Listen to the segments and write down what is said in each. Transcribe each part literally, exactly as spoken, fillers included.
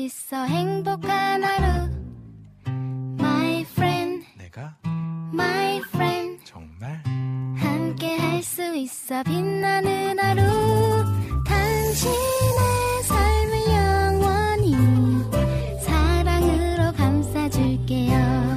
있어 행복한 하루 My friend 내가 My friend 정말 함께 할 수 있어 빛나는 하루 당신의 삶을 영원히 사랑으로 감싸줄게요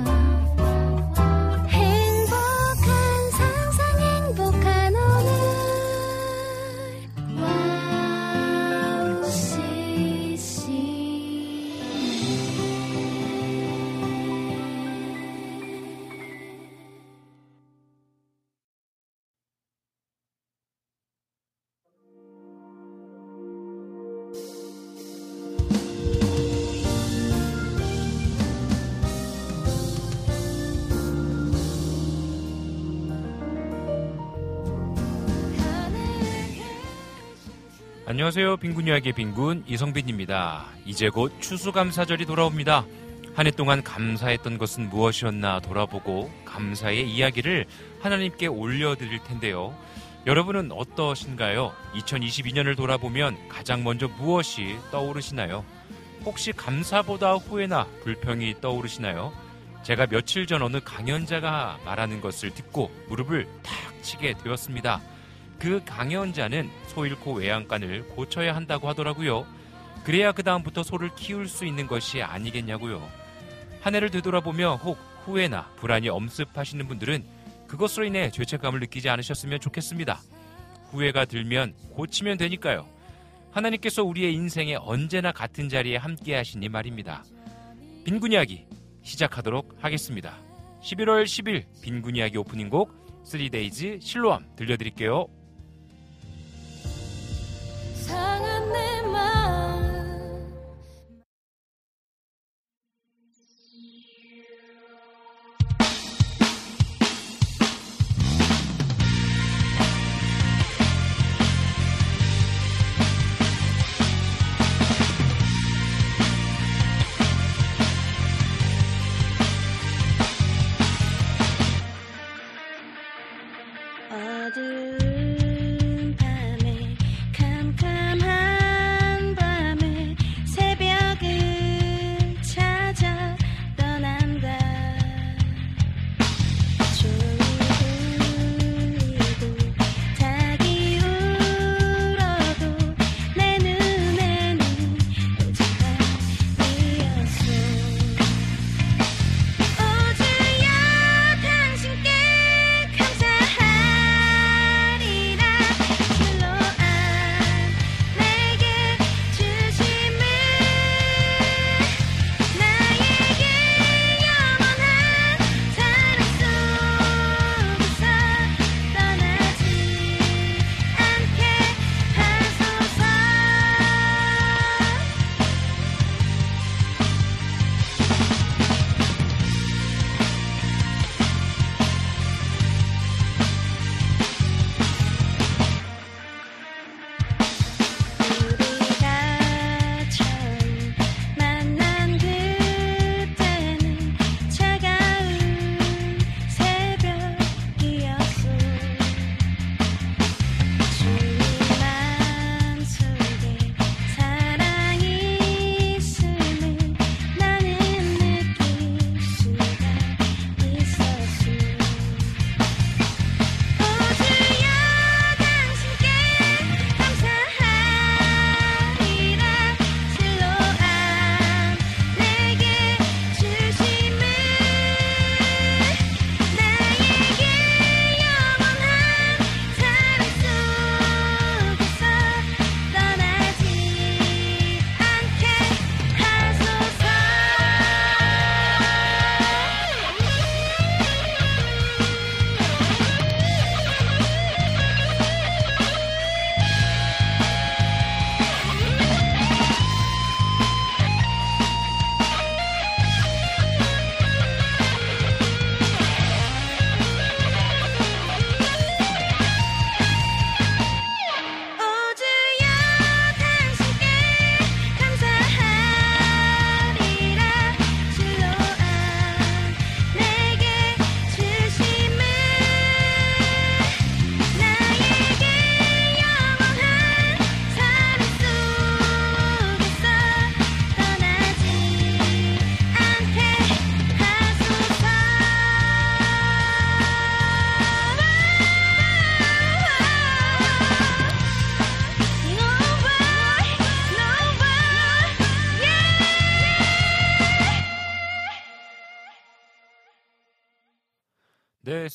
안녕하세요. 빈군 이야기의 빈군 이성빈입니다. 이제 곧 추수감사절이 돌아옵니다. 한 해 동안 감사했던 것은 무엇이었나 돌아보고 감사의 이야기를 하나님께 올려드릴 텐데요. 여러분은 어떠신가요? 이천이십이 년을 돌아보면 가장 먼저 무엇이 떠오르시나요? 혹시 감사보다 후회나 불평이 떠오르시나요? 제가 며칠 전 어느 강연자가 말하는 것을 듣고 무릎을 탁 치게 되었습니다. 그 강연자는 소 잃고 외양간을 고쳐야 한다고 하더라고요. 그래야 그 다음부터 소를 키울 수 있는 것이 아니겠냐고요. 한 해를 되돌아보며 혹 후회나 불안이 엄습하시는 분들은 그것으로 인해 죄책감을 느끼지 않으셨으면 좋겠습니다. 후회가 들면 고치면 되니까요. 하나님께서 우리의 인생에 언제나 같은 자리에 함께 하시니 말입니다. 빈군 이야기 시작하도록 하겠습니다. 십일월 십일 빈군 이야기 오프닝 곡 쓰리 데이즈 실로암 들려드릴게요. 상한 내 마음 어두운 밤에 캄캄한 밤에 새벽을 찾아 떠난다 종이 울리고 닭이 울어도 내 눈에는 오직 하늘이었어 오주여 당신께 감사하리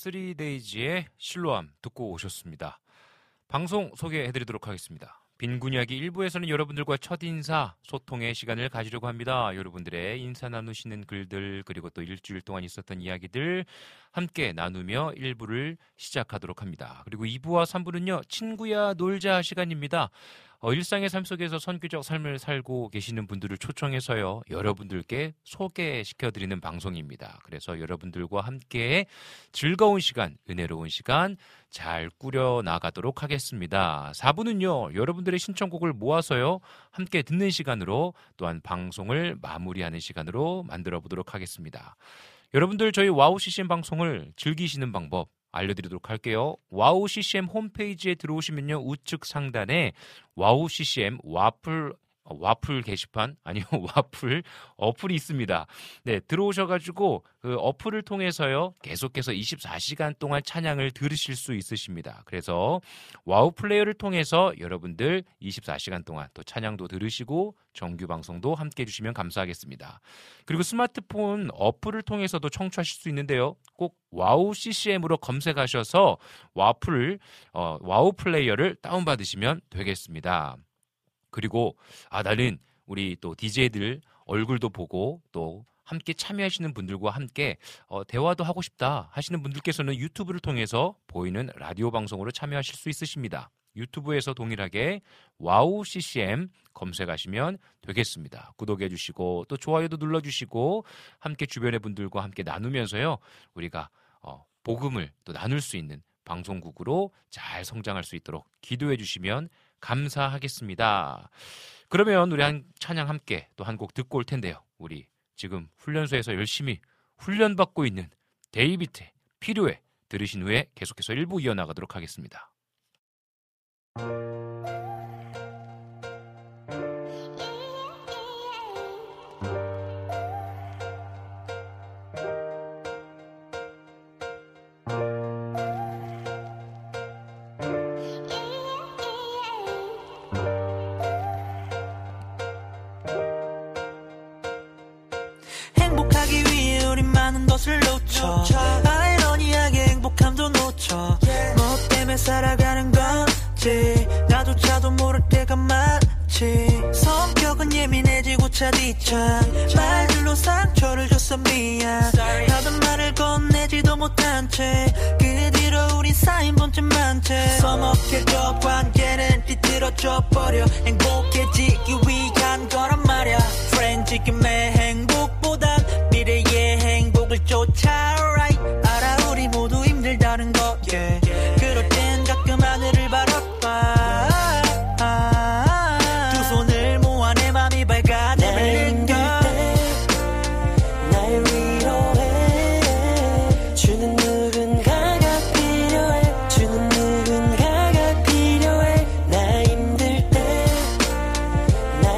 쓰리데이즈의 실로암 듣고 오셨습니다. 방송 소개해드리도록 하겠습니다. 빈군 이야기 일 부에서는 여러분들과 첫인사, 소통의 시간을 가지려고 합니다. 여러분들의 인사 나누시는 글들, 그리고 또 일주일 동안 있었던 이야기들 함께 나누며 일 부를 시작하도록 합니다. 그리고 이 부와 삼 부는요, 친구야 놀자 시간입니다. 어, 일상의 삶 속에서 선교적 삶을 살고 계시는 분들을 초청해서요, 여러분들께 소개시켜드리는 방송입니다. 그래서 여러분들과 함께 즐거운 시간, 은혜로운 시간 잘 꾸려나가도록 하겠습니다. 사 부는요, 여러분들의 신청곡을 모아서요, 함께 듣는 시간으로, 또한 방송을 마무리하는 시간으로 만들어 보도록 하겠습니다. 여러분들 저희 와우 씨씨엠 방송을 즐기시는 방법 알려드리도록 할게요. 와우 씨씨엠 홈페이지에 들어오시면요, 우측 상단에 와우 씨씨엠 와플 와플 게시판, 아니요, 와플 어플이 있습니다. 네, 들어오셔가지고 그 어플을 통해서요, 계속해서 이십사 시간 동안 찬양을 들으실 수 있으십니다. 그래서 와우 플레이어를 통해서 여러분들 이십사 시간 동안 또 찬양도 들으시고 정규 방송도 함께 해주시면 감사하겠습니다. 그리고 스마트폰 어플을 통해서도 청취하실 수 있는데요, 꼭 와우 씨씨엠으로 검색하셔서 와플 어, 와우 플레이어를 다운받으시면 되겠습니다. 그리고 아 나는 우리 또 디제이들 얼굴도 보고 또 함께 참여하시는 분들과 함께 어, 대화도 하고 싶다 하시는 분들께서는 유튜브를 통해서 보이는 라디오 방송으로 참여하실 수 있으십니다. 유튜브에서 동일하게 와우 씨씨엠 검색하시면 되겠습니다. 구독해 주시고 또 좋아요도 눌러주시고 함께 주변의 분들과 함께 나누면서요, 우리가 어, 복음을 또 나눌 수 있는 방송국으로 잘 성장할 수 있도록 기도해 주시면 감사하겠습니다. 그러면 우리 한 찬양 함께 또 한 곡 듣고 올 텐데요. 우리 지금 훈련소에서 열심히 훈련받고 있는 데이비드의 필요해 들으신 후에 계속해서 일 부 이어나가도록 하겠습니다. 아이러니하게 행복함도 놓쳐 뭐 때문에 살아가는 건지 나조차도 모를 때가 많지. 성격은 예민해지고 차디찬 말들로 상처를 줬어 미안. 하던 말을 건네지도 못한 채 그 뒤로 우린 쌓인 본점 많지. 서먹해져 관계는 뒤틀어져 버려. 행복해지기 위한 거란 말야. 프렌 지금의 행복보단 미래의 행복을 쫓아. Right. 알아 우리 모두 힘들다는 거. Yeah. 그럴 땐 가끔 하늘을 바라봐. 두 손을 모아 내 맘이 밝아지는 걸. 날 위로해 주는 누군가가 필요해. 주는 누군가가 필요해. 나 힘들 때 날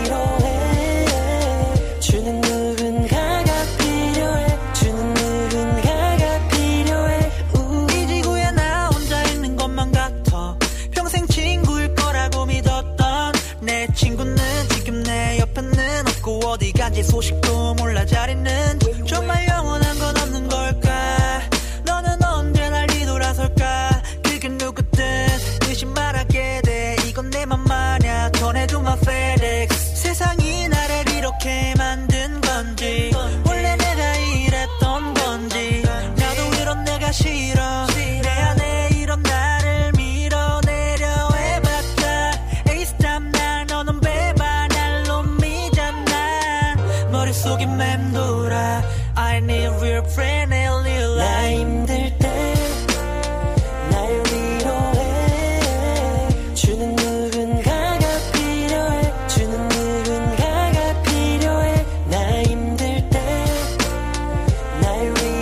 위로해 주는 누군가가 필요해. 주는 누군가가 필요해. 이 지구에 나 혼자 있는 것만 같아. 평생 친구일 거라고 믿었던 내 친구는 지금 내 옆에는 없고 어디 간지 소식도 몰라. 자리는 정말 영원한 건 없는 걸까. 너는 언제 날 뒤돌아설까. 그게 누구든 의심 말하게 돼. 이건 내 맘 마냥 전해도 my FedEx. 세상이 나를 이렇게 만든 건지 원래 내가 이랬던 건지 나도 이런 내가 싫어. 내 안에 이런 나를 밀어내려 해봤자 에이스탑 날 너는 배만 날로 미잖아. 머릿속이 맴돌아. I need real friend and real life. 나 힘들 때 날 위로해 주는 누군가가 필요해. 주는 누군가가 필요해. 나 힘들 때 날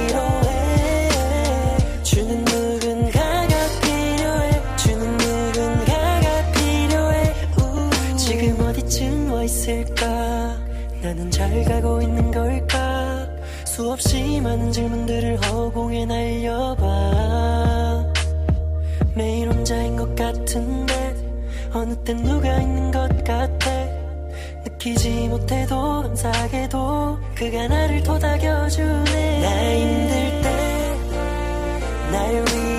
위로해 주는 누군가가 필요해. 주는 누군가가 필요해. 우. 지금 어디쯤 와 있을까. 나는 잘 가고 있는 걸까. 수없이 많은 질문들을 허공에 날려봐. 매일 혼자인 것 같은데 어느 땐 누가 있는 것 같아. 느끼지 못해도 감사하게도 그가 나를 토닥여주네. 나 힘들 때 날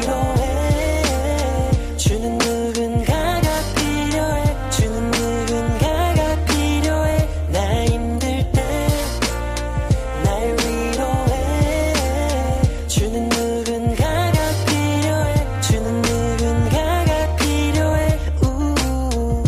위로해 주는 누군가가 필요해 주는 누군가가 필요해 나 힘들 때 날 위로해 주는 누군가가 필요해 주는 누군가가 필요해 우우.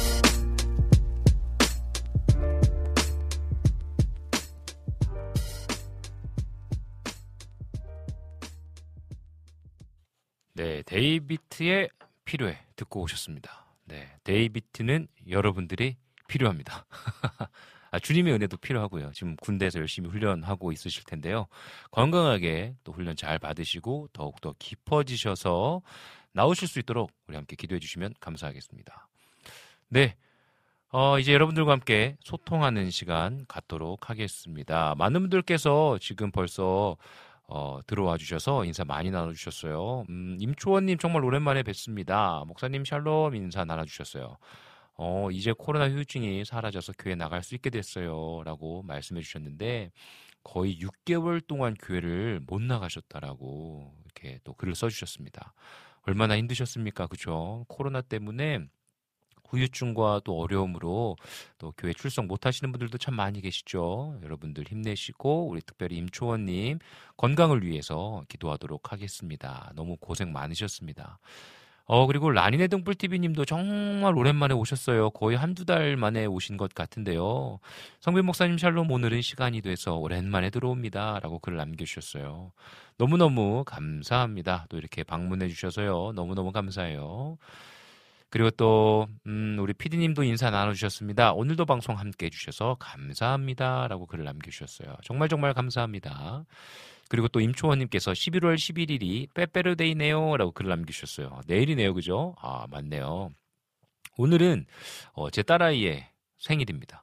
네, 데이비트의 필요해 듣고 오셨습니다. 네, 데이비트는 여러분들이 필요합니다. 아, 주님의 은혜도 필요하고요. 지금 군대에서 열심히 훈련하고 있으실 텐데요. 건강하게 또 훈련 잘 받으시고 더욱더 깊어지셔서 나오실 수 있도록 우리 함께 기도해 주시면 감사하겠습니다. 네, 어, 이제 여러분들과 함께 소통하는 시간 갖도록 하겠습니다. 많은 분들께서 지금 벌써 어, 들어와 주셔서 인사 많이 나눠주셨어요. 음, 임초원님 정말 오랜만에 뵙습니다. 목사님 샬롬 인사 나눠주셨어요. 어, 이제 코로나 후유증이 사라져서 교회 나갈 수 있게 됐어요. 라고 말씀해 주셨는데 거의 육 개월 동안 교회를 못 나가셨다라고 이렇게 또 글을 써주셨습니다. 얼마나 힘드셨습니까? 그죠? 코로나 때문에 후유증과 또 어려움으로 또 교회 출석 못 하시는 분들도 참 많이 계시죠. 여러분들 힘내시고 우리 특별히 임초원님 건강을 위해서 기도하도록 하겠습니다. 너무 고생 많으셨습니다. 어 그리고 라니네 등불티비님도 정말 오랜만에 오셨어요. 거의 한두 달 만에 오신 것 같은데요. 성빈 목사님 샬롬 오늘은 시간이 돼서 오랜만에 들어옵니다. 라고 글을 남겨주셨어요. 너무너무 감사합니다. 또 이렇게 방문해 주셔서요. 너무너무 감사해요. 그리고 또 음, 우리 피디님도 인사 나눠주셨습니다. 오늘도 방송 함께 해주셔서 감사합니다. 라고 글을 남겨주셨어요. 정말 정말 감사합니다. 그리고 또 임초원님께서 십일월 십일일이 빼빼로데이네요. 라고 글을 남겨주셨어요. 내일이네요. 그죠? 아 맞네요. 오늘은 어, 제 딸아이의 생일입니다.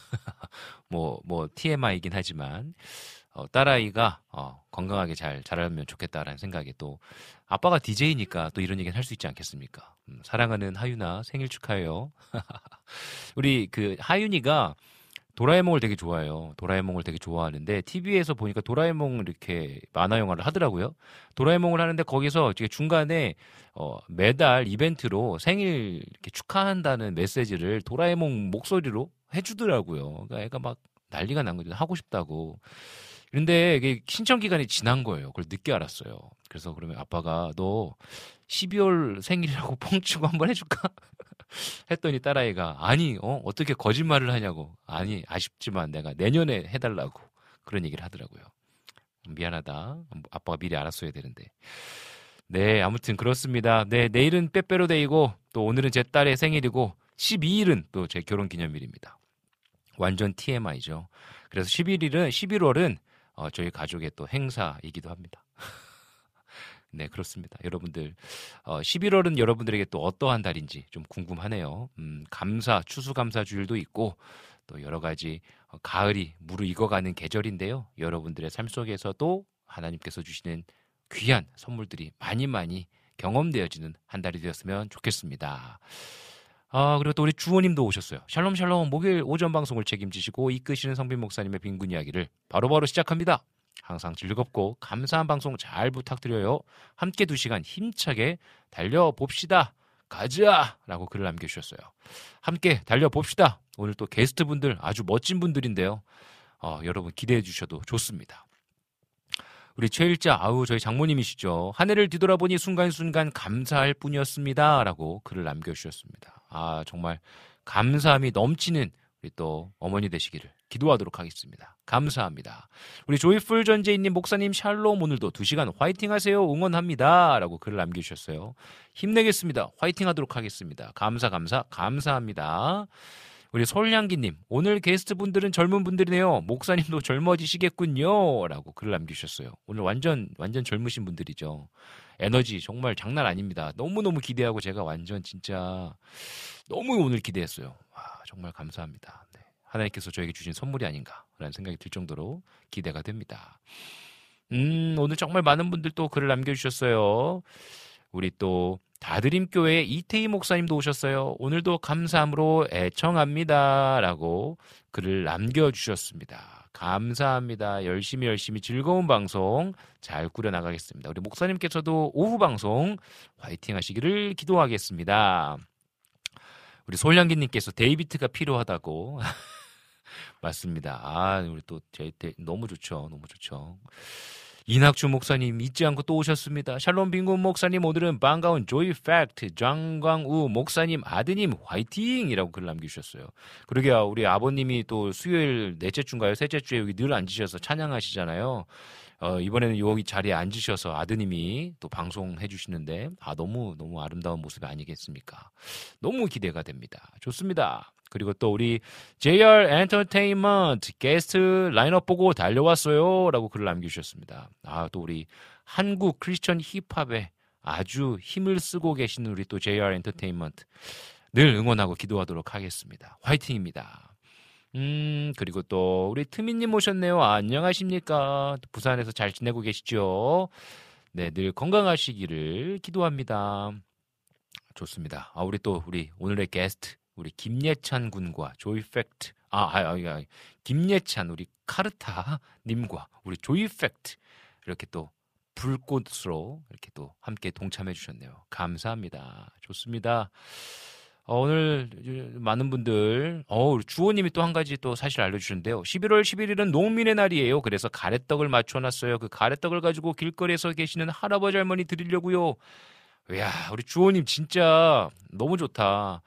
뭐, 뭐 티엠아이이긴 하지만 어, 딸아이가 어, 건강하게 잘 자라면 좋겠다라는 생각에 또 아빠가 디제이니까 또 이런 얘기는 할 수 있지 않겠습니까? 음, 사랑하는 하윤아 생일 축하해요. 우리 그 하윤이가 도라에몽을 되게 좋아해요. 도라에몽을 되게 좋아하는데 티비에서 보니까 도라에몽 이렇게 만화 영화를 하더라고요. 도라에몽을 하는데 거기서 중간에 어, 매달 이벤트로 생일 이렇게 축하한다는 메시지를 도라에몽 목소리로 해주더라고요. 그러니까 애가 막 난리가 난 거죠. 하고 싶다고. 그런데 이게 신청 기간이 지난 거예요. 그걸 늦게 알았어요. 그래서 그러면 아빠가 너 십이월 생일이라고 뻥치고 한번 해줄까? 했더니 딸아이가 아니 어 어떻게 거짓말을 하냐고. 아니 아쉽지만 내가 내년에 해달라고 그런 얘기를 하더라고요. 미안하다. 아빠가 미리 알았어야 되는데. 네 아무튼 그렇습니다. 네 내일은 빼빼로데이고 또 오늘은 제 딸의 생일이고 십이일은 또 제 결혼기념일입니다. 완전 티엠아이죠. 그래서 십일일은 십일월은 어, 저희 가족의 또 행사이기도 합니다. 네, 그렇습니다. 여러분들, 어, 십일월은 여러분들에게 또 어떠한 달인지 좀 궁금하네요. 음, 감사, 추수감사 주일도 있고, 또 여러 가지 어, 가을이 무르익어가는 계절인데요. 여러분들의 삶 속에서도 하나님께서 주시는 귀한 선물들이 많이 많이 경험되어지는 한 달이 되었으면 좋겠습니다. 아, 그리고 또 우리 주호님도 오셨어요. 샬롬 샬롬 목요일 오전 방송을 책임지시고 이끄시는 성빈 목사님의 빈군 이야기를 바로바로 시작합니다. 항상 즐겁고 감사한 방송 잘 부탁드려요. 함께 두 시간 힘차게 달려봅시다. 가자! 라고 글을 남겨주셨어요. 함께 달려봅시다. 오늘 또 게스트분들 아주 멋진 분들인데요. 어, 여러분 기대해 주셔도 좋습니다. 우리 최일자, 아우 저희 장모님이시죠. 한 해를 뒤돌아보니 순간순간 감사할 뿐이었습니다. 라고 글을 남겨주셨습니다. 아 정말 감사함이 넘치는 우리 또 어머니 되시기를 기도하도록 하겠습니다. 감사합니다. 우리 조이풀 전재인님 목사님 샬롬 오늘도 두 시간 화이팅 하세요. 응원합니다. 라고 글을 남겨주셨어요. 힘내겠습니다. 화이팅 하도록 하겠습니다. 감사 감사 감사합니다. 우리 솔향기님 오늘 게스트분들은 젊은 분들이네요. 목사님도 젊어지시겠군요. 라고 글을 남겨주셨어요. 오늘 완전 완전 젊으신 분들이죠. 에너지 정말 장난 아닙니다. 너무너무 기대하고 제가 완전 진짜 너무 오늘 기대했어요. 와, 정말 감사합니다. 네. 하나님께서 저에게 주신 선물이 아닌가라는 생각이 들 정도로 기대가 됩니다. 음, 오늘 정말 많은 분들 또 글을 남겨주셨어요. 우리 또 다드림교회 이태희 목사님도 오셨어요. 오늘도 감사함으로 애청합니다. 라고 글을 남겨주셨습니다. 감사합니다. 열심히 열심히 즐거운 방송 잘 꾸려나가겠습니다. 우리 목사님께서도 오후 방송 화이팅 하시기를 기도하겠습니다. 우리 솔량기님께서 데이비트가 필요하다고. 맞습니다. 아, 우리 또 제, 제, 너무 좋죠. 너무 좋죠. 이낙주 목사님 잊지 않고 또 오셨습니다. 샬롬 빈군 목사님 오늘은 반가운 조이 팩트 장광우 목사님 아드님 화이팅이라고 글 남겨주셨어요. 그러게요. 우리 아버님이 또 수요일 넷째 주인가요? 셋째 주에 여기 늘 앉으셔서 찬양하시잖아요. 어, 이번에는 여기 자리에 앉으셔서 아드님이 또 방송해 주시는데 아 너무 너무 아름다운 모습이 아니겠습니까? 너무 기대가 됩니다. 좋습니다. 그리고 또 우리 제이알 엔터테인먼트 게스트 라인업 보고 달려왔어요 라고 글을 남겨주셨습니다. 아, 또 우리 한국 크리스천 힙합에 아주 힘을 쓰고 계시는 우리 또 제이알 엔터테인먼트 늘 응원하고 기도하도록 하겠습니다. 화이팅입니다. 음, 그리고 또 우리 트민님 오셨네요. 아, 안녕하십니까? 부산에서 잘 지내고 계시죠? 네, 늘 건강하시기를 기도합니다. 좋습니다. 아, 우리 또 우리 오늘의 게스트 우리 김예찬 군과 조이팩트 아, 아, 아, 아 김예찬 우리 카르타 님과 우리 조이팩트 이렇게 또 불꽃으로 이렇게 또 함께 동참해 주셨네요. 감사합니다. 좋습니다. 어, 오늘 많은 분들 어, 주호님이 또 한 가지 또 사실 알려주셨는데요. 십일월 십일일은 농민의 날이에요. 그래서 가래떡을 맞춰놨어요. 그 가래떡을 가지고 길거리에서 계시는 할아버지 할머니 드리려고요. 이야, 우리 주호님 진짜 너무 좋다.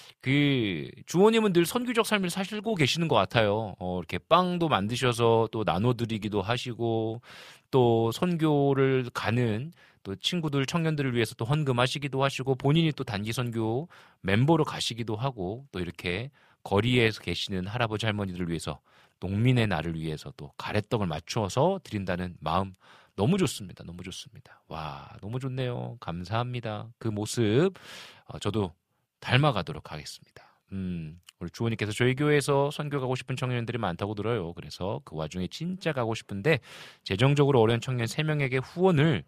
그 주호님은 늘 선교적 삶을 사시고 계시는 것 같아요. 어, 이렇게 빵도 만드셔서 또 나눠드리기도 하시고 또 선교를 가는 또 친구들 청년들을 위해서 또 헌금하시기도 하시고 본인이 또 단기 선교 멤버로 가시기도 하고 또 이렇게 거리에서 계시는 할아버지 할머니들을 위해서 농민의 날을 위해서 또 가래떡을 맞추어서 드린다는 마음 너무 좋습니다. 너무 좋습니다. 와, 너무 좋네요. 감사합니다. 그 모습 어, 저도 닮아가도록 하겠습니다. 음, 우리 주호님께서 저희 교회에서 선교 가고 싶은 청년들이 많다고 들어요. 그래서 그 와중에 진짜 가고 싶은데 재정적으로 어려운 청년 세 명에게 후원을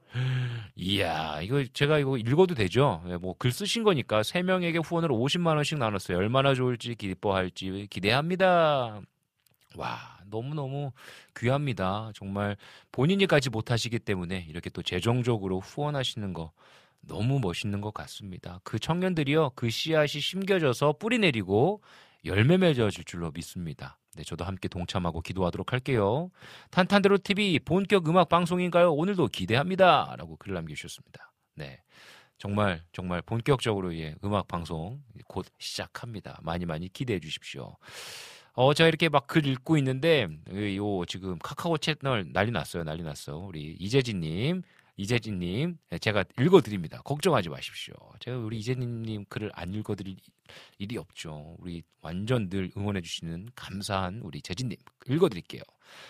이야, 이거 제가 이거 읽어도 되죠? 뭐 글 쓰신 거니까 세 명에게 후원을 오십만 원씩 나눴어요. 얼마나 좋을지 기뻐할지 기대합니다. 와, 너무너무 귀합니다. 정말 본인이 가지 못하시기 때문에 이렇게 또 재정적으로 후원하시는 거 너무 멋있는 것 같습니다. 그 청년들이요, 그 씨앗이 심겨져서 뿌리 내리고 열매 맺어질 줄로 믿습니다. 네, 저도 함께 동참하고 기도하도록 할게요. 탄탄대로 티비 본격 음악 방송인가요? 오늘도 기대합니다. 라고 글을 남겨주셨습니다. 네, 정말 정말 본격적으로 예, 음악 방송 곧 시작합니다. 많이 많이 기대해 주십시오. 어, 제가 이렇게 막 글 읽고 있는데 요 지금 카카오 채널 난리 났어요. 난리 났어. 우리 이재진님. 이재진님, 제가 읽어드립니다. 걱정하지 마십시오. 제가 우리 이재진님 글을 안 읽어드릴 일이 없죠. 우리 완전 늘 응원해주시는 감사한 우리 재진님 읽어드릴게요.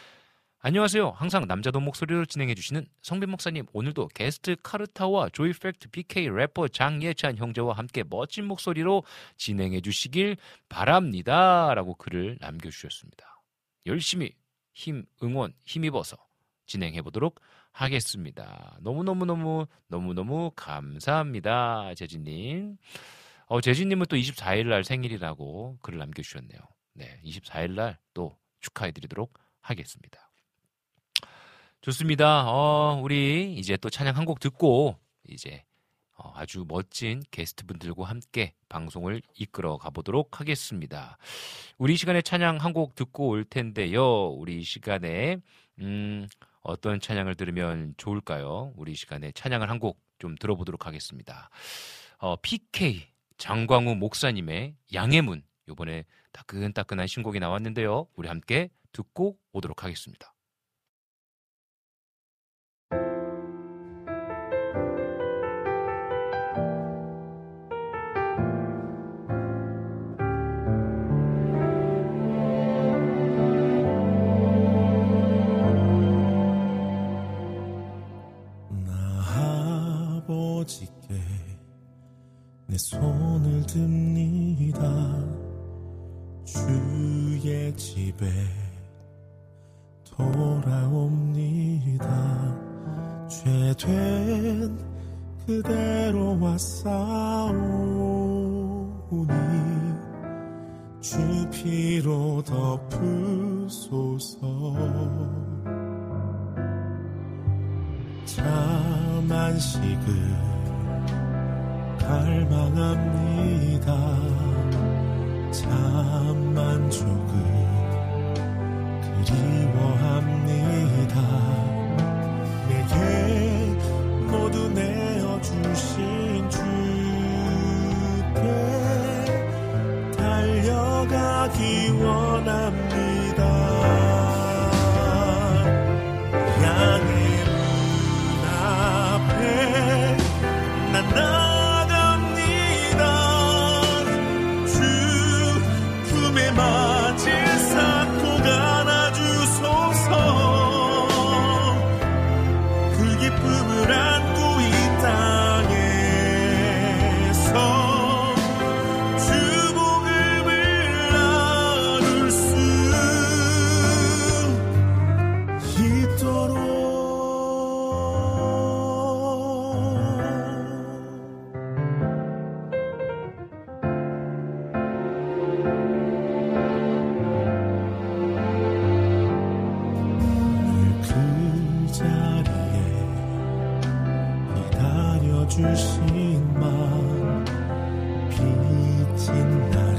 안녕하세요. 항상 남자도 목소리로 진행해주시는 성빈 목사님. 오늘도 게스트 카르타와 조이팩트 비케이 래퍼 장예찬 형제와 함께 멋진 목소리로 진행해주시길 바랍니다. 라고 글을 남겨주셨습니다. 열심히 힘, 응원, 힘입어서 진행해보도록 하겠습니다. 너무너무너무 너무너무 감사합니다. 재진님. 어, 재진님은 또 이십사일 날 생일이라고 글을 남겨주셨네요. 네, 이십사일 날 또 축하해드리도록 하겠습니다. 좋습니다. 어, 우리 이제 또 찬양 한 곡 듣고 이제 어, 아주 멋진 게스트분들과 함께 방송을 이끌어 가보도록 하겠습니다. 우리 이 시간에 찬양 한 곡 듣고 올 텐데요. 우리 이 시간에 음, 어떤 찬양을 들으면 좋을까요? 우리 이 시간에 찬양을 한 곡 좀 들어보도록 하겠습니다. 어, 피케이 장광우 목사님의 양의 문, 이번에 따끈따끈한 신곡이 나왔는데요. 우리 함께 듣고 오도록 하겠습니다. 아버지께 내 손을 듭니다. 주의 집에 돌아옵니다. 죄된 그대로 왔사오니 주 피로 덮으소서. 참 안식을 갈망합니다. 참 만족을 그리워합니다. 내게 모두 내어주신 주께 달려가기 원합니다. 양의 문 앞에 난 나갑니다. 주 품에 맞을 쌓고 안아주소서. 그 기쁨을 안고 이 땅에서 주 복음을 나눌 수 있도록. 주신 맘 빚진 나를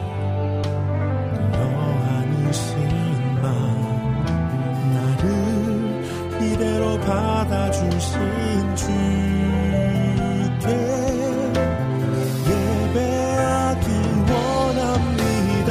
너 안으신 맘 나를 이대로 받아주신 주께 예배하기 원합니다.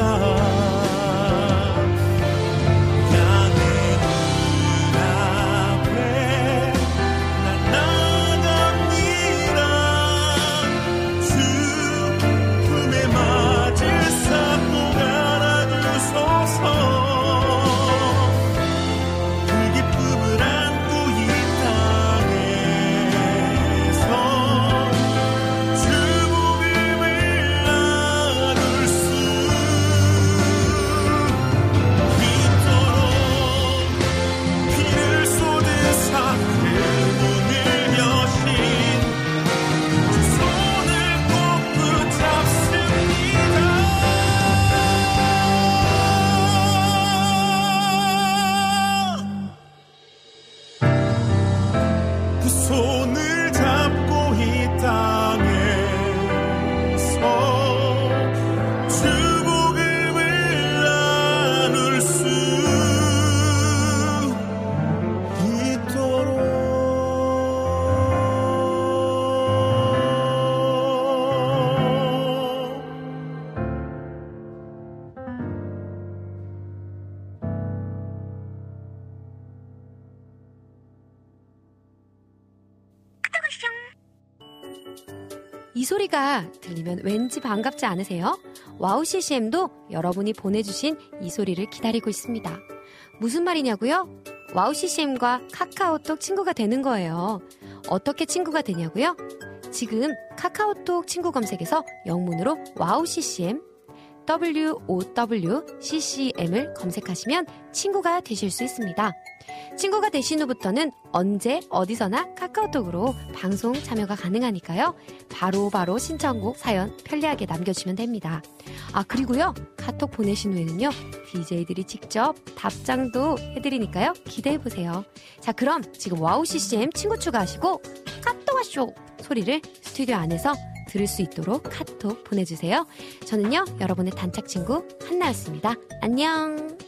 이 소리가 들리면 왠지 반갑지 않으세요? 와우 씨씨엠도 여러분이 보내주신 이 소리를 기다리고 있습니다. 무슨 말이냐고요? 와우 씨씨엠과 카카오톡 친구가 되는 거예요. 어떻게 친구가 되냐고요? 지금 카카오톡 친구 검색에서 영문으로 와우 씨씨엠 더블유 오 더블유 씨씨엠을 검색하시면 친구가 되실 수 있습니다. 친구가 되신 후부터는 언제 어디서나 카카오톡으로 방송 참여가 가능하니까요. 바로바로 바로 신청곡 사연 편리하게 남겨주시면 됩니다. 아 그리고요 카톡 보내신 후에는요 디제이들이 직접 답장도 해드리니까요 기대해보세요. 자 그럼 지금 와우 씨씨엠 친구 추가하시고 카톡 와쇼 소리를 스튜디오 안에서 들을 수 있도록 카톡 보내주세요. 저는요 여러분의 단짝 친구 한나였습니다. 안녕.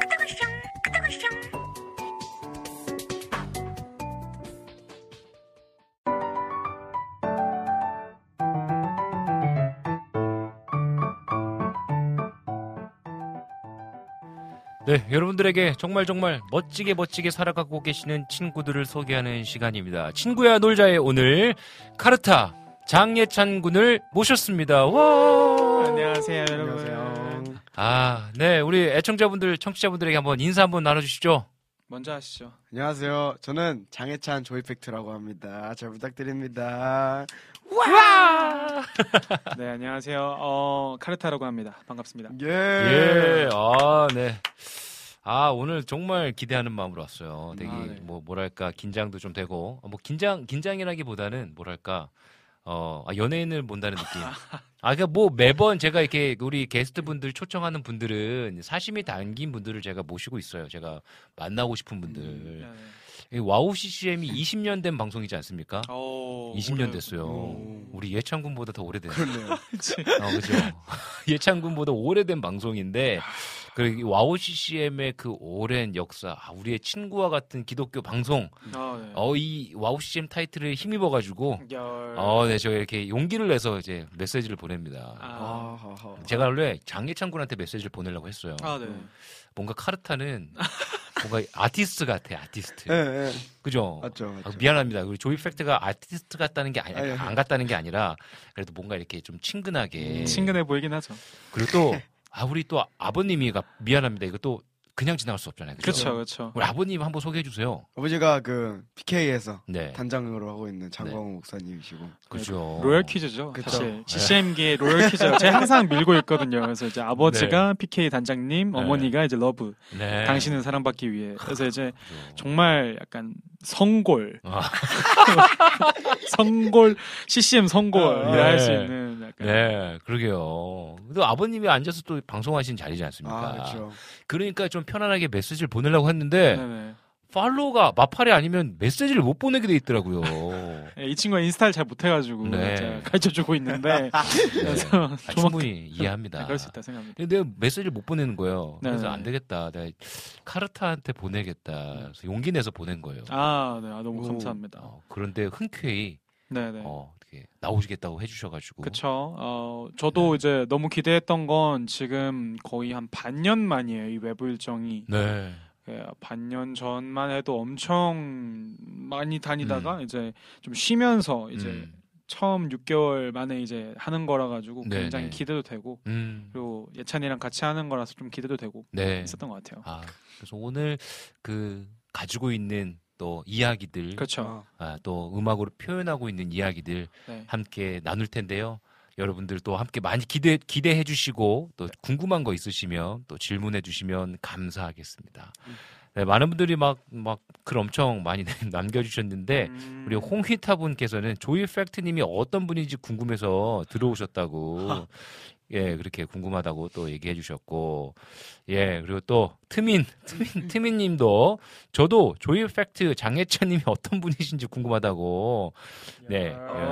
네, 여러분들에게 정말 정말 멋지게 멋지게 살아가고 계시는 친구들을 소개하는 시간입니다. 친구야 놀자에 오늘 카르타 장예찬 군을 모셨습니다. 와! 안녕하세요, 여러분. 안녕하세요. 아, 네, 우리 애청자분들, 청취자분들에게 한번 인사 한번 나눠주시죠. 먼저 하시죠. 안녕하세요. 저는 장혜찬 조이팩트라고 합니다. 잘 부탁드립니다. 와! 네, 안녕하세요. 어, 카르타라고 합니다. 반갑습니다. 예. 예, 아, 네. 아, 오늘 정말 기대하는 마음으로 왔어요. 되게, 아, 네. 뭐, 뭐랄까, 긴장도 좀 되고, 뭐, 긴장, 긴장이라기보다는, 뭐랄까, 어, 아, 연예인을 본다는 느낌. 아, 그러니까 뭐 매번 제가 이렇게 우리 게스트분들 초청하는 분들은 사심이 담긴 분들을 제가 모시고 있어요. 제가 만나고 싶은 분들. 음, 이 와우 씨씨엠이 이십 년 된 방송이지 않습니까? 오, 이십 년 오래- 됐어요. 오. 우리 예찬군보다 더 오래된. 그렇네요. 그치. 어, 그죠. 예찬군보다 오래된 방송인데, 그 와우 씨씨엠의 그 오랜 역사, 아, 우리의 친구와 같은 기독교 방송, 아, 네. 어, 이 와우 씨씨엠 타이틀을 힘입어가지고, 열. 어, 네, 저 이렇게 용기를 내서 이제 메시지를 보냅니다. 아, 아하하. 제가 원래 장예찬 군한테 메시지를 보내려고 했어요. 아, 네. 뭔가 카르타는 뭔가 아티스트 같아, 아티스트. 예, 예. 그죠? 맞죠, 아, 맞죠. 미안합니다. 우리 조이 팩트가 아티스트 같다는 게 아니, 아, 예. 안 같다는 게 아니라 그래도 뭔가 이렇게 좀 친근하게. 친근해 보이긴 하죠. 그리고 또 아, 우리 또 아버님이가 미안합니다. 이거 또 그냥 지나갈 수 없잖아요. 그죠? 그렇죠, 그렇죠. 우리 아버님 한번 소개해 주세요. 아버지가 그 피케이에서 네. 단장으로 하고 있는 장광호 목사님이시고. 그죠. 로열 퀴즈죠. 그쵸. 사실 씨씨엠계의 로열 퀴즈. 제가 항상 밀고 있거든요. 그래서 이제 아버지가 피케이 단장님, 네. 어머니가 이제 러브. 네. 당신은 사랑받기 위해. 그래서 이제 그죠. 정말 약간 성골, 아, 성골 씨씨엠 성골이라 네. 할 수 있는 약간. 네, 그러게요. 또 아버님이 앉아서 또 방송하시는 자리지 않습니까? 아, 그렇죠. 그러니까 좀 편안하게 메시지를 보내려고 했는데 네네. 팔로우가 마팔이 아니면 메시지를 못 보내게 돼 있더라고요. 예, 이 친구가 인스타를 잘 못해가지고 네. 제가 가르쳐주고 있는데 그래서 아, 조만간- 충분히 이해합니다. 네, 그럴 수 있다 생각합니다. 근데 내가 메시지를 못 보내는 거예요. 그래서 네네. 안 되겠다. 내가 카르타한테 보내겠다. 그래서 용기 내서 보낸 거예요. 아, 네, 아, 너무 오. 감사합니다. 어, 그런데 흔쾌히 네네. 어, 어떻게 나오시겠다고 해주셔가지고. 그쵸. 어, 저도 이제 너무 기대했던 건 지금 거의 한 반년 만이에요. 이 외부 일정이. 네. 예, 반년 전만 해도 엄청 많이 다니다가 이제 좀 쉬면서 이제 음. 처음 육 개월 만에 이제 하는 거라 가지고 네네. 굉장히 기대도 되고 음. 그리고 예찬이랑 같이 하는 거라서 좀 기대도 되고 네. 있었던 것 같아요. 아, 그래서 오늘 그 가지고 있는 또 이야기들, 그렇죠. 아, 또 음악으로 표현하고 있는 이야기들 네. 함께 나눌 텐데요. 여러분들 또 함께 많이 기대 기대해 주시고 또 궁금한 거 있으시면 또 질문해 주시면 감사하겠습니다. 네, 많은 분들이 막 막 글 엄청 많이 남겨주셨는데 음, 우리 홍휘타 분께서는 조이 팩트님이 어떤 분인지 궁금해서 들어오셨다고 예 그렇게 궁금하다고 또 얘기해 주셨고 예 그리고 또 트민 트민 트민님도 저도 조이 팩트 장혜찬님이 어떤 분이신지 궁금하다고 네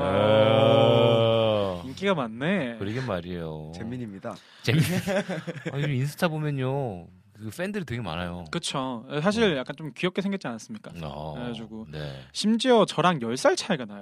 야. 인기가 많네. 그러게 말이에요. 재민입니다. 재미. 아, 이 인스타 보면요 그 팬들이 되게 많아요. 그렇죠. 사실 약간 좀 귀엽게 생겼지 않았습니까? 어, 그래가지고 네. 심지어 저랑 열 살 차이가 나요.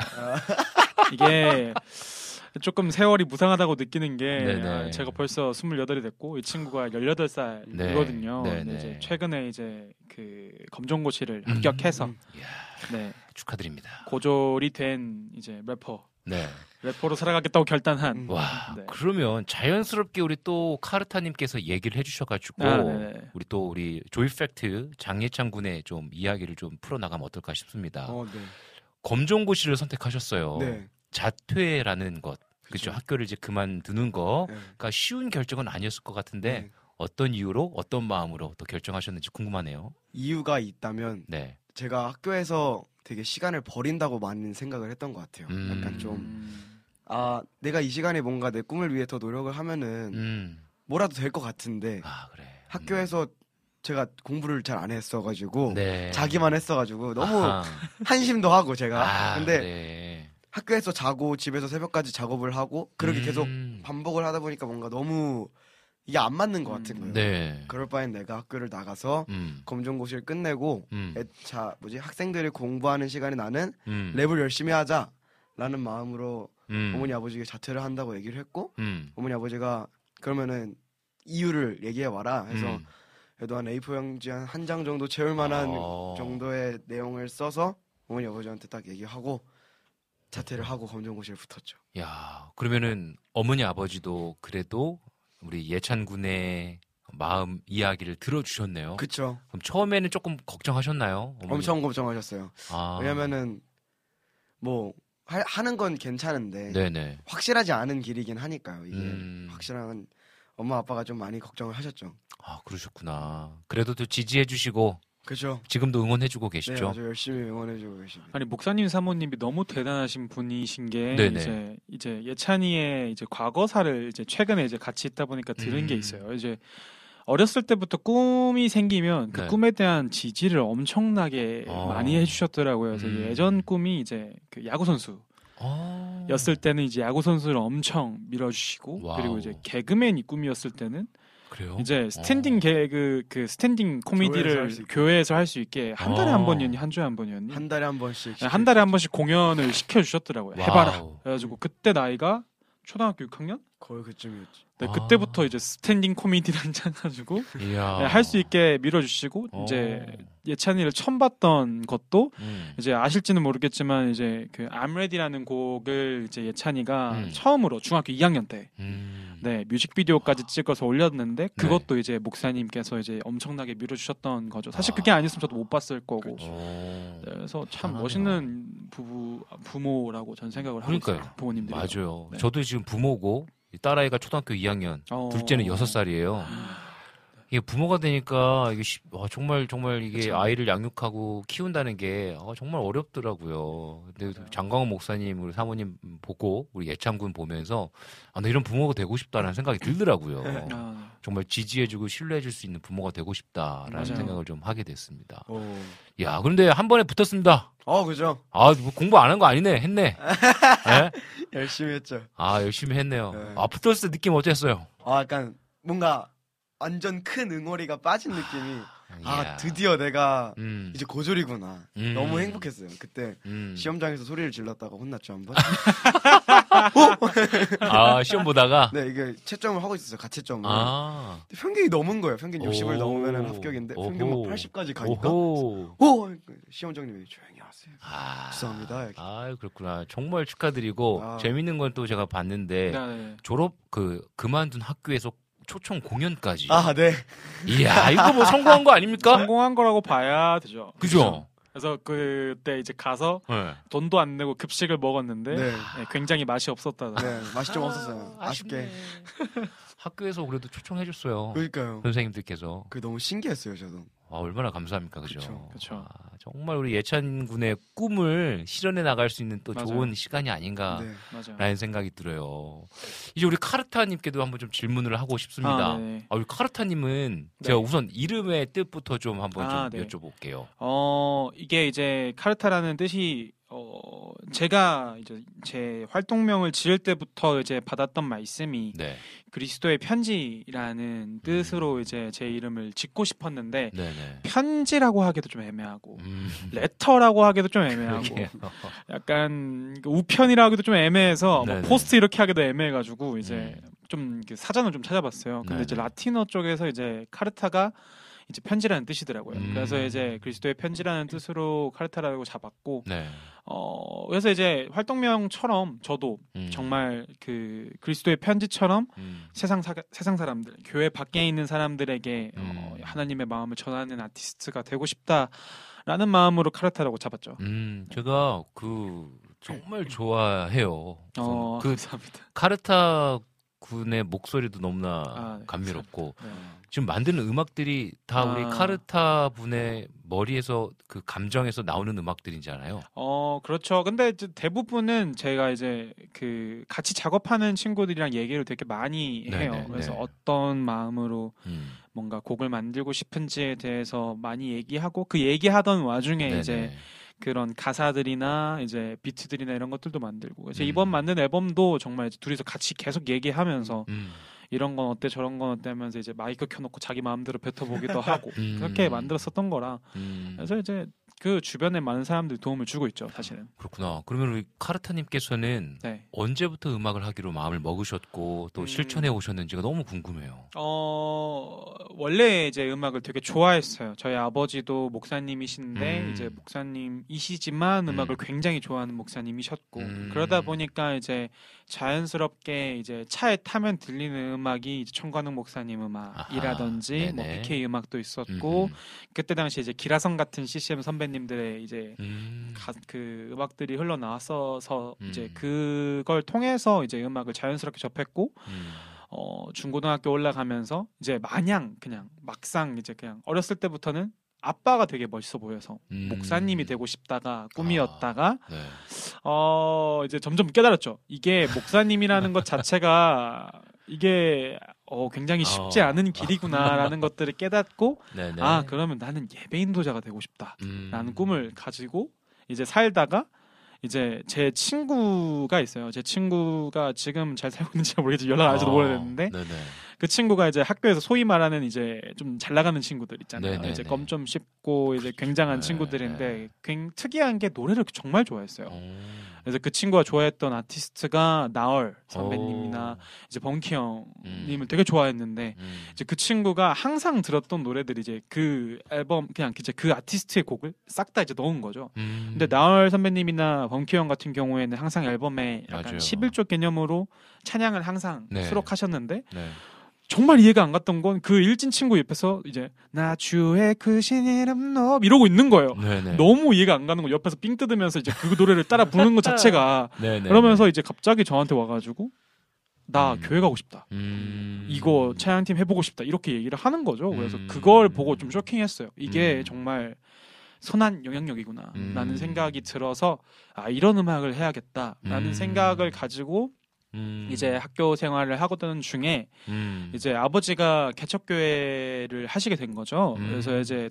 이게 조금 세월이 무상하다고 느끼는 게 네네. 아, 제가 벌써 스물여덟이 됐고 이 친구가 열여덟 살이거든요. 네. 근데 네네. 이제 최근에 이제 그 검정고시를 음. 합격해서 이야, 네, 축하드립니다. 고졸이 된 이제 래퍼 네. 래퍼로 살아가겠다고 결단한 음. 와, 네. 그러면 자연스럽게 우리 또 카르타님께서 얘기를 해주셔가지고 아, 네네. 우리 또 우리 조이팩트 장예찬 군의 좀 이야기를 좀 풀어나가면 어떨까 싶습니다. 어, 네. 검정고시를 선택하셨어요. 네. 자퇴라는 것, 그죠? 그쵸. 학교를 이제 그만두는 거, 네. 그러니까 쉬운 결정은 아니었을 것 같은데 네. 어떤 이유로, 어떤 마음으로 또 결정하셨는지 궁금하네요. 이유가 있다면 네, 제가 학교에서 되게 시간을 버린다고 많은 생각을 했던 것 같아요. 음. 약간 좀, 음, 아, 내가 이 시간에 뭔가 내 꿈을 위해 더 노력을 하면은 음, 뭐라도 될 것 같은데 아 그래. 학교에서 제가 공부를 잘 안 했어가지고 음. 네. 자기만 했어가지고 너무 아하. 한심도 하고 제가 아, 근데 그래. 학교에서 자고 집에서 새벽까지 작업을 하고 그렇게 음. 계속 반복을 하다 보니까 뭔가 너무 이게 안 맞는 것 같은 거예요. 네. 그럴 바엔 내가 학교를 나가서 음, 검정고시를 끝내고 음, 애, 자 뭐지 학생들이 공부하는 시간에 나는 음, 랩을 열심히 하자라는 마음으로 음, 어머니 아버지가 자퇴를 한다고 얘기를 했고 음, 어머니 아버지가 그러면은 이유를 얘기해 와라 해서 음. 그래도 한 에이포 용지 한 한 장 정도 채울 만한 어. 정도의 내용을 써서 어머니 아버지한테 딱 얘기하고 자퇴를 하고 검정고시를 붙었죠. 야, 그러면은 어머니 아버지도 그래도 우리 예찬 군의 마음 이야기를 들어주셨네요. 그쵸. 그럼 처음에는 조금 걱정하셨나요? 어머니? 엄청 걱정하셨어요. 아. 왜냐면은 뭐 하, 하는 건 괜찮은데 네네. 확실하지 않은 길이긴 하니까요. 이게 음. 확실한 엄마 아빠가 좀 많이 걱정을 하셨죠. 아, 그러셨구나. 그래도 또 지지해주시고 그죠. 지금도 응원해주고 네, 계시죠? 아주 열심히 응원해주고 계십니다. 아니 목사님 사모님이 너무 대단하신 분이신 게 네네. 이제 이제 예찬이의 이제 과거사를 이제 최근에 이제 같이 있다 보니까 들은 음. 게 있어요. 이제 어렸을 때부터 꿈이 생기면 그 네. 꿈에 대한 지지를 엄청나게 어. 많이 해주셨더라고요. 그래서 음. 예전 꿈이 이제 그 야구 선수. 어. 였을 때는 이제 야구 선수를 엄청 밀어주시고 와우. 그리고 이제 개그맨이 꿈이었을 때는 그래요? 이제 스탠딩 어. 개그 그 스탠딩 교회에서 코미디를 할수 있게. 교회에서 할 수 있게 한 달에 어. 한 번이었니 한 주에 한 번이었니 한 달에 한 번씩. 네, 한 달에 한 번씩 공연을 시켜주셨더라고요. 와우. 해봐라. 그래가지고 그때 나이가 초등학교 육 학년? 거의 그쯤이었지. 네, 아. 그때부터 이제 스탠딩 코미디를 앉아가지고 이야. 네, 할 수 있게 밀어주시고 어. 이제 예찬이를 처음 봤던 것도 음. 이제 아실지는 모르겠지만 이제 그 I'm Ready라는 곡을 이제 예찬이가 음. 처음으로 중학교 이 학년 때 음. 네, 뮤직비디오까지 찍어서 올렸는데 네. 그것도 이제 목사님께서 이제 엄청나게 밀어주셨던 거죠. 사실 아. 그게 아니었으면 저도 못 봤을 거고. 어. 네, 그래서 참 대단하네요. 멋있는 부부 부모라고 전 생각을 하고 그러니까요. 있어요. 부모님들이. 맞아요. 네. 저도 지금 부모고 이 딸아이가 초등학교 이 학년, 어. 둘째는 여섯 살이에요. 이게 부모가 되니까 이게 쉽- 와, 정말 정말 이게 그쵸. 아이를 양육하고 키운다는 게 아, 정말 어렵더라고요. 근데 장광훈 목사님 우리 사모님 보고 우리 예창군 보면서 아, 나 이런 부모가 되고 싶다라는 생각이 들더라고요. 아, 정말 지지해주고 신뢰해줄 수 있는 부모가 되고 싶다라는 맞아요. 생각을 좀 하게 됐습니다. 오. 야, 그런데 한 번에 붙었습니다. 어, 그죠. 아, 뭐 공부 안 한 거 아니네, 했네. 예? 열심히 했죠. 아, 열심히 했네요. 네. 아, 붙었을 때 느낌 어땠어요? 아, 약간 뭔가 완전 큰 응어리가 빠진 느낌이. 아, 이야. 드디어 내가 음, 이제 고졸이구나. 음. 너무 행복했어요. 그때 음. 시험장에서 소리를 질렀다가 혼났죠 한 번. 아, 시험 보다가? 네, 이게 채점을 하고 있었어요. 가채점을. 아. 근데 평균이 넘은 거예요. 평균 육십을 오. 넘으면 합격인데 평균 막 오호. 팔십까지 가니까 오호. 오! 시험장님이 조용히 하세요. 아. 죄송합니다. 이렇게. 아, 그렇구나. 정말 축하드리고, 아. 재밌는 건 또 제가 봤는데, 네, 네. 졸업, 그, 그만둔 학교에서 초청 공연까지. 아, 네. 이야, 이거 뭐 성공한 거 아닙니까? 성공한 거라고 봐야 되죠. 그죠? 그래서 그때 이제 가서 네. 돈도 안 내고 급식을 먹었는데 네. 네, 굉장히 맛이 없었다. 네, 맛이 좀 없었어요. 아, 아쉽게. 학교에서 그래도 초청해줬어요. 그러니까요. 선생님들께서. 그게 너무 신기했어요, 저도. 아, 얼마나 감사합니까, 그죠? 그쵸, 그쵸. 아, 정말 우리 예찬 군의 꿈을 실현해 나갈 수 있는 또 맞아요. 좋은 시간이 아닌가. 네. 맞아요. 라는 생각이 들어요. 이제 우리 카르타님께도 한번 좀 질문을 하고 싶습니다. 아, 네네. 아, 우리 카르타님은 네. 제가 우선 이름의 뜻부터 좀 한번 아, 좀 네. 여쭤볼게요. 어, 이게 이제 카르타라는 뜻이 어, 제가 이제 제 활동명을 지을 때부터 이제 받았던 말씀이 네, 그리스도의 편지라는 뜻으로 이제 제 이름을 짓고 싶었는데 네, 네. 편지라고 하기도 좀 애매하고 음, 레터라고 하기도 좀 애매하고 그러게요. 약간 그 우편이라 하기도 좀 애매해서 뭐 네네. 포스트 이렇게 하기도 애매해가지고 이제 음. 좀그 사전을 좀 찾아봤어요. 근데 이제 네네. 라틴어 쪽에서 이제 카르타가 이제 편지라는 뜻이더라고요. 음. 그래서 이제 그리스도의 편지라는 뜻으로 카르타라고 잡았고, 네. 어 그래서 이제 활동명처럼 저도 음, 정말 그 그리스도의 편지처럼 음, 세상 사, 세상 사람들, 교회 밖에 있는 사람들에게 어, 음. 하나님의 마음을 전하는 아티스트가 되고 싶다라는 마음으로 카르타라고 잡았죠. 음, 제가 그 정말 좋아해요. 어, 그 감사합니다. 카르타 군의 목소리도 너무나 아, 네, 감미롭고 네. 지금 만드는 음악들이 다 우리 아. 카르타 분의 머리에서 그 감정에서 나오는 음악들이잖아요. 어, 그렇죠. 근데 이제 대부분은 제가 이제 그 같이 작업하는 친구들이랑 얘기를 되게 많이 네네, 해요. 그래서 네. 어떤 마음으로 음. 뭔가 곡을 만들고 싶은지에 대해서 많이 얘기하고 그 얘기하던 와중에 네네. 이제 그런 가사들이나 이제 비트들이나 이런 것들도 만들고 그래서 음. 이번 만든 앨범도 정말 이제 둘이서 같이 계속 얘기하면서 음. 이런 건 어때 저런 건 어때 하면서 이제 마이크 켜놓고 자기 마음대로 뱉어보기도 하고 음. 그렇게 만들었었던 거라 음. 그래서 이제 그 주변에 많은 사람들이 도움을 주고 있죠 사실은. 그렇구나. 그러면 우리 카르타님께서는 네. 언제부터 음악을 하기로 마음을 먹으셨고 또 음. 실천해 오셨는지가 너무 궁금해요. 어 원래 이제 음악을 되게 좋아했어요. 저희 아버지도 목사님이신데 음. 이제 목사님이시지만 음. 음악을 굉장히 좋아하는 목사님이셨고 음. 그러다 보니까 이제 자연스럽게 이제 차에 타면 들리는 음악이 이제 청관웅 목사님 음악이라든지 아하. 뭐 네네. 비케이 음악도 있었고 음. 그때 당시 이제 기라성 같은 씨씨엠 선배님들의 이제 음. 가, 그 음악들이 흘러 나왔어서 음. 이제 그걸 통해서 이제 음악을 자연스럽게 접했고 음. 어, 중고등학교 올라가면서 이제 마냥 그냥 막상 이제 그냥 어렸을 때부터는 아빠가 되게 멋있어 보여서 음. 목사님이 되고 싶다가 꿈이었다가 네. 어 이제 점점 깨달았죠. 이게 목사님이라는 것 자체가 이게 어 굉장히 쉽지 어. 않은 길이구나라는 것들을 깨닫고 네네. 아 그러면 나는 예배 인도자가 되고 싶다라는 음. 꿈을 가지고 이제 살다가 이제 제 친구가 있어요. 제 친구가 지금 잘 살고 있는지 모르겠지만 연락 안 해서도 어. 오래됐는데 네네. 그 친구가 이제 학교에서 소위 말하는 이제 좀 잘 나가는 친구들 있잖아요. 네네네. 이제 껌 좀 씹고 이제 굉장한 네, 친구들인데 굉 특이한 게 노래를 정말 좋아했어요. 어. 그래서 그 친구가 좋아했던 아티스트가 나얼 선배님이나 오. 이제 번키 형님을 음. 되게 좋아했는데 음. 이제 그 친구가 항상 들었던 노래들이 이제 그 앨범 그냥 이제 그 아티스트의 곡을 싹 다 이제 넣은 거죠. 음. 근데 나얼 선배님이나 번키 형 같은 경우에는 항상 앨범에 약간 맞아요. 십일 조 개념으로 찬양을 항상 네. 수록하셨는데 네. 정말 이해가 안 갔던 건 그 일진 친구 옆에서 이제 나 주의 크신 이름 높 이러고 있는 거예요. 네네. 너무 이해가 안 가는 거 옆에서 삥 뜯으면서 이제 그 노래를 따라 부르는 것 자체가 네네. 그러면서 이제 갑자기 저한테 와가지고 나 음. 교회 가고 싶다. 음. 이거 찬양팀 해보고 싶다. 이렇게 얘기를 하는 거죠. 그래서 음. 그걸 보고 좀 쇼킹했어요. 이게 음. 정말 선한 영향력이구나 음. 라는 생각이 들어서 아 이런 음악을 해야겠다라는 음. 생각을 가지고 음. 이제 학교 생활을 하고던 중에 음. 이제 아버지가 개척교회를 하시게 된 거죠. 음. 그래서 이제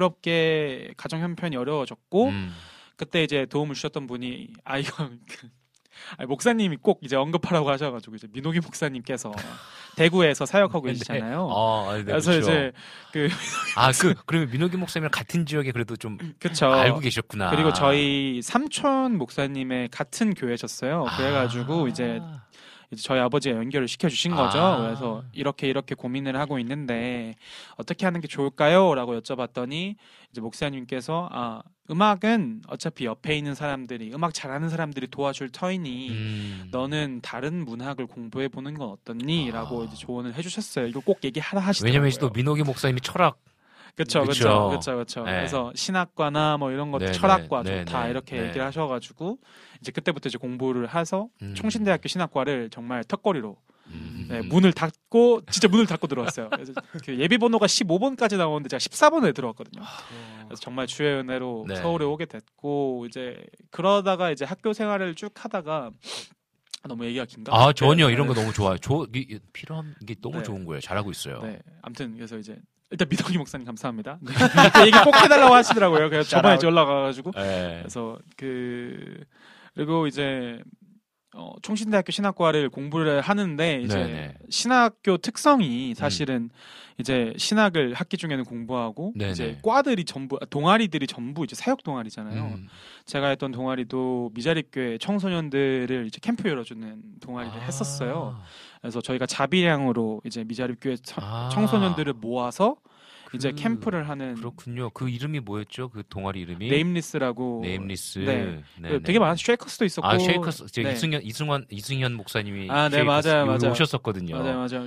자연스럽게 가정 형편이 어려워졌고 음. 그때 이제 도움을 주셨던 분이 아 이거 그, 아니, 목사님이 꼭 이제 언급하라고 하셔가지고 이제 민호기 목사님께서 대구에서 사역하고 계시잖아요. 아, 네, 그래서 그렇죠. 이제 그 아, 그 그러면 민호기 목사님이랑 같은 지역에 그래도 좀 그쵸. 알고 계셨구나. 그리고 저희 삼촌 목사님의 같은 교회셨어요. 그래가지고 아. 이제 이제 저희 아버지가 연결을 시켜주신 거죠. 아. 그래서 이렇게 이렇게 고민을 하고 있는데 어떻게 하는 게 좋을까요? 라고 여쭤봤더니 이제 목사님께서 아 음악은 어차피 옆에 있는 사람들이 음악 잘하는 사람들이 도와줄 터이니 음. 너는 다른 문학을 공부해 보는 건 어떻니? 라고 아. 이제 조언을 해주셨어요. 이거 꼭 얘기하라 하시더라고요. 왜냐면 또 민호기 목사님이 철학 그렇죠, 그쵸. 그렇죠, 그렇죠, 그렇죠. 네. 그래서 신학과나 뭐 이런 것, 네네, 철학과 네네, 좋다 이렇게 네. 얘기를 하셔가지고 이제 그때부터 이제 공부를 해서 음. 총신대학교 신학과를 정말 턱걸이로 음. 네, 문을 닫고 진짜 문을 닫고 들어왔어요. 그래서 그 예비 번호가 십오 번까지 나오는데 제가 십사 번에 들어왔거든요. 그래서 정말 주의 은혜로 네. 서울에 오게 됐고 이제 그러다가 이제 학교 생활을 쭉 하다가 너무 얘기가 긴가? 아 전혀 네, 이런 네. 거 너무 좋아요. 조, 이, 필요한 게 너무 네. 좋은 거예요. 잘하고 있어요. 네, 아무튼 그래서 이제 일단 미덕기 목사님 감사합니다. 네. 그 얘기 꼭 해달라고 하시더라고요. 그래서 저번에 이제 연락 와가지고 네. 그래서 그 그리고 이제 어, 총신대학교 신학과를 공부를 하는데 이제 네네. 신학교 특성이 사실은 이제 신학을 학기 중에는 공부하고 네네. 이제 과들이 전부 동아리들이 전부 이제 사역 동아리잖아요. 음. 제가 했던 동아리도 미자립교회 청소년들을 이제 캠프 열어주는 동아리를 아. 했었어요. 그래서 저희가 자비량으로 이제 미자립교회 청- 아. 청소년들을 모아서 이제 그- 캠프를 하는 그렇군요. 그 이름이 뭐였죠? 그 동아리 이름이 네임리스라고 네임리스. 네. 네네. 되게 많아요. 쉐이커스도 있었고 아 쉐이커스. 제 네. 이승현 이승환 이승현 목사님이 아, 네, 쉐이커스 맞아요, 여기 맞아요. 오셨었거든요. 맞아요, 맞아요.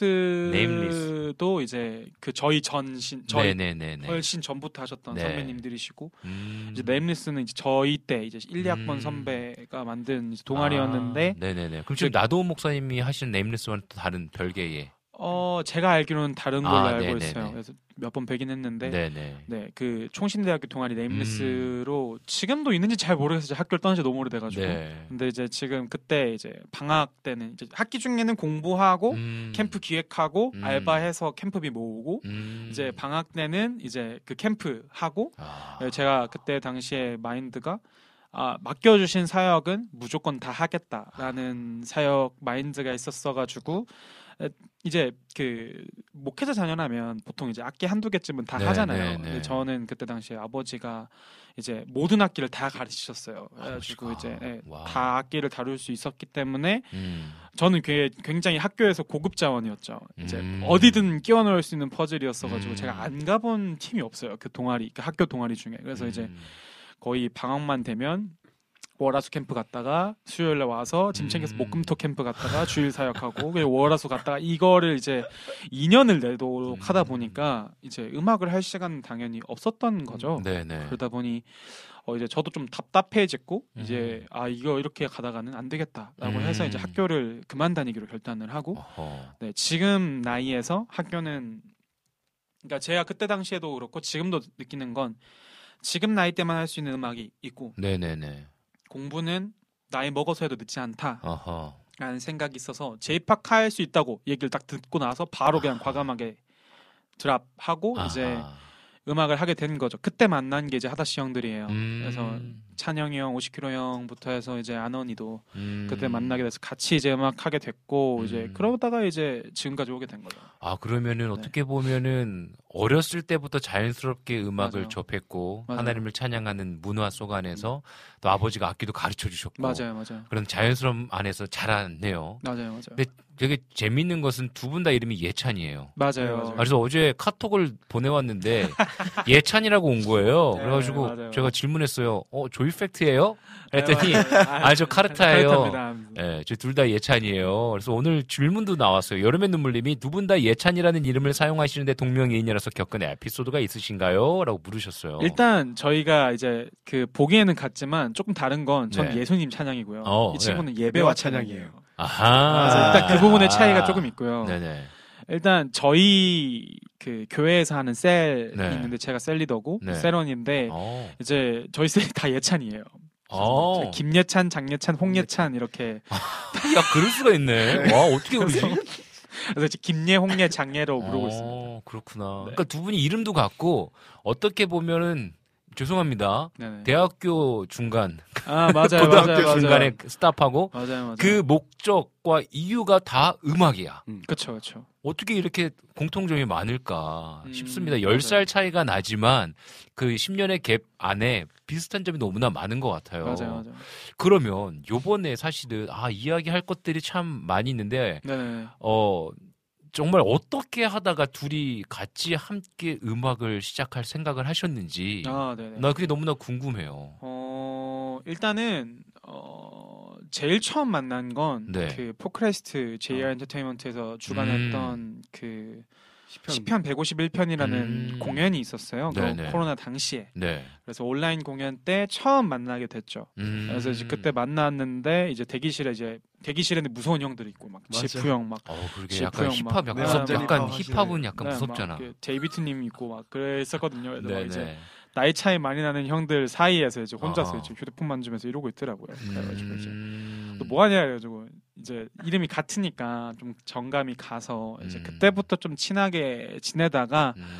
쉐이커스도 이제 그 저희 전신 저희 네네네네. 훨씬 전부터 하셨던 네. 선배님들이시고 음. 이제 네임리스는 이제 저희 때 이제 일, 이 학번 음. 선배가 만든 이제 동아리였는데 아, 네네네. 그럼 지금 나도훈 목사님이 하시는 네임리스와는 또 다른 별개의. 어 제가 알기로는 다른 걸로 아, 알고 네네네. 있어요. 그래서 몇 번 뵈긴 했는데 네네. 네, 그 총신대학교 동아리 네임리스로 음. 지금도 있는지 잘 모르겠어요. 학교를 떠난 지 너무 오래돼가지고. 네. 근데 이제 지금 그때 이제 방학 때는 이제 학기 중에는 공부하고 음. 캠프 기획하고 음. 알바해서 캠프비 모으고 음. 이제 방학 때는 이제 그 캠프 하고 아. 제가 그때 당시에 마인드가 아, 맡겨주신 사역은 무조건 다 하겠다라는 사역 마인드가 있었어가지고 이제 그 목회자 자녀라면 보통 이제 악기 한두 개쯤은 다 네, 하잖아요. 네, 네. 근데 저는 그때 당시에 아버지가 이제 모든 악기를 다 가르치셨어요. 그래가지고 아버지가. 이제 네, 와. 다 악기를 다룰 수 있었기 때문에 음. 저는 꽤- 굉장히 학교에서 고급 자원이었죠. 이제 음. 어디든 끼워 넣을 수 있는 퍼즐이었어가지고 음. 제가 안 가본 팀이 없어요. 그 동아리, 그 학교 동아리 중에. 그래서 이제 음. 거의 방학만 되면 월화수 캠프 갔다가 수요일에 와서 짐 챙겨서 음. 목금토 캠프 갔다가 주일 사역하고 그리고 월화수 갔다가 이거를 이제 이 년을 내도록 음. 하다 보니까 이제 음악을 할 시간 당연히 없었던 거죠. 네네. 그러다 보니 어 이제 저도 좀 답답해졌고 음. 이제 아 이거 이렇게 가다가는 안 되겠다라고 음. 해서 이제 학교를 그만 다니기로 결단을 하고 어허. 네, 지금 나이에서 학교는 그러니까 제가 그때 당시에도 그렇고 지금도 느끼는 건 지금 나이 때만 할 수 있는 음악이 있고 네네네. 공부는 나이 먹어서 해도 늦지 않다라는 어허. 생각이 있어서 재입학할 수 있다고 얘기를 딱 듣고 나서 바로 그냥 과감하게 드랍하고 아하. 이제 음악을 하게 된 거죠. 그때 만난 게 이제 하다시 형들이에요. 음. 그래서 찬영이 형, 오십 킬로미터 형부터 해서 이제 안원이도 음. 그때 만나게 돼서 같이 이제 음악 하게 됐고 음. 이제 그러다가 이제 지금까지 오게 된 거죠. 아 그러면은 네. 어떻게 보면은 어렸을 때부터 자연스럽게 음악을 맞아요. 접했고 맞아요. 하나님을 찬양하는 문화 속 안에서 또 아버지가 악기도 가르쳐 주셨고 맞아요, 맞아요, 그런 자연스러움 안에서 자랐네요. 맞아요, 맞아요, 근데 되게 재밌는 것은 두 분 다 이름이 예찬이에요. 맞아요, 맞아요. 아, 그래서 어제 카톡을 보내왔는데 예찬이라고 온 거예요. 네, 그래가지고 맞아요. 제가 질문했어요. 어 조이팩트예요? 그랬더니 아, 아 저 카르타예요. 카르타입니다. 네, 저 둘 다 예찬이에요. 그래서 오늘 질문도 나왔어요. 여름의 눈물님이 두 분 다 예찬이라는 이름을 사용하시는데 동명이인이라서 겪은 에피소드가 있으신가요? 라고 물으셨어요. 일단 저희가 이제 그 보기에는 같지만 조금 다른 건 전 네. 예수님 찬양이고요. 어, 이 친구는 예배와 예배와 찬양이에요. 찬양이에요. 아하. 그래서 일단 그 부분의 차이가 조금 있고요. 네네. 일단 저희 그 교회에서 하는 셀이 네. 있는데 제가 셀 리더고 네. 셀원인데 어. 이제 저희 셀이 다 예찬이에요. 어. 김예찬, 장예찬, 홍예찬 이렇게 야, 그럴 수가 있네. 와, 어떻게 그러지? 그래서 이제 김예, 홍예, 장예로 부르고 어, 있습니다. 그렇구나. 네. 그러니까 두 분이 이름도 같고 어떻게 보면은 죄송합니다. 네네. 대학교 중간, 아 맞아요, 고등학교 맞아요, 중간에 스탑하고 맞아요, 맞아요. 그 목적과 이유가 다 음악이야. 그렇죠, 그렇죠. 어떻게 이렇게 공통점이 많을까 음, 싶습니다. 열 맞아요. 살 차이가 나지만 그 십 년의 갭 안에 비슷한 점이 너무나 많은 것 같아요. 맞아요, 맞아요. 그러면 요번에 사실은 아 이야기할 것들이 참 많이 있는데 네네. 어 정말 어떻게 하다가 둘이 같이 함께 음악을 시작할 생각을 하셨는지 아 네네. 나 그게 너무나 궁금해요. 어 일단은 어 제일 처음 만난 건 그 네. 포크레스트 제이알 엔터테인먼트에서 주관했던 그 십 편 백오십일 편이라는 음. 공연이 있었어요. 그 네네. 코로나 당시에. 네. 그래서 온라인 공연 때 처음 만나게 됐죠. 음. 그래서 이제 그때 만났는데 이제 대기실에 이제 대기실에는 무서운 형들이 있고 막 맞아요. 지프 형 막 어 그러게 지프 약간 형 힙합 막- 약간 네, 무섭, 완전히 약간 힙합 힙합은 약간 네, 무섭잖아. 막 그 데이비트님 있고 막 그랬었거든요. 그래서 막 이제 네네. 나이 차이 많이 나는 형들 사이에서 이제 혼자서 어허. 이제 휴대폰 만지면서 이러고 있더라고요. 그래가지고 이제 음. 또 뭐하냐 그래가지고 이제 이름이 같으니까 좀 정감이 가서 이제 음. 그때부터 좀 친하게 지내다가 음.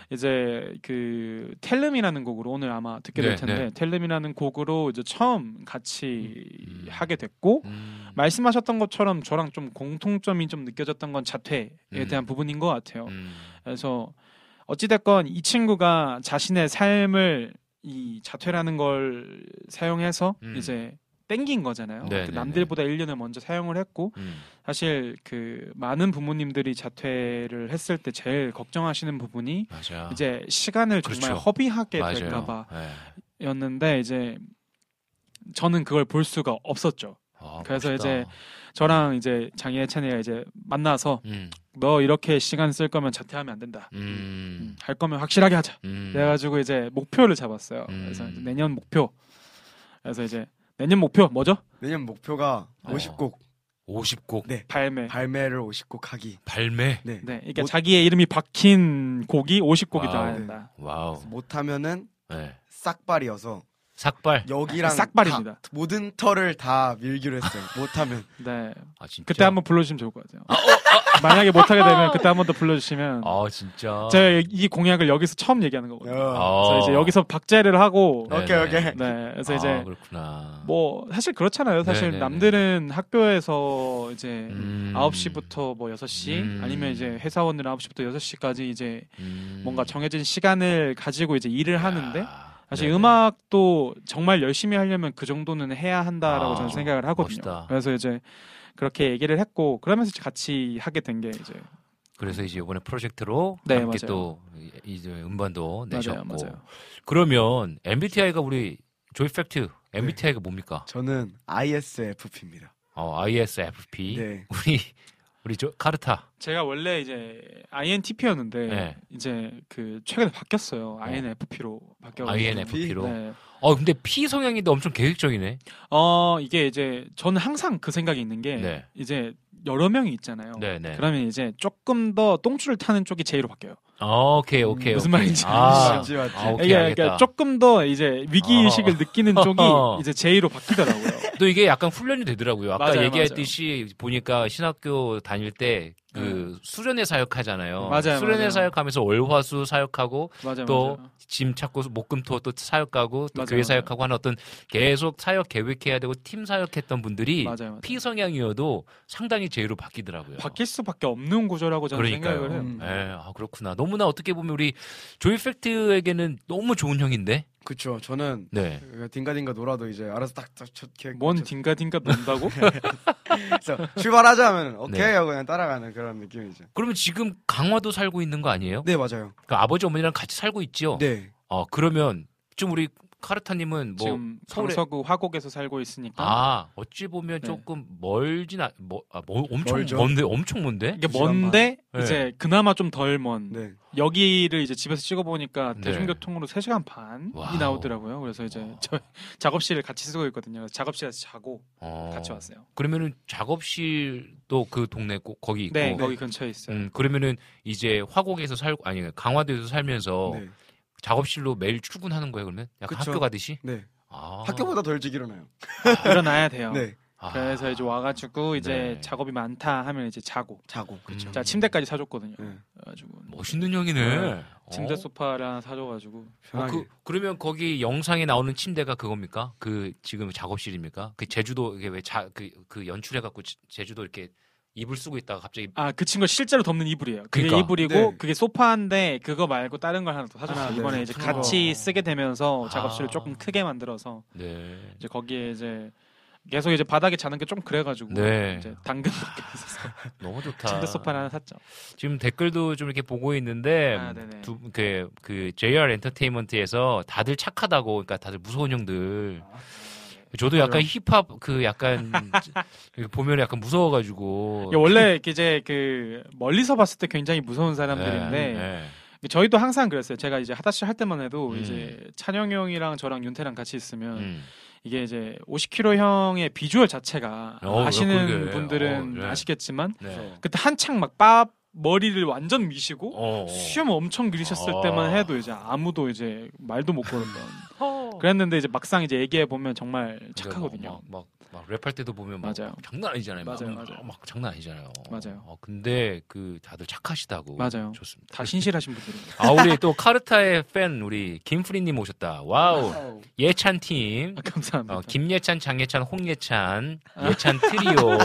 이제 그 텔름이라는 곡으로 오늘 아마 듣게 될 네, 텐데 네. 텔름이라는 곡으로 이제 처음 같이 음. 하게 됐고 음. 말씀하셨던 것처럼 저랑 좀 공통점이 좀 느껴졌던 건 자퇴에 음. 대한 부분인 것 같아요. 음. 그래서 어찌됐건 이 친구가 자신의 삶을 이 자퇴라는 걸 사용해서 음. 이제 땡긴 거잖아요. 네, 그 네, 남들보다 일 년을 먼저 사용을 했고 음. 사실 그 많은 부모님들이 자퇴를 했을 때 제일 걱정하시는 부분이 맞아. 이제 시간을 정말 그렇죠. 허비하게 맞아요. 될까봐 네. 였는데 이제 저는 그걸 볼 수가 없었죠. 아, 그래서 멋있다. 이제 저랑 이제 장예찬이가 이제 만나서 음. 너 이렇게 시간 쓸 거면 자퇴하면 안 된다. 음. 음, 할 거면 확실하게 하자. 음. 그래가지고 이제 목표를 잡았어요. 음. 그래서 이제 내년 목표. 그래서 이제 내년 목표 뭐죠? 내년 목표가 어. 오십 곡 오십 곡 네. 발매. 발매를 오십 곡 하기. 발매. 네. 네, 그러니까 못- 자기의 이름이 박힌 곡이 오십 곡이 와우. 나와야 된다. 와우. 못하면은 네. 싹발이어서 삭발. 여기랑 싹발입니다. 다- 모든 털을 다 밀기로 했어요. 못하면 네, 아 진짜. 그때 한번 불러주시면 좋을 것 같아요. 만약에 못하게 되면 그때 한 번 더 불러주시면 아 진짜. 제가 이 공약을 여기서 처음 얘기하는 거거든요. 어. 그래서 이제 여기서 박제를 하고 네. 오케이 오케이. 네, 그래서 아, 이제 그렇구나. 뭐 사실 그렇잖아요. 사실 네네네. 남들은 학교에서 이제 음. 아홉 시부터 뭐 여섯 시 음. 아니면 이제 회사원들은 아홉 시부터 여섯 시까지 이제 음. 뭔가 정해진 시간을 가지고 이제 일을 하는데 야. 사실 네네. 음악도 정말 열심히 하려면 그 정도는 해야 한다라고 아, 저는 생각을 하거든요. 멋있다. 그래서 이제 그렇게 얘기를 했고 그러면서 이제 같이 하게 된 게 이제 그래서 이제 이번에 프로젝트로 네, 함께 맞아요. 또 이제 음반도 내셨고. 맞아요, 맞아요. 그러면 엠비티아이가 우리 조이팩트 엠비티아이가 뭡니까? 저는 아이에스에프피입니다. 어, 아이에스에프피. 네. 우리 우리 저 카르타. 제가 원래 이제 아이엔티피였는데 네. 이제 그 최근에 바뀌었어요. 아이엔에프피로 바뀌어. 아이엔에프피로. 네. 어 근데 P 성향인데 엄청 계획적이네. 어 이게 이제 저는 항상 그 생각이 있는 게 네. 이제 여러 명이 있잖아요. 네, 네. 그러면 이제 조금 더 똥줄을 타는 쪽이 제이로 바뀌어요. 어, 오케이, 오케이. 무슨 오케이. 말인지 아, 맞지, 맞지. 아, 오케이, 이게 알겠다. 그러니까 조금 더 이제 위기의식을 어. 느끼는 쪽이 어. 이제 제이로 바뀌더라고요. 또 이게 약간 훈련이 되더라고요. 아까 맞아요, 얘기했듯이 보니까 신학교 다닐 때 그 음. 수련회 사역하잖아요. 맞아요, 수련회 맞아요. 사역하면서 월화수 사역하고 맞아요, 또 맞아요. 짐 찾고 목금토 또 사역하고 또 맞아요, 교회 맞아요. 사역하고 하는 어떤 계속 사역 계획해야 되고 팀 사역했던 분들이 맞아요, 맞아요. 피성향이어도 상당히 제의로 바뀌더라고요. 바뀔 수밖에 없는 구조라고 저는 그러니까요. 생각을 해요. 음. 예, 아, 그렇구나. 너무나 어떻게 보면 우리 조이 팩트에게는 너무 좋은 형인데. 그쵸. 저는 네. 그 딩가딩가 놀아도 이제 알아서 딱딱 뭔 딩가딩가 논다고? 그래서 출발하자 하면 오케이 네. 하고 그냥 따라가는 그런 느낌이죠. 그러면 지금 강화도 살고 있는 거 아니에요? 네, 맞아요. 그 아버지 어머니랑 같이 살고 있죠. 네. 어 그러면 좀 우리 카르타님은 뭐 지금 서울에 강서구 화곡에서 살고 있으니까 아 어찌 보면 네. 조금 멀진 않, 뭐, 아, 뭐 엄청 멀죠. 먼데 엄청 먼데. 이게 두 시간 먼데 반. 이제 그나마 좀 덜 먼. 네. 여기를 이제 집에서 찍어보니까 네. 대중교통으로 세 시간 반이 와우. 나오더라고요. 그래서 이제 와. 저 작업실을 같이 쓰고 있거든요. 그래서 작업실에서 자고 어, 같이 왔어요. 그러면은 작업실도 그 동네 꼭 거기 있고. 네, 거기 근처에 있어요. 음 그러면은 이제 화곡에서 살고 아니 강화도에서 살면서 네. 작업실로 매일 출근하는 거예요 그러면 약간 그쵸. 학교 가듯이. 네. 아. 학교보다 더 일찍 일어나요. 일어나야 돼요. 네. 아. 그래서 이제 와가지고 이제 네. 작업이 많다 하면 이제 자고. 자고. 그쵸. 자 침대까지 사줬거든요. 네. 그래가지고 멋있는 형이네. 네. 침대 어? 소파를 하나 사줘가지고 어, 편하게. 그, 그러면 거기 영상에 나오는 침대가 그겁니까? 그 지금 작업실입니까? 그 제주도 이게 왜 자 그 그 연출해 갖고 제주도 이렇게 이불 쓰고 있다가 갑자기 아 그 친구 실제로 덮는 이불이에요. 그게 그러니까. 이불이고 네. 그게 소파인데 그거 말고 다른 걸 하나 더 사줬어요. 아, 네. 이번에 이제 큰 같이 거. 쓰게 되면서 작업실을 아. 조금 크게 만들어서 네. 이제 거기에 이제 계속 이제 바닥에 자는 게 좀 그래가지고 네. 이제 당근 밖에 있어서 너무 좋다. 침대 소파를 하나 샀죠. 지금 댓글도 좀 이렇게 보고 있는데 아, 네네. 두, 그, 그 제이알 엔터테인먼트에서 다들 착하다고 그러니까 다들 무서운 형들. 저도 약간 힙합 그 약간 보면 약간 무서워가지고. 이게 원래 이렇게 이제 그 멀리서 봤을 때 굉장히 무서운 사람들인데 네, 네. 저희도 항상 그랬어요. 제가 이제 하다시 할 때만 해도 음. 이제 찬영 형이랑 저랑 윤태랑 같이 있으면 음. 이게 이제 오십 킬로그램 형의 비주얼 자체가 어, 아시는 그러게. 분들은 어, 네. 아시겠지만 네. 그때 한창 막 빠 머리를 완전 미시고 어, 어. 수염 엄청 기르셨을 어. 때만 해도 이제 아무도 이제 말도 못 걸었던 그랬는데 이제 막상 이제 얘기해 보면 정말 착하거든요. 막, 막, 막 랩할 때도 보면 막 맞아요. 장난 아니잖아요. 막, 맞아요, 맞아요. 막 장난 아니잖아요. 맞아요. 어, 근데 그 다들 착하시다고. 맞아요. 좋습니다. 다 신실하신 분들이에요. 아 우리 또 카르타의 팬 우리 김프리님 오셨다. 와우. 예찬 팀. 아, 감사합니다. 어, 김예찬, 장예찬, 홍예찬, 예찬 트리오.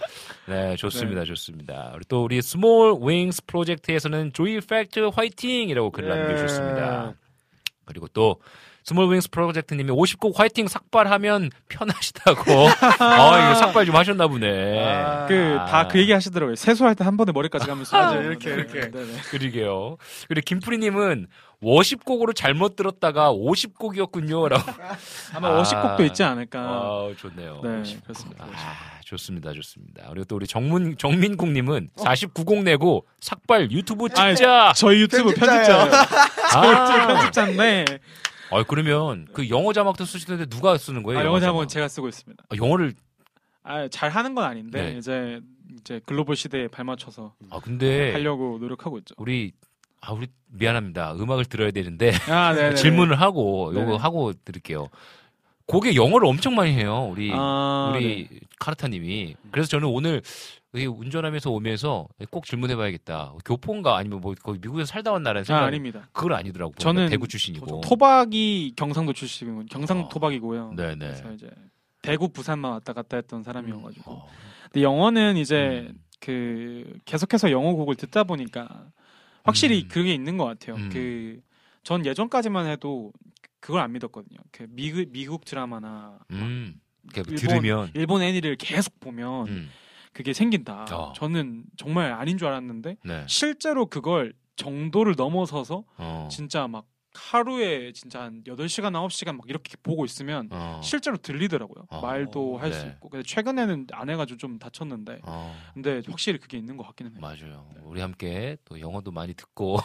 네, 좋습니다, 좋습니다. 우리 또 우리 스몰 윙스 프로젝트에서는 조이 팩트 화이팅이라고 글을 예. 남겨주셨습니다. 그리고 또 스몰 윙스 프로젝트님이 오십 곡 화이팅 삭발하면 편하시다고. 아, 이거 삭발 좀 하셨나 보네. 아. 그 다 그 얘기 하시더라고요. 세수할 때 한 번에 머리까지 가면서 맞아요. 이렇게, 이렇게. 네네. 그러게요. 그리고 김프리님은 오십 곡으로 잘못 들었다가 오십 곡이었군요라고. 아마 아. 오십 곡도 있지 않을까. 아, 좋네요. 네, 오십 곡. 그렇습니다. 아, 좋습니다, 좋습니다. 그리고 또 우리 정문 정민국님은 사십구 곡 내고 삭발 유튜브 찍자. 저희 유튜브 편집자예요. 편집자예요. 저희 유튜브 아, 편집자인데 아, 그러면 그 영어 자막도 쓰시는데 누가 쓰는 거예요? 아, 영어 자막은 제가 쓰고 있습니다. 아, 영어를 아, 잘 하는 건 아닌데 네. 이제 이제 글로벌 시대에 발맞춰서 아 근데 하려고 노력하고 있죠. 우리 아 우리 미안합니다. 음악을 들어야 되는데 아, 네. 질문을 하고 요거 네네. 하고 드릴게요. 곡에 영어를 엄청 많이 해요. 우리 아, 우리 네. 카르타님이. 그래서 저는 오늘 여기 운전하면서 오면서 꼭 질문해봐야겠다. 교포인가 아니면 뭐 거기 미국에서 살다 왔나라는 아, 생각. 아닙니다. 그건 아니더라고. 저는 대구 출신이고. 토박이 경상도 출신이고 경상 어. 토박이고요. 네네. 그래서 이제 대구 부산만 왔다 갔다 했던 사람이어가지고. 어. 근데 영어는 이제 음. 그 계속해서 영어 곡을 듣다 보니까 확실히 음. 그게 있는 것 같아요. 음. 그 전 예전까지만 해도 그걸 안 믿었거든요. 그 미국 미국 드라마나 음. 그러니까 일본- 들으면. 일본 애니를 계속 보면 음. 그게 생긴다. 어. 저는 정말 아닌 줄 알았는데 네. 실제로 그걸 정도를 넘어서서 어. 진짜 막 하루에 진짜 한 여덟 시간 아홉 시간 막 이렇게 보고 있으면 어. 실제로 들리더라고요. 어. 말도 할 수 네. 있고. 근데 최근에는 안 해가지고 좀 다쳤는데. 어. 근데 확실히 그게 있는 것 같기는 해요. 맞아요. 우리 함께 또 영어도 많이 듣고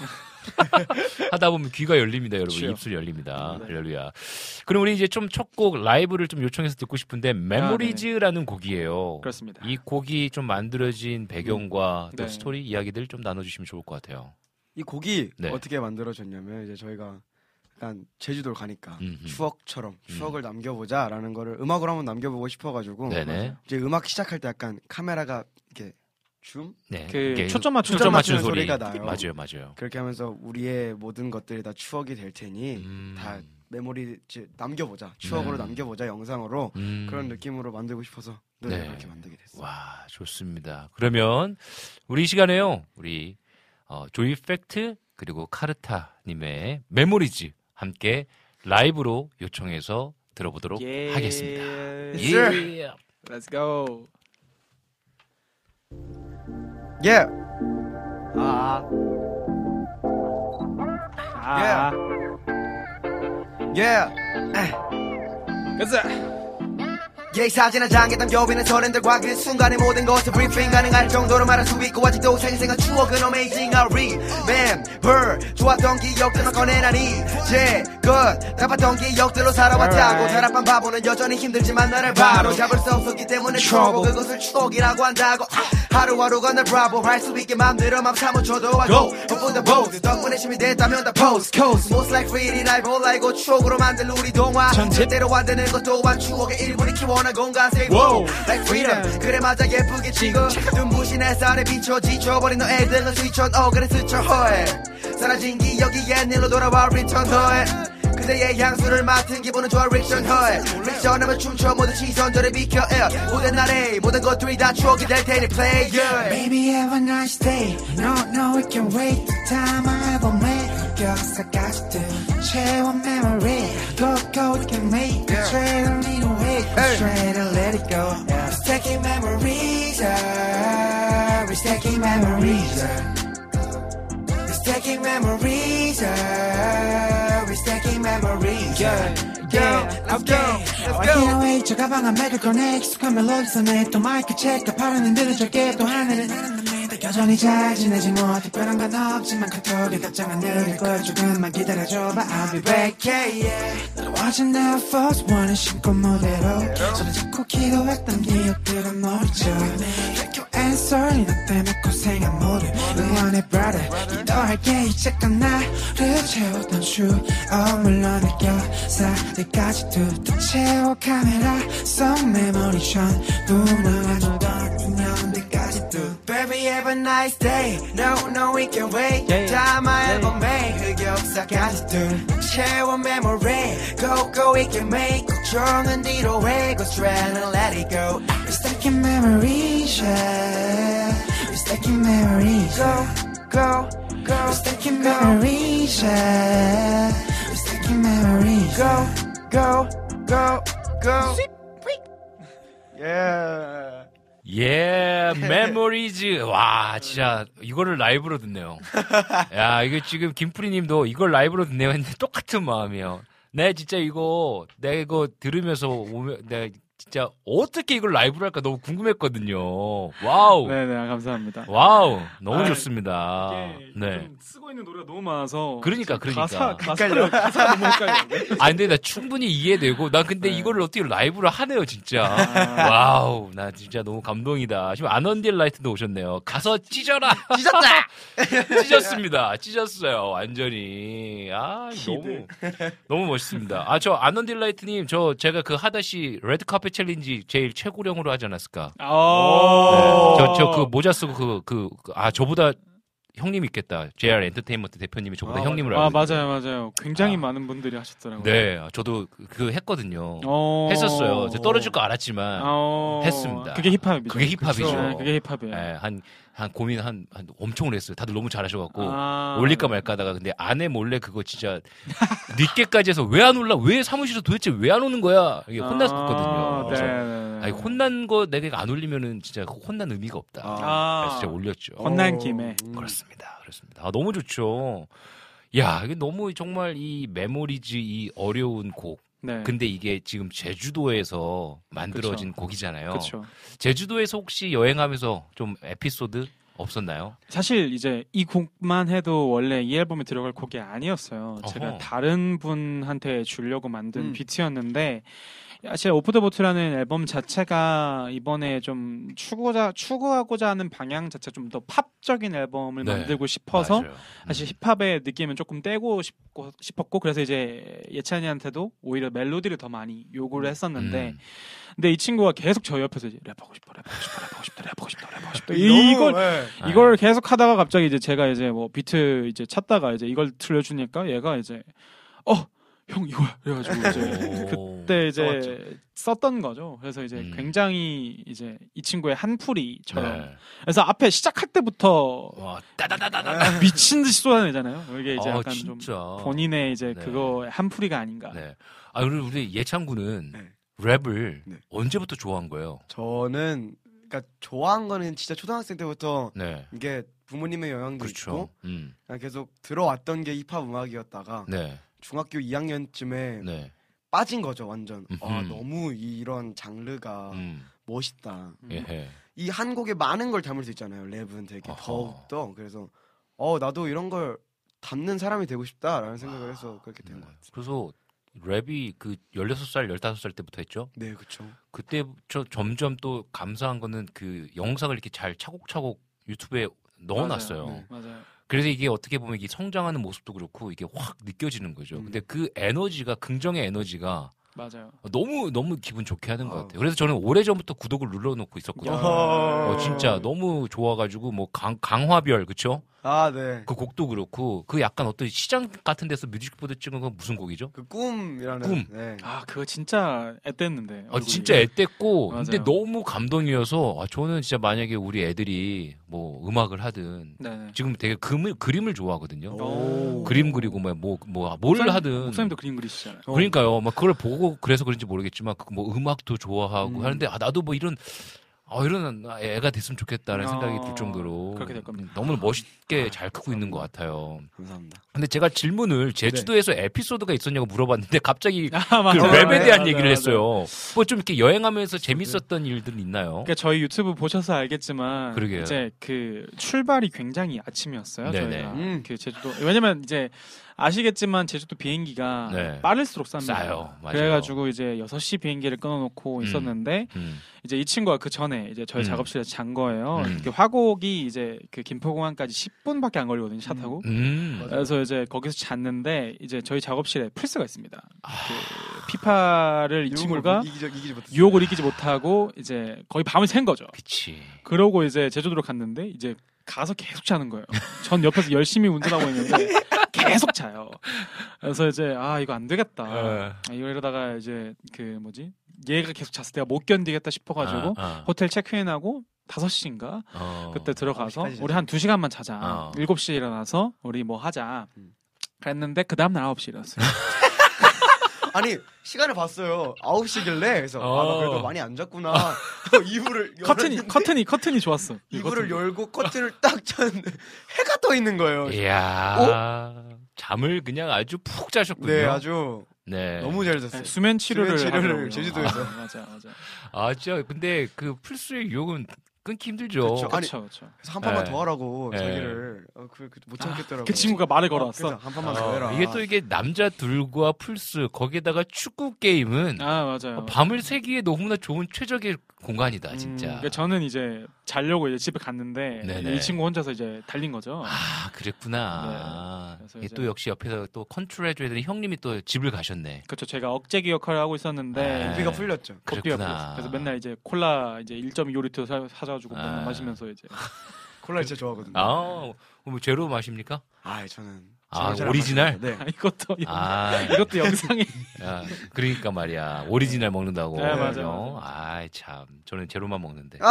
하다 보면 귀가 열립니다, 여러분. 그렇죠. 입술 열립니다. 네. 할렐루야. 그럼 우리 이제 좀 첫 곡 라이브를 좀 요청해서 듣고 싶은데 메모리즈라는 곡이에요. 그렇습니다. 이 곡이 좀 만들어진 배경과 또 네. 스토리 이야기들 좀 나눠주시면 좋을 것 같아요. 이 곡이 네. 어떻게 만들어졌냐면 이제 저희가 약간 제주도를 가니까 음흠. 추억처럼 음. 추억을 남겨보자라는 거를 음악으로 한번 남겨보고 싶어가지고 네네. 이제 음악 시작할 때 약간 카메라가 이렇게 줌 네. 그 이게 초점 맞추는 초점 맞추는 맞추는 소리. 소리가 나요. 맞아요, 맞아요. 그렇게 하면서 우리의 모든 것들이 다 추억이 될 테니 음. 다 메모리 이제 남겨보자 추억으로 네. 남겨보자 영상으로 음. 그런 느낌으로 만들고 싶어서 노래 네. 그렇게 만들게 됐어요. 와, 좋습니다. 그러면 우리 이 시간에요. 우리 어, 조이 팩트 그리고 카르타님의 메모리즈 함께 라이브로 요청해서 들어보도록 예. 하겠습니다. Yes, sir. 예. Let's go. 예. 아. 아. 예. 가자. 예, 사진 한 장에 담겨있는 서른들과 그 순간의 모든 것을 브리핑 가능할 정도로 말할 수 있고 아직도 생생한 추억은 amazing. I remember 좋았던 기억들만 꺼내나니 이제 끝 나빴던 기억들로 살아왔다고 다락방 바보는 여전히 힘들지만 나를 바로 잡을 수 없었기 때문에 trouble 그것을 추억이라고 한다고 하루하루가 날 브라보 할 수 있게 맘대로 맘 사무쳐도 하고 덕분에 보스 덕분에 힘이 됐다면 다 post coast most like free life all 알고 추억으로 만들 우리 동화 절대로 안 되는 것 또한 추억의 일부를 키워나 공간색 wow. like freedom 그래 맞아 예쁘게 지금 눈부신 햇살에 비춰 지쳐버린 너의 등을 스위쳐 어 그래 스쳐 허해 사라진 기억이 옛일로 돌아와 return 허해 그대의 향수를 맡은 기분은 좋아 릭션 허해 릭션하면 춤춰 모든 시선들을 비켜 yeah. 모든 날에 모든 것들이 다 추억이 될 테니 play yeah. Baby have a nice day No no we can wait the time I have a man 격사까지도 채워 memory Go go we can make it Try to lead away Try to let it go yeah. We're stacking memories yeah. We're stacking memories yeah. We're stacking memories yeah. We're stacking memories yeah. Yeah, let's go, let's go. Walking away, 저 가방 안 맥을 꺼내 익숙한 멜로디서 내 또 마이크 체크 파란 흔들은 절개 또 하늘은 나는답니다 여전히 잘 지내지 뭐 특별한 건 없지만 카톡에 답장은 느릴 걸 조금만 기다려줘봐 I'll be back, yeah, yeah 너를 watching the first one 신고 무대로 손을 잡고 기도했던 기억들은 머리죠 Thank you and sorry 너 때문에 고생한 모두 응원해 brother 기도할게 이제 끝나를 채웠던 추억 물론 느껴사들까지도 또 채워 카메라 속 메모리 전부 남아주던 인연들까지도 Baby have a nice day No no we can wait 담아 앨범에 흑역사까지도 채워 memory Go go we can make 걱정은 뒤로 해 Go straight and let it go We're stacking memories yeah We're stacking memories Go go go We're stacking memories yeah We're stacking memories Go go go go Yeah. 예, 메모리즈. 와, 진짜 이거를 라이브로 듣네요. 야, 이거 지금 김프리님도 이걸 라이브로 듣네요 했는데 똑같은 마음이에요. 네, 진짜 이거 내가 이거 들으면서 오면 내가 진짜 어떻게 이걸 라이브로 할까 너무 궁금했거든요. 와우. 네네 감사합니다. 와우, 너무 아, 좋습니다. 이게 네. 좀 쓰고 있는 노래가 너무 많아서 그러니까, 그러니까. 가사 가사 가사 너무 헷갈려. 아, 근데 나 충분히 이해되고, 나 근데 네. 이거를 어떻게 라이브로 하네요, 진짜. 아. 와우, 나 진짜 너무 감동이다. 지금 아넌딜 라이트도 오셨네요. 가서 찢어라! 찢었다. 찢었습니다. 찢었어요, 완전히. 아, 너무, 너무 멋있습니다. 아, 저 아넌딜 라이트님, 저 제가 그 하다시 레드카펫 챌린지 제일 최고령으로 하지 않았을까? 아. 네. 저, 저 그 모자 쓰고 그, 그, 그, 아, 저보다 형님 있겠다. 제이알 엔터테인먼트 대표님이 저보다 아, 형님을 아 알고 맞아요 맞아요. 굉장히 아. 많은 분들이 하셨더라고요. 네, 저도 그, 그 했거든요. 어. 했었어요. 저 떨어질 거 알았지만 어. 했습니다. 그게 힙합이죠. 그게 힙합이죠. 네, 그게 힙합이에요. 예, 한, 한 고민 한, 한 엄청 오래 했어요. 다들 너무 잘하셔갖고 아. 올릴까 말까 하다가 근데 아내 몰래 그거 진짜 늦게까지 해서 왜 안 올라? 왜 사무실에 도대체 왜 안 오는 거야? 이게 혼났었거든요. 아, 그래서 네. 아니, 혼난 거 내가 안 올리면은 진짜 혼난 의미가 없다. 아. 그래서 제가 올렸죠. 혼난 김에. 음. 그렇습니다. 그렇습니다. 아, 너무 좋죠. 야, 이게 너무 정말 이 메모리즈 이 어려운 곡. 네. 근데 이게 지금 제주도에서 만들어진 그쵸. 곡이잖아요. 그렇죠. 제주도에서 혹시 여행하면서 좀 에피소드 없었나요? 사실 이제 이 곡만 해도 원래 이 앨범에 들어갈 곡이 아니었어요. 어허. 제가 다른 분한테 주려고 만든 음. 비트였는데 사실 오프 더 보트라는 앨범 자체가 이번에 좀 추구자 추구하고자 하는 방향 자체 좀 더 팝적인 앨범을 네. 만들고 싶어서 맞아요. 사실 음. 힙합의 느낌은 조금 떼고 싶고 싶었고 그래서 이제 예찬이한테도 오히려 멜로디를 더 많이 요구를 했었는데 음. 근데 이 친구가 계속 저희 옆에서 이제 랩하고 싶어 랩하고 싶어 랩하고 싶다 랩하고 싶다 랩하고 싶다 너무, 이걸 네. 이걸 계속 하다가 갑자기 이제 제가 이제 뭐 비트 이제 찾다가 이제 이걸 들려주니까 얘가 이제 어 형 이거야 그래가지고 이제 오. 그때 이제 써왔죠. 썼던 거죠. 그래서 이제 음. 굉장히 이제 이 친구의 한풀이처럼 네. 그래서 앞에 시작할 때부터 와, 따다다다다. 미친 듯이 쏟아내잖아요. 이게 이제 아, 약간 좀 진짜. 본인의 이제 네. 그거 한풀이가 아닌가. 네. 아, 그리고 우리 예창구는 네. 랩을 네. 언제부터 좋아한 거예요? 저는 그러니까 좋아한 거는 진짜 초등학생 때부터 네. 이게 부모님의 영향도 그렇죠. 있고 음. 그냥 계속 들어왔던 게 힙합 음악이었다가 네. 중학교 이 학년쯤에 네. 빠진 거죠 완전. 아 음흠. 너무 이런 장르가 음. 멋있다. 예. 이 한 곡에 많은 걸 담을 수 있잖아요. 랩은 되게 어허. 더욱더 그래서 어 나도 이런 걸 담는 사람이 되고 싶다라는 생각을 해서 그렇게 된 것 같아요. 그래서 랩이 그 열여섯 살, 열다섯 살 때부터 했죠? 네, 그렇죠. 그때 저 점점 또 감사한 거는 그 영상을 이렇게 잘 차곡차곡 유튜브에 넣어놨어요. 맞아요. 네. 맞아요. 그래서 이게 어떻게 보면 이게 성장하는 모습도 그렇고 이게 확 느껴지는 거죠. 음. 근데 그 에너지가 긍정의 에너지가 맞아요. 너무 너무 기분 좋게 하는 것 아, 같아요. 그래서 저는 오래 전부터 구독을 눌러놓고 있었거든요. 어, 어, 진짜 너무 좋아가지고 뭐 강, 강화별 그쵸? 아, 네. 그 곡도 그렇고 그 약간 어떤 시장 같은 데서 뮤직비디오 찍은 건 무슨 곡이죠? 그 꿈이라는. 꿈. 네. 아 그거 진짜 앳됐는데. 아, 진짜 앳됐고 근데 맞아요. 너무 감동이어서 아, 저는 진짜 만약에 우리 애들이 뭐 음악을 하든 네네. 지금 되게 그림을, 그림을 좋아하거든요. 오. 그림 그리고 뭐 뭐 뭐 뭘 목사님- 하든 목사님도 그림 그리시잖아요. 그러니까요. 막 그걸 보고 그래서 그런지 모르겠지만 그 뭐 음악도 좋아하고 음. 하는데 아 나도 뭐 이런 아 이런 애가 됐으면 좋겠다라는 어, 생각이 들 정도로 그렇게 될 겁니다. 너무 멋있게 아, 잘 크고 있는 것 같아요. 감사합니다. 근데 제가 질문을 제주도에서 에피소드가 있었냐고 물어봤는데 갑자기 아, 그 맞아요. 랩에 맞아요. 대한 맞아요. 얘기를 맞아요. 했어요. 뭐 좀 이렇게 여행하면서 재밌었던 일들은 있나요? 그러니까 저희 유튜브 보셔서 알겠지만 그러게요. 이제 그 출발이 굉장히 아침이었어요. 네네. 저희가 음. 그 제주도 왜냐면 이제 아시겠지만 제주도 비행기가 네. 빠를수록 쌉니다. 싸요. 맞아요. 그래가지고 이제 여섯 시 비행기를 끊어놓고 음. 있었는데 음. 이제 이 친구가 그 전에 이제 저희 음. 작업실에서 잔 거예요. 음. 그 화곡이 이제 그 김포공항까지 십 분밖에 안 걸리거든요. 차 타고. 음. 그래서 이제 거기서 잤는데 이제 저희 작업실에 플스가 있습니다. 아. 그 피파를 이 친구가 이기지, 이기지 못했어요. 유혹을 이기지 못하고 이제 거의 밤을 샌 거죠. 그치. 그러고 이제 제주도로 갔는데 이제 가서 계속 자는 거예요. 전 옆에서 열심히 운전하고 있는데 계속 자요. 그래서 이제 아 이거 안 되겠다. 어. 아, 이거 이러다가 이제 그 뭐지 얘가 계속 잤을 때가 못 견디겠다 싶어가지고 아, 아. 호텔 체크인하고 다섯 시인가 어. 그때 들어가서 아홉 시까지 우리 한 두 시간만 자자. 어. 일곱 시에 일어나서 우리 뭐 하자. 음. 그랬는데 그 다음날 아홉 시에 일어났어요. 아니 시간을 봤어요. 아홉 시길래 그래서 아, 나 그래도 어. 많이 안 잤구나. 이불을 커튼이 열었는데 커튼이 커튼이 좋았어. 이 이불을 커튼이. 열고 커튼을 딱 쳤는데 해가 떠 있는 거예요. 이야. 잠을 그냥 아주 푹 자셨군요. 네, 아주 네. 너무 잘 잤어요. 네, 수면 치료를 수면 치료를 하더라고요. 제주도에서. 아, 맞아 맞아. 아, 진짜 근데 그 플스의 유혹은 끊기 힘들죠. 그쵸. 아니, 그렇죠 그렇죠. 그래서 한 판만 네. 더 하라고 네. 자기를 어, 그, 그, 못 참겠더라고요. 그 친구가 말을 어, 걸어왔어. 그래서 한 판만 어, 더 해라. 이게 또 이게 남자 둘과 플스 거기에다가 축구 게임은 아 맞아요. 밤을 새기에 너무나 좋은 최적의 공간이다 진짜. 음, 그러니까 저는 이제 자려고 이제 집에 갔는데 네네. 이 친구 혼자서 이제 달린 거죠. 아 그랬구나. 네. 그래서 이게 이제- 또 역시 옆에서 또 컨트롤해줘야 되는 형님이 또 집을 가셨네. 그렇죠. 제가 억제기 역할을 하고 있었는데 아, 고비가 풀렸죠. 고삐가 그랬구나. 풀렸어요. 그래서 맨날 이제 콜라 이제 일 점 이오 리터 사, 사가지고 아. 맨날 마시면서 이제 콜라 진짜 좋아하거든요. 아, 뭐 제로 마십니까? 아, 저는 아, 제로 잘안 오리지널? 마시는데, 아, 네. 이것도 아, 이것도 영상에 야, 그러니까 말이야. 오리지널 먹는다고. 네, 맞아요, 그죠? 아이, 참. 저는 제로만 먹는데.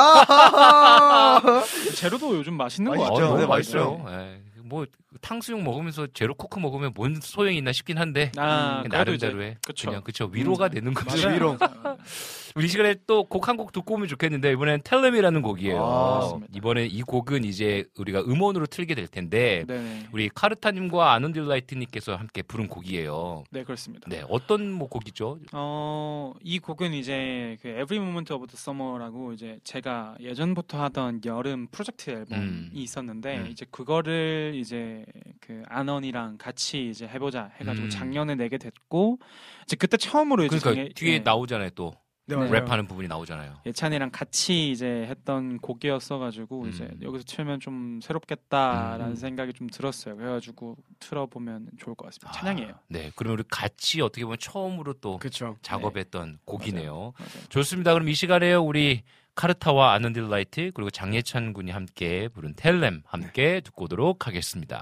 아! 제로도 요즘 맛있는 거 맛있죠. 같아요. 너무 네, 맛있어요. 예. 뭐, 탕수육 먹으면서 제로 코크 먹으면 뭔 소용이 있나 싶긴 한데. 아, 그냥 그래도 이제 나름대로의 그쵸. 그냥 그쵸 위로가 되는 거죠. 맞아요. 위로. 우리 이 시간에 또 곡 한 곡 듣고 오면 좋겠는데 이번엔 텔레미라는 곡이에요. 아, 맞습니다. 이번에 이 곡은 이제 우리가 음원으로 틀게 될 텐데 네네. 우리 카르타님과 아논딜라이트님께서 함께 부른 곡이에요. 네 그렇습니다. 네, 어떤 뭐 곡이죠? 어, 이 곡은 이제 그 Every Moment of the Summer라고 이제 제가 예전부터 하던 여름 프로젝트 앨범이 음. 있었는데 음. 이제 그거를 이제 그 안원이랑 같이 이제 해보자 해가지고 음. 작년에 내게 됐고 이제 그때 처음으로 이제 그러니까 정해- 뒤에 예, 나오잖아요 또 네, 맞아요. 랩하는 부분이 나오잖아요. 예찬이랑 같이 이제 했던 곡이었어가지고 음. 이제 여기서 틀면 좀 새롭겠다라는 음. 생각이 좀 들었어요. 그래가지고 틀어보면 좋을 것 같습니다. 아, 찬양이에요. 네, 그러면 우리 같이 어떻게 보면 처음으로 또 그렇죠. 작업했던 곡이네요. 맞아요. 좋습니다. 그럼 이 시간에 우리 카르타와 아넌딜라이트 그리고 장예찬 군이 함께 부른 텔렘 함께 듣고 오도록 하겠습니다.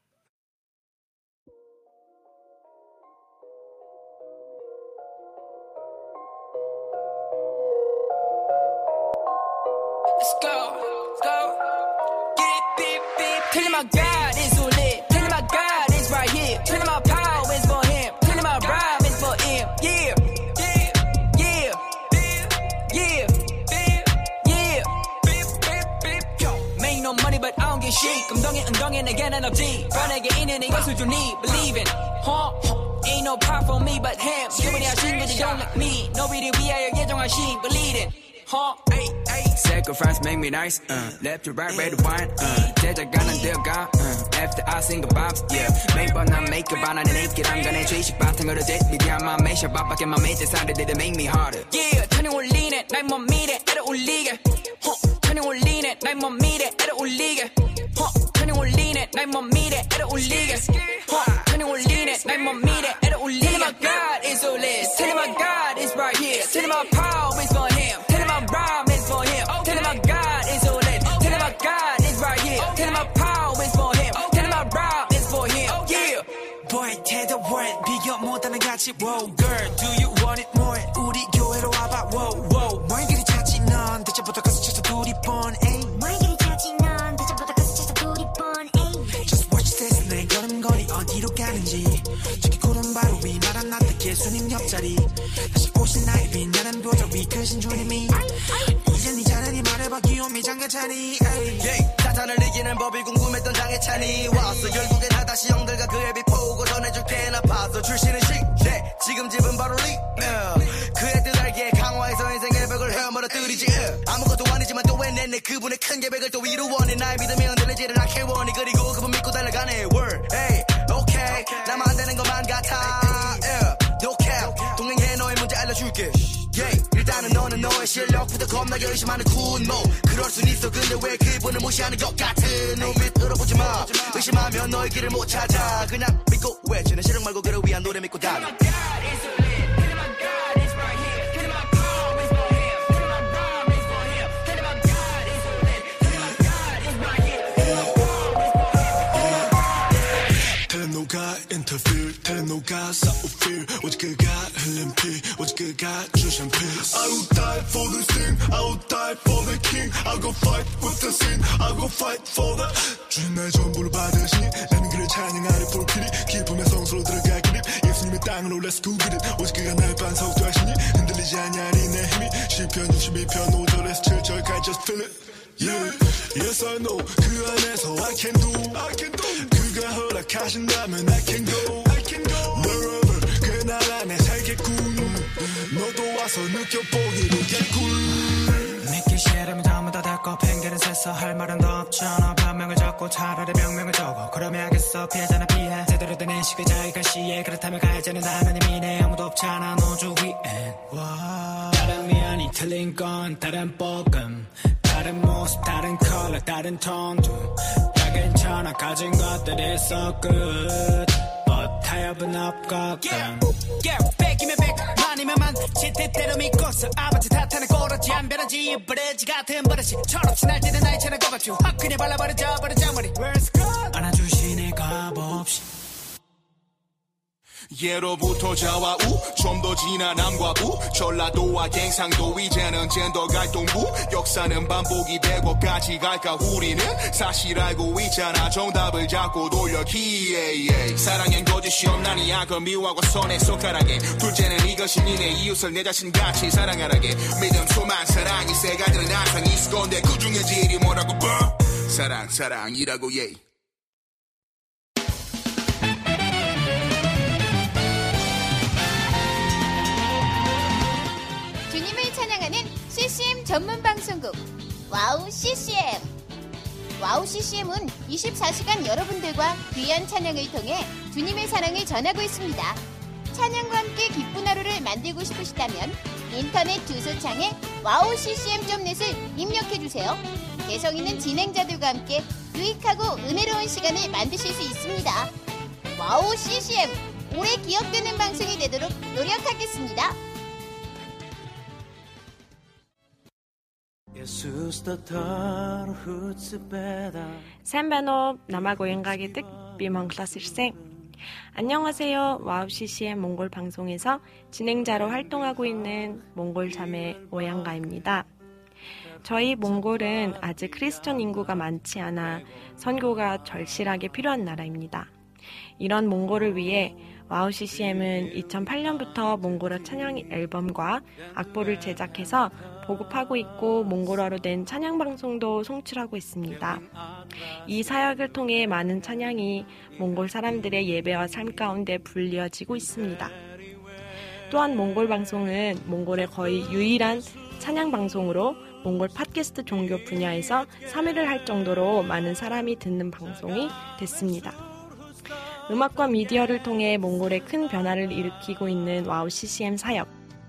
Let's go, go. Get it, beep, beep. Telling my God is all lit. Telling my God is right here. Telling my power is for him. Telling my rhyme is for him. Yeah, yeah, yeah, yeah, yeah. Make no money, but I don't get shit. 감동의 운동에 내게는 없지. 뻔하게 있는 이거 수준이 believe in. Huh? Ain't no power for me but him. 기분이 하신 거지 don't like me. 너희를 위하여 예정하신 believe it. Huh? Ay, ay. Sacrifice make me nice, uh, left to right, red to wine, uh, 제작가는 들어가, uh, after I sing about, yeah, 매번 난 make it, but 나는 naked, I'm gonna 주식 바탕으로 jet, my 매셔 바밖에 my major sounded, it make me harder. Yeah, 천이 올리네, 날 못 미래, 애를 올리게. 허, 천이 올리네, 날 못 미래, 애를 올리게. 허, 천이 올리네, 날 못 미래, 애를 올리게. 허, 천이 올리네, 날 못 미래, 애를 올리게. Tell my God is all this, tell my God is right here, tell my power is for him, tell my rhyme is for him, tell my God is all this, tell my God is right here, tell my power is for him, tell my rhyme is for him, yeah. Boy, 태도 word 비교 못하는 가치. Whoa, girl, do you want it more? 우리 교회로 와봐. Whoa, whoa. 뭘 그리 찾지 넌 대체부터 가서 쳐서 둘이 뻔. 에이. 뭘 그리 찾지 넌 대체부터 가서 쳐서 둘이 뻔. 에이. Just watch this 내 걸음걸이 어디로 가는지. 저기 구름 바로 위 나란 나타게 손님 옆자리. 다시 오신 나의 빛나는 표정 위 크신 주님이. 이제 네 차례니 말해봐 귀요미 장가차니. yeah. 사탄을 이기는 법이 궁금했던 장애찬이 왔어. 결국엔 다시 형들과 그 앱이 포고 전해줄게. 나 봤어 출신은 식네 지금 집은 바로 리 uh. 그의 뜻알기에 강화해서 인생의 벽을 헤어멀어뜨리지 uh. 아무것도 아니지만 또 왜 내내 그분의 큰 계획을 또 이루원해. 나의 믿음이 흔들리지를 않게 원해. 그리고 그분 믿고 달려가네. Word, hey, okay. 나만 안 되는 것만 같아. yeah. No cap 동행해 너의 문제 알려줄게. yeah. 일단은 너는 너의 실력부터 겁나게 의심하는 군모. 그럴 순 있어 근데 왜 그분을 무시하는 것 같은 눈빛 들어보지 마. 의심하면 너의 길을 못 찾아. 그냥 믿고 외치는 실력 말고 그를 위한 노래 믿고 다녀. 텔레노가 인터뷰 텔레노가 싸우필 오직 그가 흘린 피 오직 그가 주신 peace I will die for this thing I will die for the king I go fight with the sin I go fight for the 주님 나의 전부를 받으시니 나는 그를 찬양하리 불길이 기쁨의 성소로 들어가기를 예수님의 땅으로 let's go get it 오직 그가 나의 반석도 하시니 흔들리지 않냐리 내 힘이 시편 육십이 편 오 절에서 칠 절까지 just feel it Yeah, yes I know 그 안에서 I can do I can do 그가 허락하신다면 I can go I can go wherever 그 나라 안에 살겠군 너도 와서 느껴보기로겠군 믿기 싫으면 전부 다 될거 핑계는 세서 할 말은 더 없잖아. 변명을 적고 차라리 병명을 적어. 그러면 하겠어 피하잖아 피해 제대로 된 인식을 자기가 시해. 그렇다면 가해자는 하나님이네 아무도 없잖아 너 주위엔. 다른 면이 틀린 건 다른 볶음 다른 모습 다른 컬러 다른 톤도 다 괜찮아 가진 것들이 so good but 타협은 없거든. Yeah, yeah, 뺏기면 백 많으면 만 지태대로 믿고서 아버지 탓하는 꼬라지 안 변하지 버러지 같은 버릇이 철없이 날 때는 나의 채널 꺼봤죠. 확 그냥 발라버려져 버려져 머리 Where's God 안아주시네 값없이 예로부터 좌와 우 좀 더 진한 남과 부 전라도와 갱상도 이제는 젠더 갈동부 역사는 반복이 되고까지 갈까 우리는 사실 알고 있잖아 정답을 잡고 돌려 기에 사랑엔 거짓이 없나니 악을 미워하고 손에 손가락에 둘째는 이것이 니네 이웃을 내 자신같이 사랑하라게 믿음 소망 사랑이 세 가지는 항상 있을 건데 그중에 제일이 뭐라고 봐 사랑 사랑이라고 예 주님을 찬양하는 씨씨엠 전문 방송국 와우 씨씨엠. 와우 씨씨엠은 이십사 시간 여러분들과 귀한 찬양을 통해 주님의 사랑을 전하고 있습니다. 찬양과 함께 기쁜 하루를 만들고 싶으시다면 인터넷 주소창에 와우 씨씨엠 닷 넷을 입력해주세요. 개성 있는 진행자들과 함께 유익하고 은혜로운 시간을 만드실 수 있습니다. 와우 씨씨엠, 오래 기억되는 방송이 되도록 노력하겠습니다. Сайн байна уу? Намайг уянгаа гэдэг би Монголоос ирсэн. 안녕하세요. 와우 씨씨엠 몽골 방송에서 진행자로 활동하고 있는 몽골 자매 오양가입니다. 저희 몽골은 아직 크리스천 인구가 많지 않아 선교가 절실하게 필요한 나라입니다. 이런 몽골을 위해 와우 씨씨엠은 이천팔 년부터 몽골어 찬양 앨범과 악보를 제작해서 보급하고 있고 몽골어로 된 찬양 방송도 송출하고 있습니다. 이 사역을 통해 많은 찬양이 몽골 사람들의 예배와 삶 가운데 불리어지고 있습니다. 또한 몽골 방송은 몽골의 거의 유일한 찬양 방송으로 몽골 팟캐스트 종교 분야에서 삼 위를 할 정도로 많은 사람이 듣는 방송이 됐습니다. 음악과 미디어를 통해 몽골에 큰 변화를 일으키고 있는 와우 씨씨엠 사역.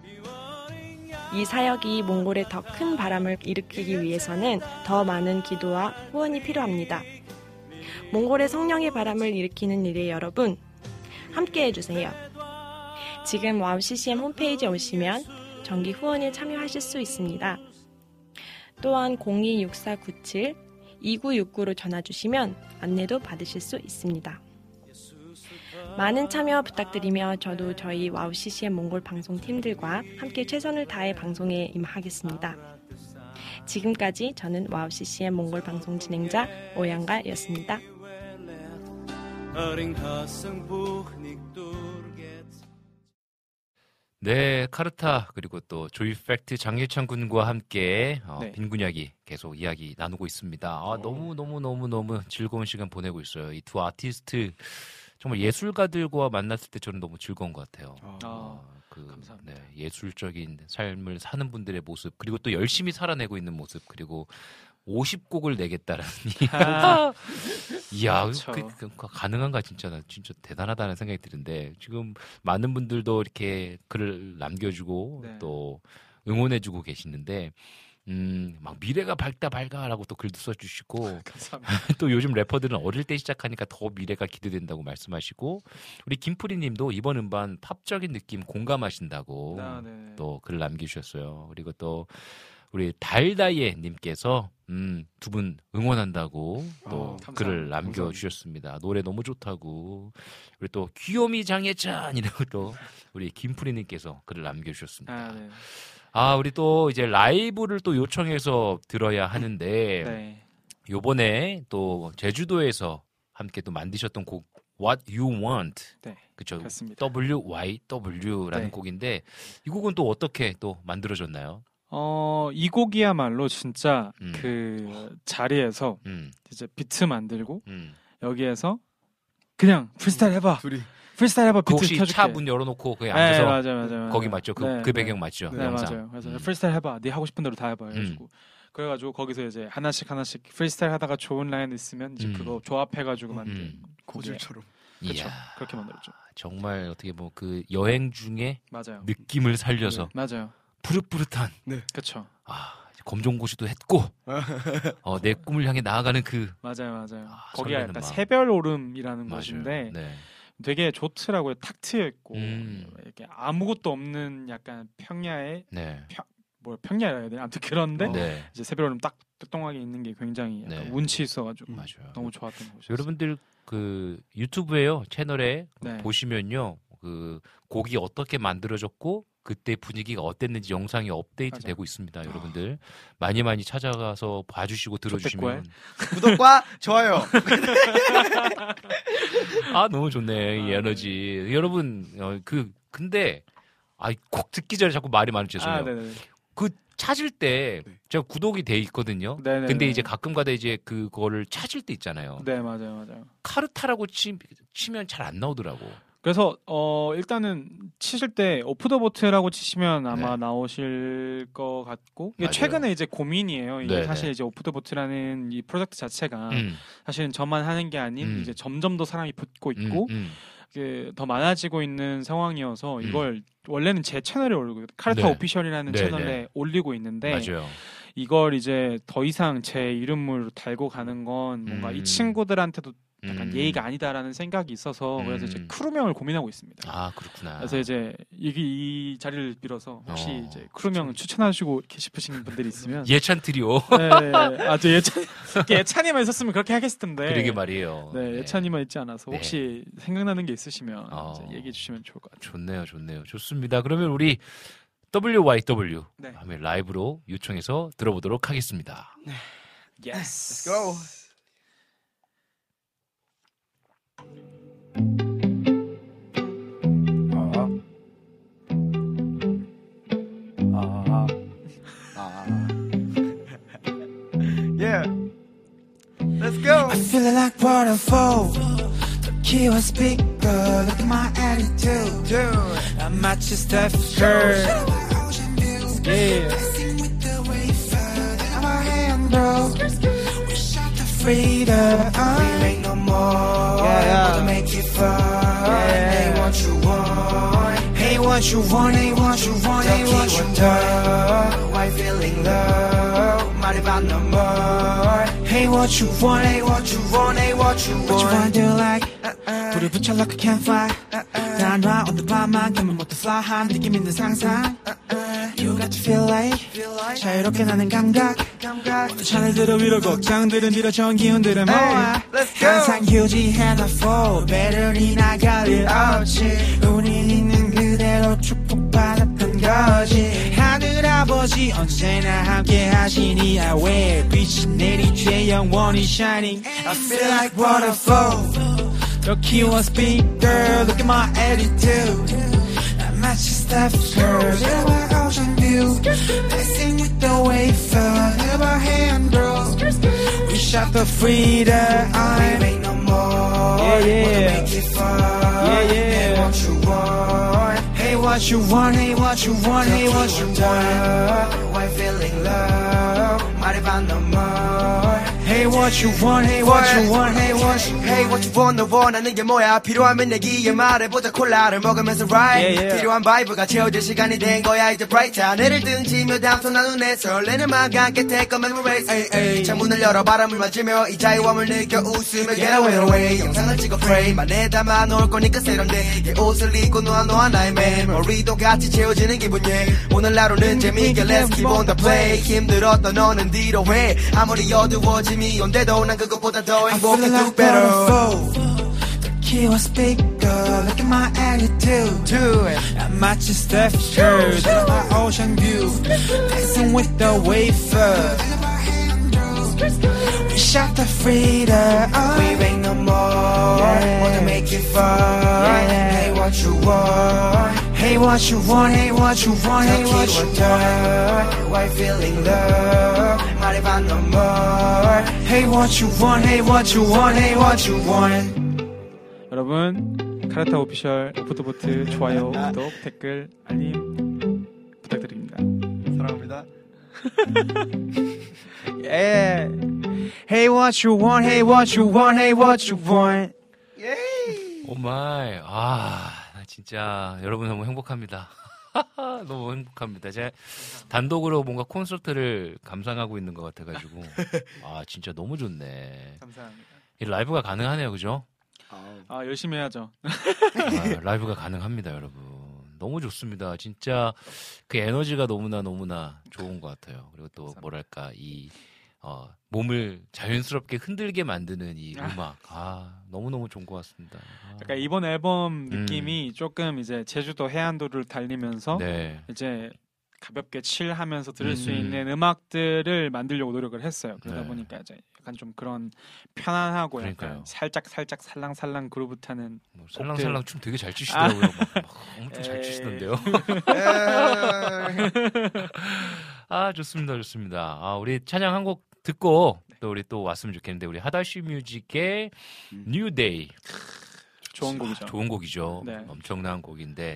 이 사역이 몽골에 더 큰 바람을 일으키기 위해서는 더 많은 기도와 후원이 필요합니다. 몽골의 성령의 바람을 일으키는 일에 여러분, 함께 해주세요. 지금 와우 씨씨엠 홈페이지에 오시면 정기 후원에 참여하실 수 있습니다. 또한 공이 육사 구칠 이구육구로 전화주시면 안내도 받으실 수 있습니다. 많은 참여 부탁드리며 저도 저희 와우 씨씨엠 몽골 방송팀들과 함께 최선을 다해 방송에 임하겠습니다. 지금까지 저는 와우 씨씨엠 몽골 방송 진행자 오양가였습니다. 네, 카르타 그리고 또 조이팩트 장예찬 군과 함께 어, 네. 빈군 이야기 계속 이야기 나누고 있습니다. 아, 너무 너무 너무 너무 즐거운 시간 보내고 있어요. 이 두 아티스트 정말 예술가들과 만났을 때 저는 너무 즐거운 것 같아요. 아, 어, 그 네, 예술적인 삶을 사는 분들의 모습 그리고 또 열심히 살아내고 있는 모습 그리고 오십 곡을 내겠다라는 아. 이야 그렇죠. 그, 그, 그, 가능한가 진짜 나 진짜 대단하다는 생각이 드는데 지금 많은 분들도 이렇게 글을 남겨주고 네. 또 응원해주고 계시는데 음, 막 미래가 밝다 밝아라고 또 글도 써주시고 또 요즘 래퍼들은 어릴 때 시작하니까 더 미래가 기대된다고 말씀하시고 우리 김프리님도 이번 음반 팝적인 느낌 공감하신다고 아, 네. 또 글을 남기셨어요. 그리고 또 우리 달다이에 님께서 음, 두 분 응원한다고 또 어, 감사합니다. 글을 남겨주셨습니다. 노래 너무 좋다고. 우리 또 귀요미 장예찬이라고 또 우리 김프리님께서 글을 남겨주셨습니다. 아, 네. 아, 우리 또 이제 라이브를 또 요청해서 들어야 하는데 네. 요번에 또 제주도에서 함께 또 만드셨던 곡 What You Want. 네. 그쵸. 그렇습니다. 더블유 와이 더블유라는 네. 곡인데 이 곡은 또 어떻게 또 만들어졌나요? 어, 이 곡이야말로 진짜 음. 그 자리에서 음. 이제 비트 만들고 음. 여기에서 그냥 프리스타일 해봐. 둘이 프리스타일 해봐. 그 비트 혹시 켜줄게. 차 문 열어놓고 거기 네, 앉아서 맞아요, 맞아요, 맞아요. 거기 맞죠? 그, 네, 그 네. 배경 맞죠? 네, 영상. 맞아요. 그래서 음. 프리스타일 해봐. 네 하고 싶은 대로 다 해봐. 해가지고 그래가지고 거기서 이제 하나씩 하나씩 프리스타일 하다가 좋은 라인 있으면 이제 음. 그거 조합해가지고 만든 음. 고질처럼. 그렇죠. 이야. 그렇게 만들었죠. 정말 어떻게 뭐 그 여행 중에 맞아요. 느낌을 살려서 네, 맞아요. 푸릇푸릇한 그렇죠. 아, 검정고시도 했고 어, 내 꿈을 향해 나아가는 그 맞아요, 맞아요. 아, 거기가 설레는 약간 마음. 새별 오름이라는 맞아요. 곳인데 네. 되게 좋더라고요. 탁 트여 있고 음. 이렇게 아무것도 없는 약간 평야에 네. 평, 뭐 평야라 해야 되나? 아무튼 그런데 네. 이제 새별 오름 딱 뚱뚱하게 있는 게 굉장히 약간 네. 운치 있어가지고 맞아요. 너무 좋았던 곳이었어요. 여러분들 그 유튜브에요 채널에 네. 보시면요 그 곡이 어떻게 만들어졌고 그때 분위기가 어땠는지 영상이 업데이트 맞아. 되고 있습니다. 여러분들 많이 많이 찾아가서 봐주시고 들어주시면 구독과 좋아요. 아 너무 좋네 이 아, 에너지. 여러분 어, 그 근데 아곡 듣기 전에 자꾸 말이 많으면 죄송해요. 아, 네네. 그 찾을 때 네. 제가 구독이 돼 있거든요. 네네네. 근데 이제 가끔가다 이제 그거를 찾을 때 있잖아요. 네, 맞아요, 맞아요. 카르타라고 치, 치면 잘 안 나오더라고. 그래서 어 일단은 치실 때 오프 더 보트라고 치시면 아마 네. 나오실 것 같고 이게 맞아요. 최근에 이제 고민이에요. 이게 네네. 사실 이제 오프 더 보트라는 이 프로젝트 자체가 음. 사실은 저만 하는 게 아닌 음. 이제 점점 더 사람이 붙고 있고 음, 음. 이게 더 많아지고 있는 상황이어서 음. 이걸 원래는 제 채널에 올리고 카르타 네. 오피셜이라는 네네. 채널에 올리고 있는데 맞아요. 이걸 이제 더 이상 제 이름으로 달고 가는 건 뭔가 음. 이 친구들한테도 약간 음. 예의가 아니다라는 생각이 있어서 그래서 이제 음. 크루명을 고민하고 있습니다. 아 그렇구나. 그래서 이제 이, 이 자리를 빌어서 혹시 어, 이제 크루명 추천하시고 싶으신 분들이 있으면 예찬 트리오. 네, 아저 예찬 예찬이만 있었으면 그렇게 하겠을 텐데. 그러게 말이에요. 네, 네. 예찬이만 있지 않아서 네. 혹시 생각나는 게 있으시면 어. 이제 얘기해 주시면 좋을 것 같아요. 좋네요, 좋네요. 좋습니다. 그러면 우리 더블유 와이 더블유 네. 다음에 라이브로 요청해서 들어보도록 하겠습니다. Yes. Let's go. 아. 아. Yeah. Let's go. I feel it like waterfall. The key was speaker. Look at my attitude. Dude. I'm not just Steph Curry. Yeah. We shot the freedom. We make no more. Yeah, yeah. To make it fun. Yeah. Hey, what you want? Hey, what you want? Hey, what you want? Hey, what you want? Why feeling low? 말해봐 no more. Hey, what you want? Hey, what you want? Hey, what you want? What you wanna do like? 불을 붙여 like a campfire. 난와 on the 밤만큼은 못 fly 한 느낌 있는 상상. You got to feel like 자유롭게 나는 감각. 모든 차들들어 위로 걱정들은 뒤로 좋은 기운들은 모아. 항상 유지해 나 fall. 배터리 나갈 일 없이 우린 있는 그대로 축복받았던 거지. 하늘 아버지 언제나 함께 하시니 I wear 빛이 내리쬐 영원히 shining. I feel like waterfall. Your key was big girl. Look at my attitude. I'm not just that girl. Look at my ocean view. Dancing with the wave flow. Look at my hand bro. We shot the freedom. We make no more. Yeah, yeah. Wanna make it fun. Yeah, yeah. Hey, what you want? Hey, what you want? Hey, what you want? Hey, what you want? Why feeling low? 말해봐 no more. Hey, what you want? Hey, what you want? Hey, what you want? Hey what you want 너 원하는 게 뭐야 필요하면 얘기해 말해보자 콜라를 먹으면서 right Yeah, yeah. 필요한 바이브가 채워질 시간이 된 거야 이제 bright 하늘을 등지며 담소난 눈에 설레는 마감 끝에 take a memories 창문을 열어 바람을 맞으며 이 자유함을 느껴 웃으며 get away away 영상을 찍어 frame 안에 담아 놓을 거니까 세련되게 옷을 입고 놓아 놓아 나의 메모리도 같이 채워지는 기분이 오늘 하루는 재미있게 let's keep on the play 힘들었던 너는 뒤로 해 아무리 어두워짐이 온데도 난 그것보다 더 I feel 행복해 do like better waterfall. The key was big girl. Look at my attitude. do it I'm not just Steph Curry. Look at my ocean view. Dancing with the wave flow. We shot the freedom. We make no more. Wanna make it fun. Hey, what you want? Hey, what you want? Hey, what you want? Hey, what you want? Why feeling low? 말해봐 no more. Hey, what you want? Hey, what you want? Hey, what you want? 여러분 카르타 오피셜 오프더보트 좋아요, 구독, 댓글, 알림 부탁드립니다. 사랑합니다. Yeah. Hey, what you want? Hey, what you want? Hey, what you want? 오마이, 아, 나 진짜 여러분 너무 행복합니다. 너무 행복합니다. 제가 단독으로 뭔가 콘서트를 감상하고 있는 것 같아가지고, 아, 진짜 너무 좋네. 감사합니다. 이 라이브가 가능하네요, 그죠? 아 열심히 해야죠. 아, 라이브가 가능합니다, 여러분. 너무 좋습니다. 진짜 그 에너지가 너무나 너무나 좋은 것 같아요. 그리고 또 뭐랄까 이 어, 몸을 자연스럽게 흔들게 만드는 이 음악, 아 너무 너무 좋은 것 같습니다. 아. 그러니까 이번 앨범 음. 느낌이 조금 이제 제주도 해안도를 달리면서 네. 이제 가볍게 칠하면서 들을 음. 수 있는 음악들을 만들려고 노력을 했어요. 그러다 네. 보니까 이제 약간 좀 그런 편안하고 그러니까요. 약간 살짝 살짝 살랑살랑 그루브 타는 뭐 살랑살랑 춤 되게 잘 추시더라고요. 막, 막 엄청 잘 에이. 추시던데요. 아 좋습니다, 좋습니다. 아 우리 찬양 한 곡 듣고 또 우리 또 왔으면 좋겠는데 우리 하다슈 뮤직의 뉴 데이 좋은 곡이죠. 아, 좋은 곡이죠. 네. 엄청난 곡인데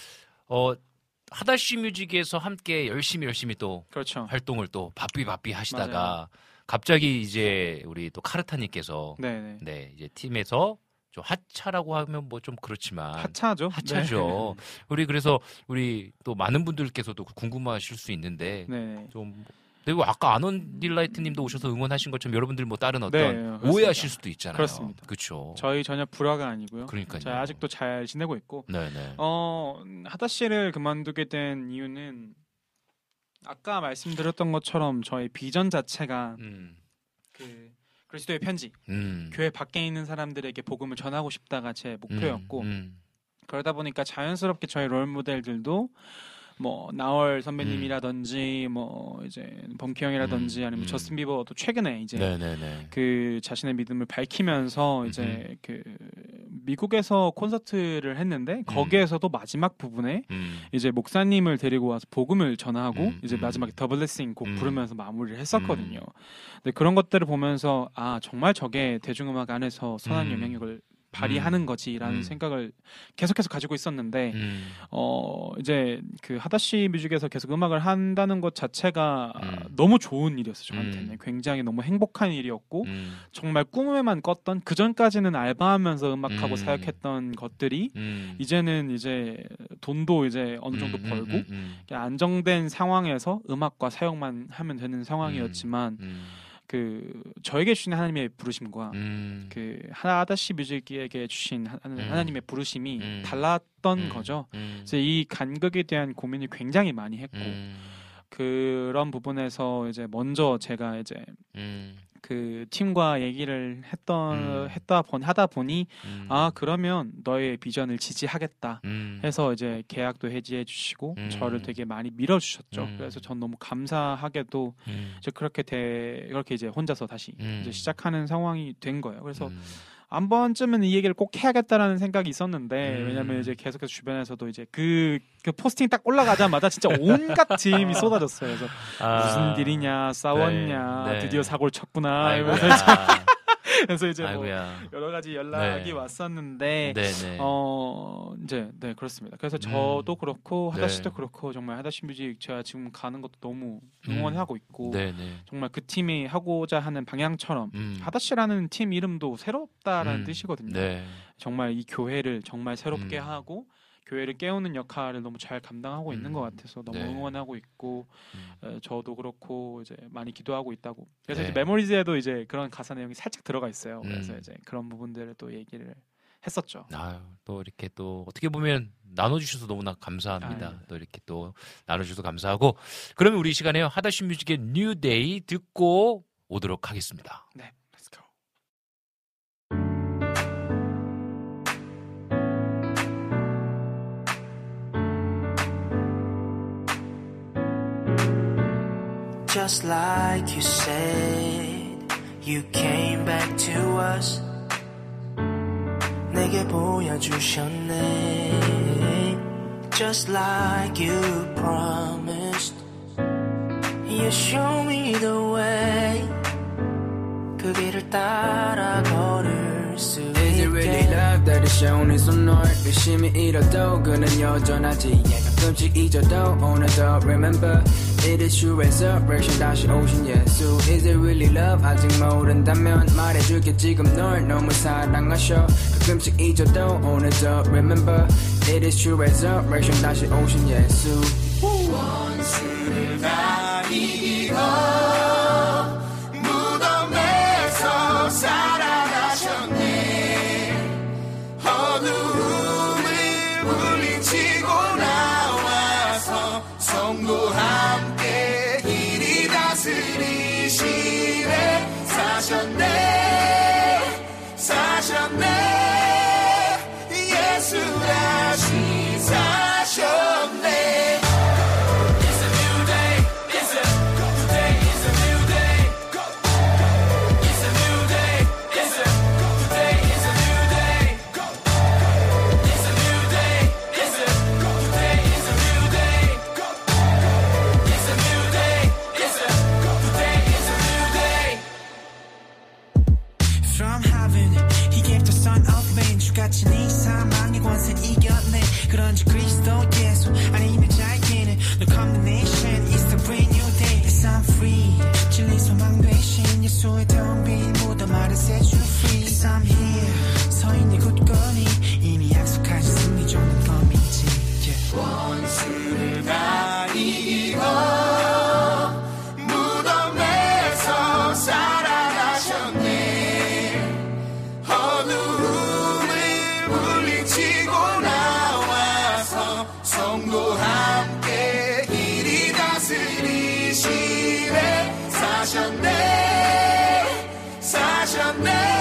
어 하다시 뮤직에서 함께 열심히 열심히 또 그렇죠. 활동을 또 바삐 바삐 하시다가 맞아요. 갑자기 이제 우리 또 카르타님께서 네네. 네 이제 팀에서 좀 하차라고 하면 뭐 좀 그렇지만 하차죠. 하차죠. 네. 우리 그래서 우리 또 많은 분들께서도 궁금하실 수 있는데 네. 좀 그리고 아까 아논 딜라이트님도 오셔서 응원하신 것처럼 여러분들 뭐 다른 어떤 네, 그렇습니다. 오해하실 수도 있잖아요. 그렇습니다. 그렇죠. 저희 전혀 불화가 아니고요. 그러니까요. 저희 아직도 잘 지내고 있고. 네네. 어 하다 씨를 그만두게 된 이유는 아까 말씀드렸던 것처럼 저희 비전 자체가 음. 그 그리스도의 편지, 음. 교회 밖에 있는 사람들에게 복음을 전하고 싶다가 제 목표였고 음. 음. 그러다 보니까 자연스럽게 저희 롤 모델들도 뭐 나얼 선배님이라든지 음. 뭐 이제 범키 형이라든지 음. 아니면 음. 저스틴 비버도 최근에 이제 네네네. 그 자신의 믿음을 밝히면서 이제 음. 그 미국에서 콘서트를 했는데 거기에서도 음. 마지막 부분에 음. 이제 목사님을 데리고 와서 복음을 전하고 음. 이제 마지막에 더 블레싱 곡 음. 부르면서 마무리를 했었거든요. 음. 근데 그런 것들을 보면서 아 정말 저게 대중음악 안에서 선한 음. 영향력을 발휘하는 음. 거지라는 음. 생각을 계속해서 가지고 있었는데 음. 어 이제 그 하다시 뮤직에서 계속 음악을 한다는 것 자체가 음. 너무 좋은 일이었어요. 저한테는 음. 굉장히 너무 행복한 일이었고 음. 정말 꿈에만 꿨던 그 전까지는 알바하면서 음악하고 음. 사역했던 것들이 음. 이제는 이제 돈도 이제 어느 정도 음. 벌고 음. 음. 안정된 상황에서 음악과 사역만 하면 되는 상황이었지만 음. 그 저에게 주신 하나님의 부르심과 음. 그 하다시 뮤직에게 주신 하, 음. 하나님의 부르심이 음. 달랐던 음. 거죠. 음. 그래서 이 간극에 대한 고민을 굉장히 많이 했고 음. 그런 부분에서 이제 먼저 제가 이제 음. 그 팀과 얘기를 했던 음. 했다 본 하다 보니 음. 아 그러면 너의 비전을 지지하겠다 음. 해서 이제 계약도 해지해 주시고 음. 저를 되게 많이 밀어 주셨죠. 음. 그래서 전 너무 감사하게도 음. 이제 그렇게 돼 그렇게 이제 혼자서 다시 음. 이제 시작하는 상황이 된 거예요. 그래서 음. 한 번쯤은 이 얘기를 꼭 해야겠다라는 생각이 있었는데 음. 왜냐면 이제 계속해서 주변에서도 이제 그, 그 포스팅 딱 올라가자마자 진짜 온갖 짐이 쏟아졌어요. 그래서 아. 무슨 일이냐 싸웠냐 네. 네. 드디어 사고를 쳤구나 이러면서 그래서 이제 뭐 여러 가지 연락이 네. 왔었는데 네네. 어 이제 네 그렇습니다. 그래서 저도 음. 그렇고 하다 씨도 네. 그렇고 정말 하다시 뮤직 제가 지금 가는 것도 너무 응원하고 있고 음. 정말 그 팀이 하고자 하는 방향처럼 음. 하다 씨라는 팀 이름도 새롭다라는 음. 뜻이거든요. 네. 정말 이 교회를 정말 새롭게 음. 하고 교회를 깨우는 역할을 너무 잘 감당하고 음. 있는 것 같아서 너무 네. 응원하고 있고 음. 에, 저도 그렇고 이제 많이 기도하고 있다고. 그래서 네. 이제 메모리즈에도 이제 그런 가사 내용이 살짝 들어가 있어요. 음. 그래서 이제 그런 부분들을 또 얘기를 했었죠. 아유, 또 이렇게 또 어떻게 보면 나눠주셔서 너무나 감사합니다. 아유. 또 이렇게 또 나눠주셔서 감사하고 그러면 우리 이 시간에요 하다시 뮤직의 New Day 듣고 오도록 하겠습니다. 네. Just like you said, you came back to us. 내게 보여주셨네. Just like you promised, you show me the way. 그 길을 따라 걸을 수 있게. Is it really love that is shown in some noise? 열심히 잃어도 그는 여전하지. yeah, 가끔씩 잊어도 오늘도 remember. It is true resurrection 다시 오신 예수. Is it really love? 아직 모른다면 말해줄게 지금 널 너무 사랑하셔. 가끔씩 잊어도 오늘도 remember. It is true resurrection 다시 오신 예수. 원수를 다 이기고 무덤에서 살아나셨네. 어두움을 물리치고 나와서 성도 함께 길이 다스리시네. 사셨네 사셨네 예수 다시 사셨네. From heaven, he gave the son of 빈주같이 네 사망의 권세는 이겼네 그런지 그리스도 예수 아니면 자기는 No combination is the brand new day Yes I'm free 진리 소망 되신 예수의 텅빈 무덤 아래 set you free Yes I'm here 서인의 굳건히 이미 약속하신 승리 좋은 검이지 yeah. 원수를 다 이기고 무덤에서 살아나셨네 어두움을 물리치고 나와서 성도 함께 길이 다스리시네 사셨네 사셨네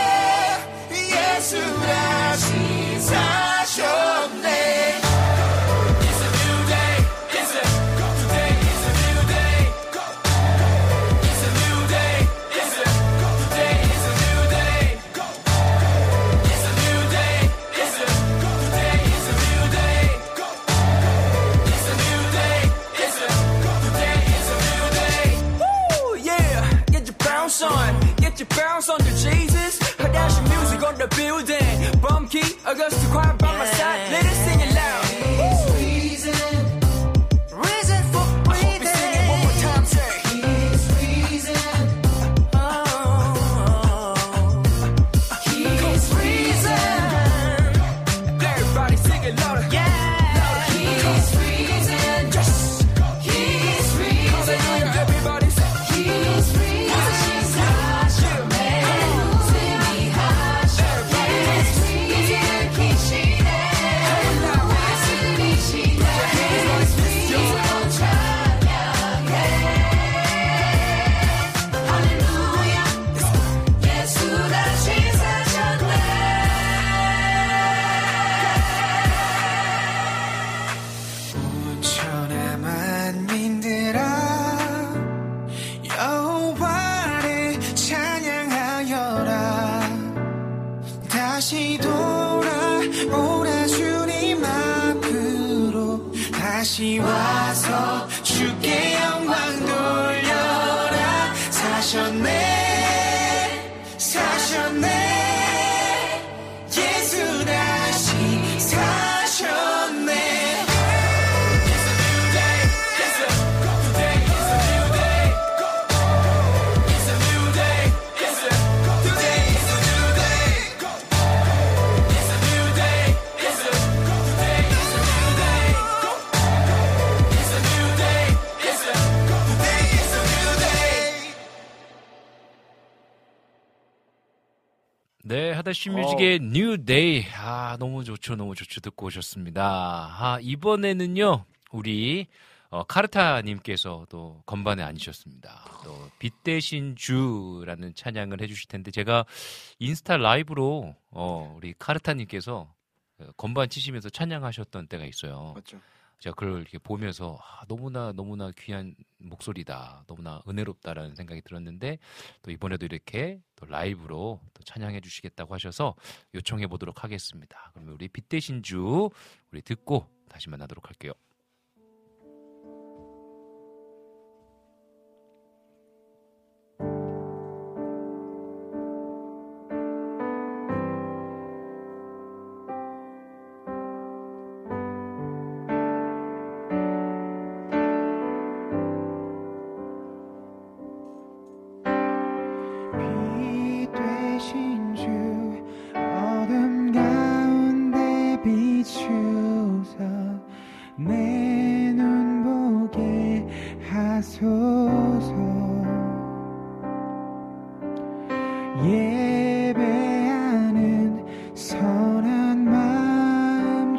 예수 다시 사셨네 It's a new day It's a today is a new day It's a new day It's a today is a new day It's a new day It's a today is a new day It's a new day It's a today is a new day Woo, yeah, get your bounce on, get your bounce on to Jesus. Hadashi music on the building, bum key, Augusta choir by my side, let us sing it loud. He's risen, risen for breathing. I hope you sing it one more time, say. He's risen, oh, he's risen. Everybody sing it louder, yeah. Louder. He's risen, yes. He's risen. Hallelujah, everybody say. He's risen, she's 하셨네. 승리하셨네. He's risen, 계시네. 다스리시네. 믿음으로 찬양해. 할렐루야. 예수 다시 사셨네. 온천한 만민들아 여호와를 찬양하여라 다시 돌아오라 주님 앞으로 다시 와서 주께 영광 돌려라 사셨네 사셨네 예수 다시 사셨네 It's a new day It's a today is a new day It's a new day It's a today is a new day It's a new day It's a today is a new day It's a new day It's a today is a new day 네, 하다시 뮤직의 New Day. 아, 너무 좋죠, 너무 좋죠. 듣고 오셨습니다. 아, 이번에는요, 우리, 어, 카르타님께서 또 건반에 앉으셨습니다. 또, 빛 대신 주라는 찬양을 해주실 텐데, 제가 인스타 라이브로, 어, 우리 카르타님께서 건반 치시면서 찬양하셨던 때가 있어요. 맞죠. 제가 그걸 이렇게 보면서 아, 너무나 너무나 귀한 목소리다, 너무나 은혜롭다라는 생각이 들었는데 또 이번에도 이렇게 또 라이브로 또 찬양해 주시겠다고 하셔서 요청해 보도록 하겠습니다. 그러면 우리 빛 대신 주 우리 듣고 다시 만나도록 할게요. 빛 되신 주 어둠 가운데 비추사 내 눈 보게 하소서 예배하는 선한 마음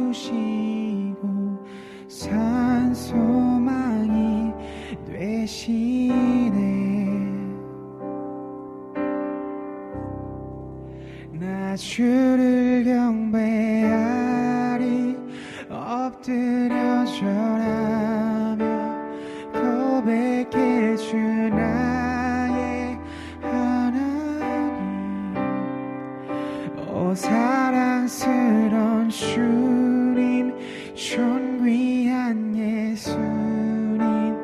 주시고 산 소망이 되시네 나 주를 경배하리 엎드려 절하며 고백해 주 나의 하나님 오 사랑스러운 주님 존귀한 예수님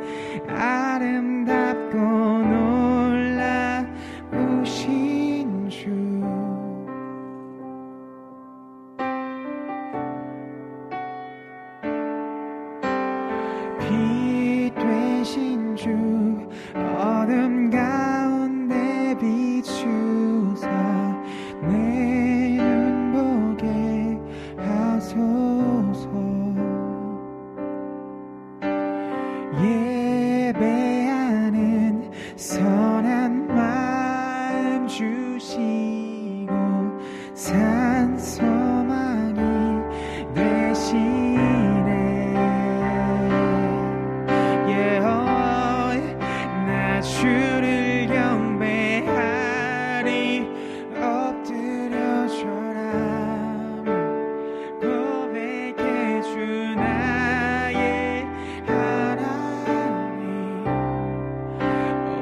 아름답고 놀라우신 주 비추사 내 눈 보게 하소서. 예배하는 선한 마음 주시고 산 소망이 되시네. yeah, oh, 나 주를 경배하리. 엎드려 절하며 고백해 주 나의 하나님. 오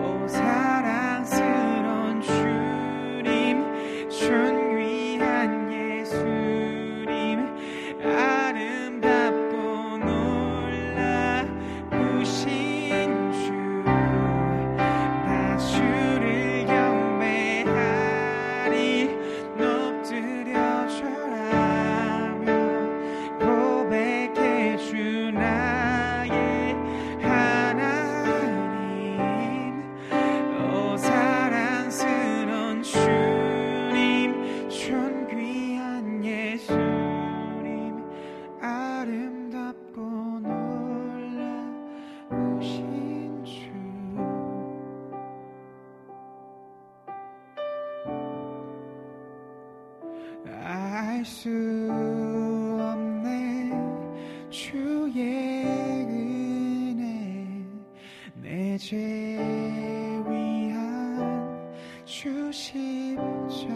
사랑스러운 주님, 존귀한 예수님, 아름답고 놀라우신 주. 나 주를 경배하리. 엎드려 절하며 고백해 주 나의 하나님. 오 사랑스러운 주님, 존귀한 예수님, 아름답고 놀라우신 주. 알 수 없네 주의 은혜, 내 죄 위한 주 십자가.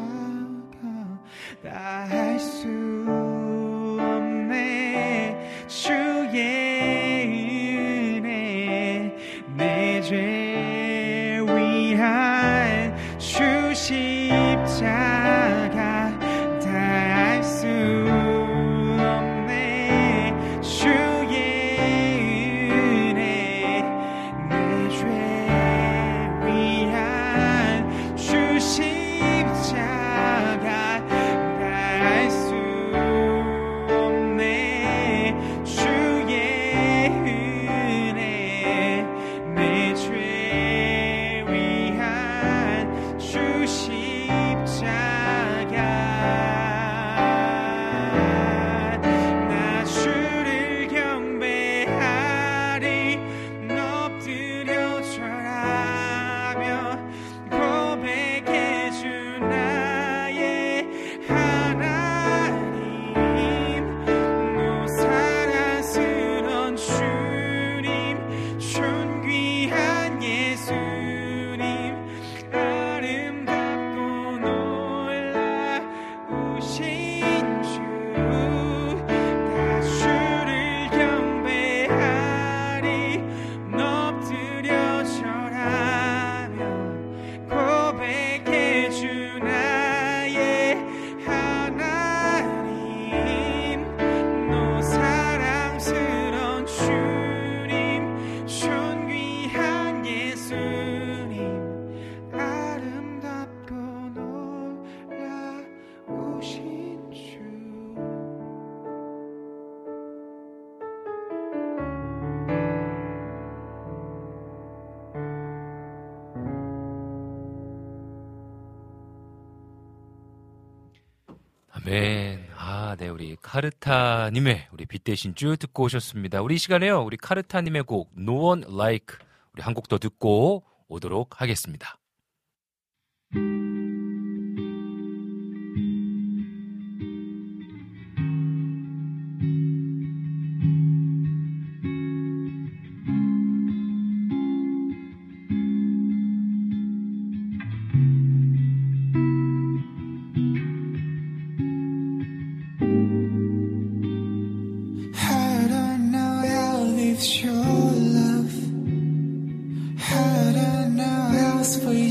다 알 수 없네 주의 은혜, 내 죄 위한 주 십자가. 다 알 수 없네 주의 은혜, 내 죄 위한 주 십자가. 다 알 수 없네 주의 은혜, 내 죄 위한 주 십자가. 나 주를 경배하리. 엎드려 절하며 고백해 주 나의 하나님. 오 사랑스러운 주님, 존귀한 예수님, 아름답고 놀라우신 주. 나 주를 경배하리. 엎드려 절하며 고백해 주 나의 하나님. 오 사랑스러운 주님, 존귀한 예수님, 아름답고 놀라우신 주. 아멘. 아, 네, 우리 카르타님의 우리 빛 대신 주 듣고 오셨습니다. 우리 이 시간에요, 우리 카르타님의 곡 No One Like 우리 한 곡 더 듣고 오도록 하겠습니다. I don't know how it's your love. I don't know how else for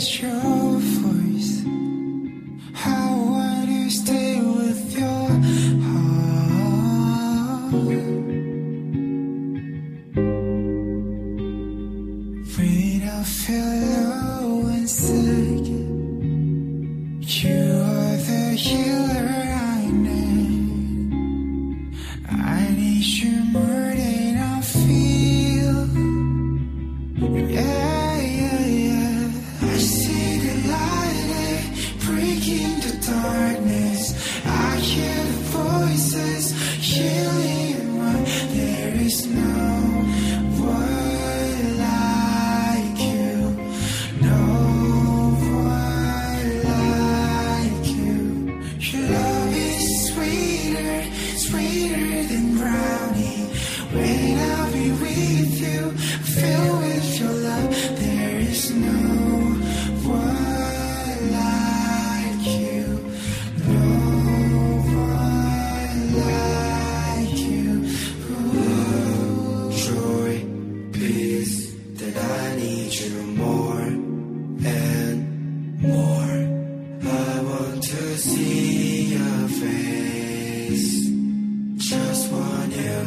to see your face. Just want you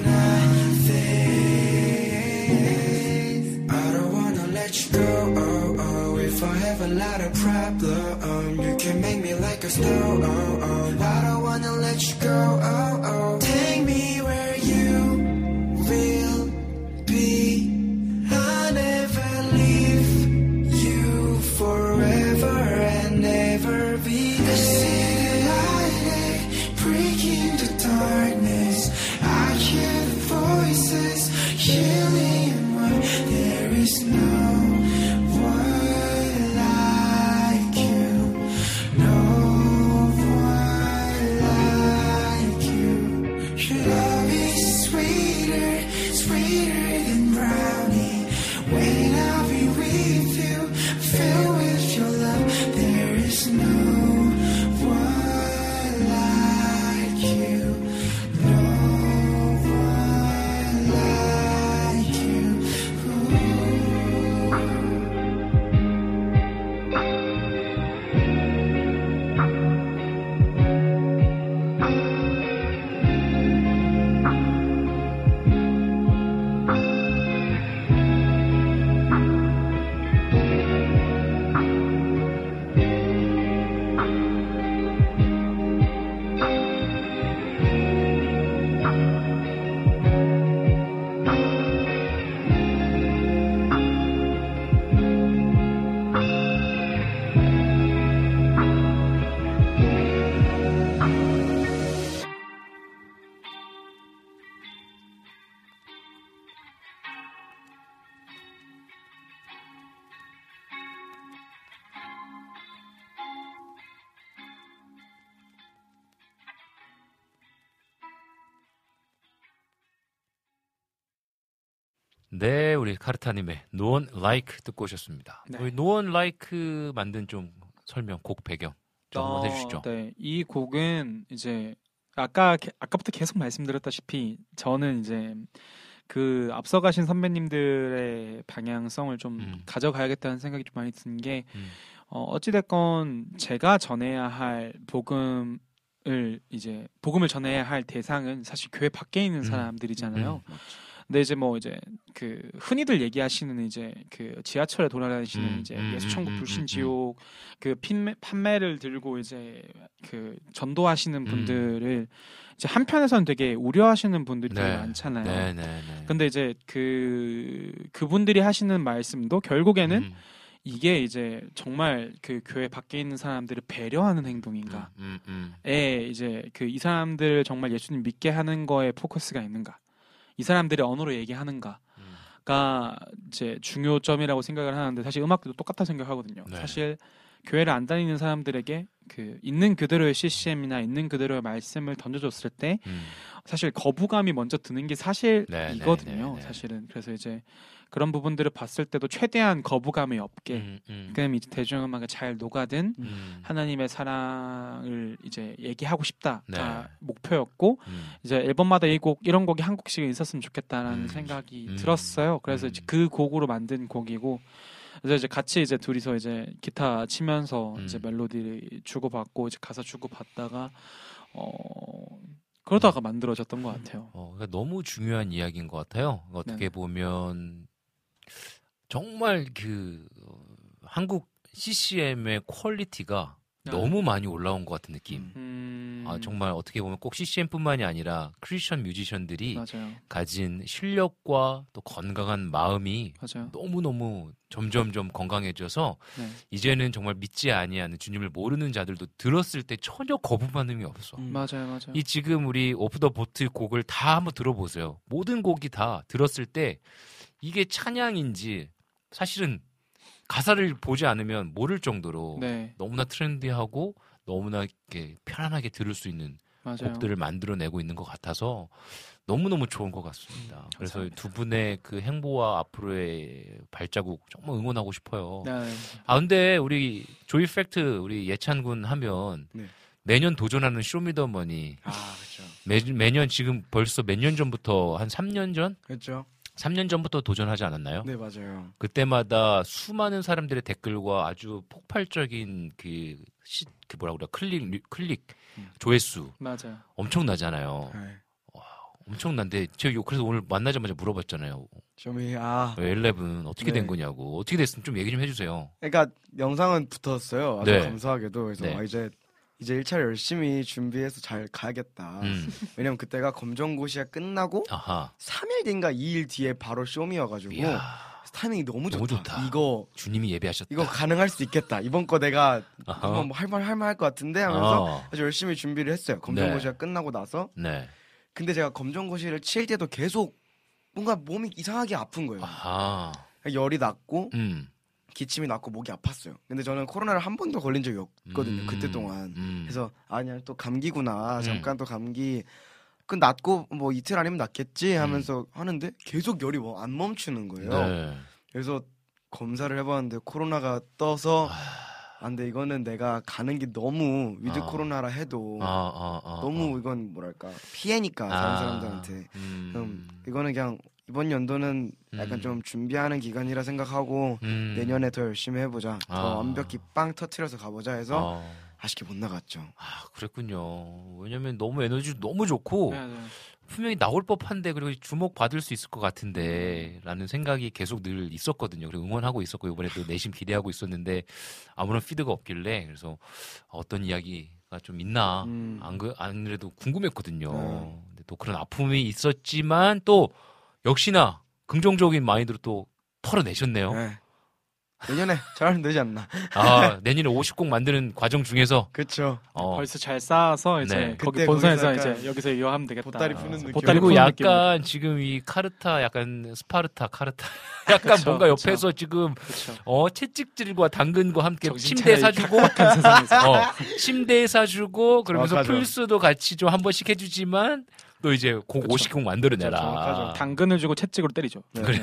nothing. I don't wanna let you go. Oh, oh. If I have a lot of problem, you can make me like a stone. Oh, oh. I don't wanna let you go. Oh, oh. Take me where you will be. I'll never leave you forever and never be. I see the light breaking the darkness. I hear the voices yelling in my. There is no one like you. No one like you. Your love is sweeter, sweeter than brownie. When I'll be with you, filled with your love. There is no one like you. No one like you. 네, 우리 카르타님의 No One Like 듣고 오셨습니다. 네. 우리 No One Like 만든 좀 설명, 곡 배경 좀 어, 한번 해주시죠. 네, 이 곡은 이제 아까 게- 아까부터 계속 말씀드렸다시피 저는 이제 그 앞서가신 선배님들의 방향성을 좀 음. 가져가야겠다는 생각이 좀 많이 든 게 음. 어, 어찌됐건 제가 전해야 할 복음을 이제 복음을 전해야 할 대상은 사실 교회 밖에 있는 음. 사람들이잖아요. 음. 근데 이제 뭐 이제 그 흔히들 얘기하시는 이제 그 지하철에 돌아다니시는 음, 이제 음, 예수천국 음, 음, 불신지옥 그 판매, 판매를 들고 이제 그 전도하시는 음. 분들을 이제 한편에서는 되게 우려하시는 분들이 되게 네. 많잖아요. 네, 네, 네. 근데 이제 그 그분들이 하시는 말씀도 결국에는 음, 이게 이제 정말 그 교회 밖에 있는 사람들을 배려하는 행동인가? 음, 음. 에 이제 그 이 사람들을 정말 예수님 믿게 하는 거에 포커스가 있는가? 이 사람들이 언어로 얘기하는가가 이제 중요점이라고 생각을 하는데 사실 음악도 똑같다 생각하거든요. 네. 사실 교회를 안 다니는 사람들에게 그 있는 그대로의 씨씨엠이나 있는 그대로의 말씀을 던져줬을 때 음. 사실 거부감이 먼저 드는 게 사실이거든요. 네, 네, 네. 사실은 그래서 이제 그런 부분들을 봤을 때도 최대한 거부감이 없게 음, 음. 그럼 이제 대중음악에 잘 녹아든 음. 하나님의 사랑을 이제 얘기하고 싶다가 네. 목표였고 음. 이제 앨범마다 이 곡 이런 곡이 한 곡씩은 있었으면 좋겠다라는 음. 생각이 음. 들었어요. 그래서 이제 그 곡으로 만든 곡이고 그래서 이제 같이 이제 둘이서 이제 기타 치면서 음. 이제 멜로디 주고받고 이제 가사 주고받다가 어 그러다가 만들어졌던 것 같아요. 어, 그러니까 너무 중요한 이야기인 것 같아요. 어떻게 네네. 보면 정말 그 어, 한국 씨씨엠의 퀄리티가 네. 너무 많이 올라온 것 같은 느낌. 음, 아, 정말 어떻게 보면 꼭 씨씨엠뿐만이 아니라 크리스천 뮤지션들이 맞아요. 가진 실력과 또 건강한 마음이 맞아요. 너무너무 점점점 건강해져서 네. 이제는 정말 믿지 아니하는 주님을 모르는 자들도 들었을 때 전혀 거부 반응이 없어. 음. 맞아요, 맞아요. 이 지금 우리 오프 더 보트 곡을 다 한번 들어보세요. 모든 곡이 다 들었을 때 이게 찬양인지 사실은 가사를 보지 않으면 모를 정도로 네. 너무나 트렌디하고 너무나 이렇게 편안하게 들을 수 있는 맞아요. 곡들을 만들어내고 있는 것 같아서 너무너무 좋은 것 같습니다. 그래서 두 분의 그 행보와 앞으로의 발자국 정말 응원하고 싶어요. 네. 아 근데 우리 조이 팩트 우리 예찬군 하면 네. 매년 도전하는 쇼미더머니 아, 그렇죠. 매, 매년 지금 벌써 몇 년 전부터 한 삼 년 전? 그렇죠. 삼 년 전부터 도전하지 않았나요? 네, 맞아요. 그때마다 수많은 사람들의 댓글과 아주 폭발적인 그, 시, 그 뭐라 그래, 클릭, 클릭, 음. 조회수. 맞아요. 엄청나잖아요. 네. 와, 엄청난데, 제가 그래서 오늘 만나자마자 물어봤잖아요. 좀이, 아. 엘레븐 어떻게 네. 된 거냐고. 어떻게 됐으면 좀 얘기 좀 해주세요. 그러니까 영상은 붙었어요. 아주 네. 감사하게도. 그래서 네. 아, 이제 이제 일 차를 열심히 준비해서 잘 가야겠다. 음. 왜냐면 그때가 검정고시가 끝나고 아하. 삼 일 뒤인가 이 일 뒤에 바로 쇼미여가지고 이야. 타이밍이 너무 좋다. 너무 좋다. 이거 주님이 예배하셨다. 이거 가능할 수 있겠다. 이번 거 내가 아하. 이번 뭐 할말 할 말 할 것 같은데 하면서 어. 아주 열심히 준비를 했어요. 검정고시가 끝나고 나서. 네. 근데 제가 검정고시를 칠 때도 계속 뭔가 몸이 이상하게 아픈 거예요. 아하. 열이 났고 음. 기침이 났고 목이 아팠어요. 근데 저는 코로나를 한 번도 걸린 적이 없거든요. 음. 그때 동안. 음. 그래서 아니야 또 감기구나. 음. 잠깐 또 감기. 그 낫고 뭐 이틀 아니면 낫겠지 하면서 음. 하는데 계속 열이 뭐 안 멈추는 거예요. 네. 그래서 검사를 해봤는데 코로나가 떠서 안돼 이거는 내가 가는 게 너무 위드 아. 코로나라 해도 아, 아, 아, 너무 이건 뭐랄까 피해니까 다른 아. 사람들한테. 음. 그럼 이거는 그냥 이번 연도는 약간 음. 좀 준비하는 기간이라 생각하고 음. 내년에 더 열심히 해보자. 더 아. 완벽히 빵 터트려서 가보자 해서 어. 아쉽게 못 나갔죠. 아, 그랬군요. 왜냐면 너무 에너지 너무 좋고 네, 네. 분명히 나올 법한데 그리고 주목 받을 수 있을 것 같은데라는 생각이 계속 늘 있었거든요. 그리고 응원하고 있었고 이번에 또 내심 기대하고 있었는데 아무런 피드가 없길래 그래서 어떤 이야기가 좀 있나 음. 안, 그, 안 그래도 궁금했거든요. 네. 근데 또 그런 아픔이 있었지만 또 역시나 긍정적인 마인드로 또 털어내셨네요. 네. 내년에 잘하면 되지 않나. 아, 내년에 오십 곡 만드는 과정 중에서 그렇죠. 어, 벌써 잘 쌓아서 이제 네. 거기 그때 본선에서 거기서 이제 여기서 이거 하면 되겠다. 보따리 푸는 느낌. 보따리 그리고 푸는 약간 느낌으로. 지금 이 카르타 약간 스파르타 카르타 약간 그쵸, 뭔가 그쵸. 옆에서 지금 그쵸. 어 채찍질과 당근과 함께 정신 침대 차려, 이 사주고 각박한 세상에서. 어, 침대 사주고 그러면서 정확하죠. 플스도 같이 좀 한 번씩 해주지만 또 이제 곡 그쵸. 오십 곡 만들어내라. 정확하죠. 당근을 주고 채찍으로 때리죠. 그래,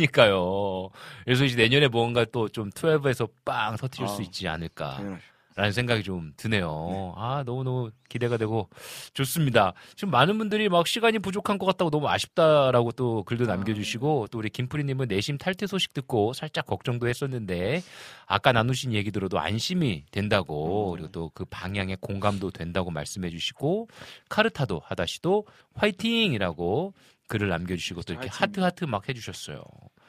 그러니까요. 그래서 이제 내년에 뭔가 또 좀 트웰브에서 빵 터트릴 아, 수 있지 않을까. 당연하죠. 라는 생각이 좀 드네요. 아, 너무너무 기대가 되고 좋습니다. 지금 많은 분들이 막 시간이 부족한 것 같다고 너무 아쉽다라고 또 글도 남겨주시고 또 우리 김프리님은 내심 탈퇴 소식 듣고 살짝 걱정도 했었는데 아까 나누신 얘기 들어도 안심이 된다고 그리고 또 그 방향에 공감도 된다고 말씀해 주시고 카르타도 하다시도 화이팅이라고 글을 남겨주시고 또 이렇게 하트 하트 막 해주셨어요.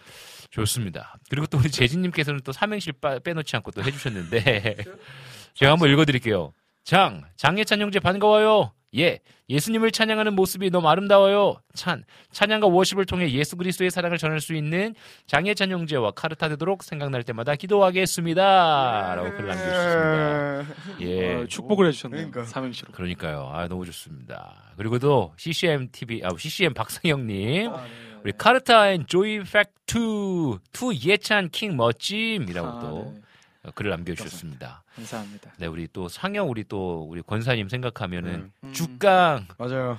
좋습니다. 그리고 또 우리 재진님께서는 또 삼행실 빠, 빼놓지 않고 또 해주셨는데 제가 한번 읽어드릴게요. 장, 장예찬 형제 반가워요. 예, 예수님을 찬양하는 모습이 너무 아름다워요. 찬, 찬양과 워십을 통해 예수 그리스도의 사랑을 전할 수 있는 장예찬 형제와 카르타 되도록 생각날 때마다 기도하겠습니다. 라고 글 남겨주셨습니다. 예, 어, 축복을 해주셨네요. 그러니까. 삼행시로. 그러니까요. 아, 너무 좋습니다. 그리고 또 씨씨엠 티비, 아, 씨씨엠 박상영님. 우리 카르타 앤 조이 팩투 투 예찬 킹 멋짐이라고 아, 또 네. 글을 남겨주셨습니다. 감사합니다. 네, 우리 또 상영 우리 또 우리 권사님 생각하면은 음. 죽강 맞아요.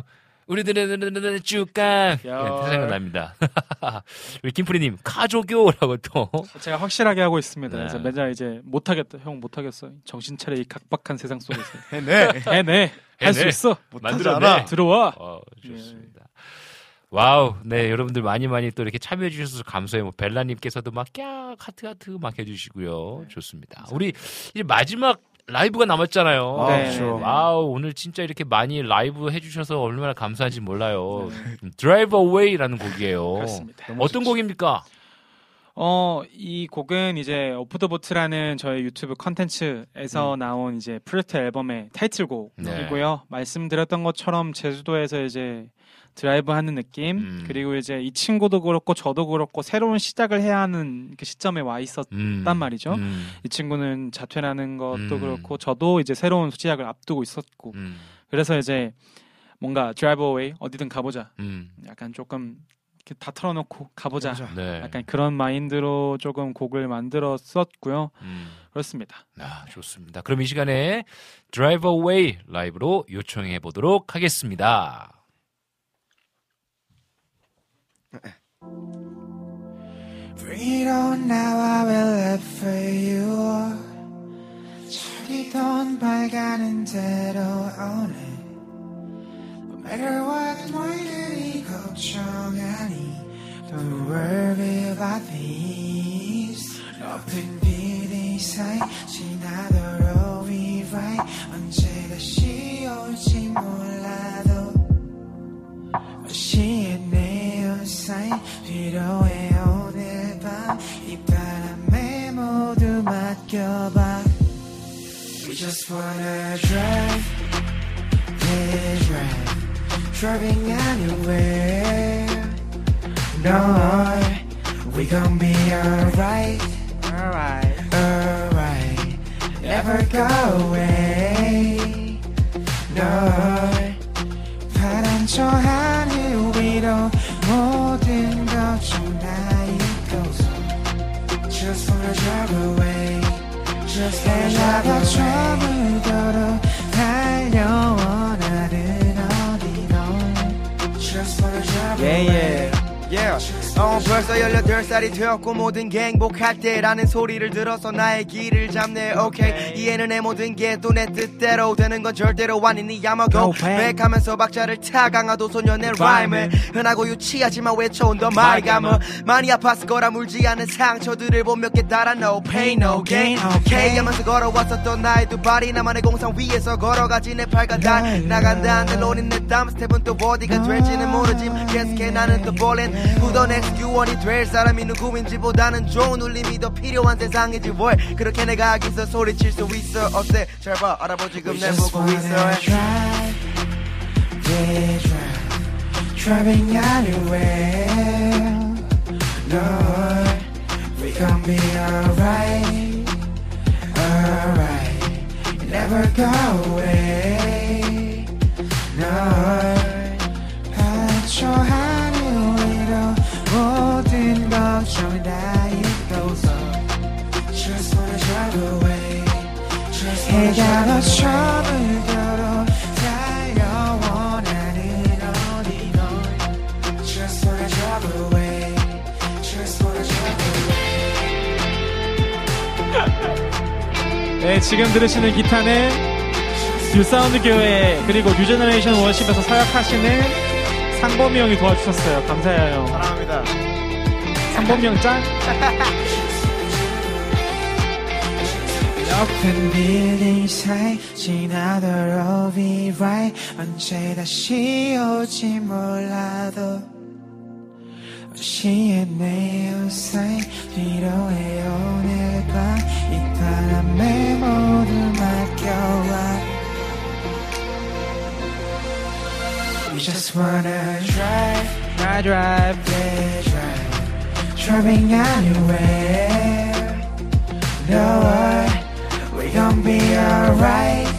우리들의 죽강 네, 야. 생각납니다. 우리 김프리님 카조교라고 또 제가 확실하게 하고 있습니다. 네. 그래서 맨날 이제 못하겠다, 형 못하겠어. 정신 차려 이 각박한 세상 속에서. 해내. 해내. 할 수 해내. 있어. 만들어내. 들어와. 어, 좋습니다. 와우, 네, 여러분들 많이 많이 또 이렇게 참여해주셔서 감사해요. 뭐, 벨라님께서도 막, 깍, 하트, 하트 막 해주시고요. 네. 좋습니다. 우리 이제 마지막 라이브가 남았잖아요. 네. 그렇죠. 와우, 오늘 진짜 이렇게 많이 라이브 해주셔서 얼마나 감사한지 몰라요. Drive Away라는 곡이에요. 그렇습니다. 어떤 곡입니까? 어, 이 곡은 이제 오프 더 보트라는 저의 유튜브 컨텐츠에서 음. 나온 이제 프로젝트 앨범의 타이틀곡이고요. 네. 말씀드렸던 것처럼 제주도에서 이제 드라이브 하는 느낌, 음. 그리고 이제 이 친구도 그렇고 저도 그렇고 새로운 시작을 해야 하는 그 시점에 와 있었단 음. 말이죠. 음. 이 친구는 자퇴라는 것도 음. 그렇고 저도 이제 새로운 시작을 앞두고 있었고 음. 그래서 이제 뭔가 드라이브 어웨이 어디든 가보자. 음. 약간 조금 이렇게 다 털어놓고 가보자. 네. 약간 그런 마인드로 조금 곡을 만들었었고요. 음. 그렇습니다. 아, 좋습니다. 그럼 이 시간에 Drive Away 라이브로 요청해 보도록 하겠습니다. Freedom now I will live for you 저리던 밝아는 대로 오늘 No matter what 너희들이 걱정하니 Don't worry about these 높은 빛 이사이 지나도록 we right 언제 다시 올지 몰라도 시의 네온 사인 필요해 오늘 밤 이 바람에 모두 맡겨봐 We just wanna drive, yeah drive Driving anywhere No, we gon' be alright Alright, alright Never go away No 파란 저 하늘 위로 모든 걱정 다 잊고서 Just wanna drive away Just wanna drive away 처음을 걸어 달려온 나는 어디로 Just wanna drive away yeah, yeah. Yeah. 어 벌써 열여덟 살이 되었고 모든 게 행복할 때라는 소리를 들어서 나의 길을 잡네 okay 이해는 해 모든 게 또 내 뜻대로 되는 건 절대로 아니니 야마고 백하면서 박자를 타 강화도 소년의 라임을 흔하고 유치하지만 외쳐온 더 많이 감어 많이 아팠을 거라 물지 않은 상처들을 본 몇 개 따라 no pain no gain okay 하면서 걸어왔었던 나의 두 발이 나만의 공상 위에서 걸어가지 내 팔과 달 나간다 내 론인 내 다음 스텝은 또 어디가 될지는 모르지만 계속해 나는 또 볼린 Who the next 유언이 될 사람이 누구인지보다는 좋은 울림이 더 필요한 세상이지 뭘 그렇게 내가 하기서 소리칠 수 있어 어때 잘 봐 알아보 지금 내 보고 있어 drive, yeah drive Driving anywhere Lord We gon' be alright Alright Never go away Lord 파초 하늘 모든 걱정 다 잊고서 Just wanna drive away Just wanna drive away 처음을 걸어 달려온 나는 어디로 Just wanna drive away Just wanna drive away 네, 지금 들으시는 기타는 뉴사운드 교회 그리고 뉴제너레이션 워십에서 사역하시는 상범이 형이 도와주셨어요. 감사해요. 사랑합니다. 상범이 형 짱. 높은 빌딩 사이 지나도록 be right 언제 다시 올지 몰라도 시의 네온 사이 필요해 오늘 밤 이 바람에 모두 맡겨와 We just wanna drive, drive, drive, yeah, drive Driving anywhere No, we gon' be alright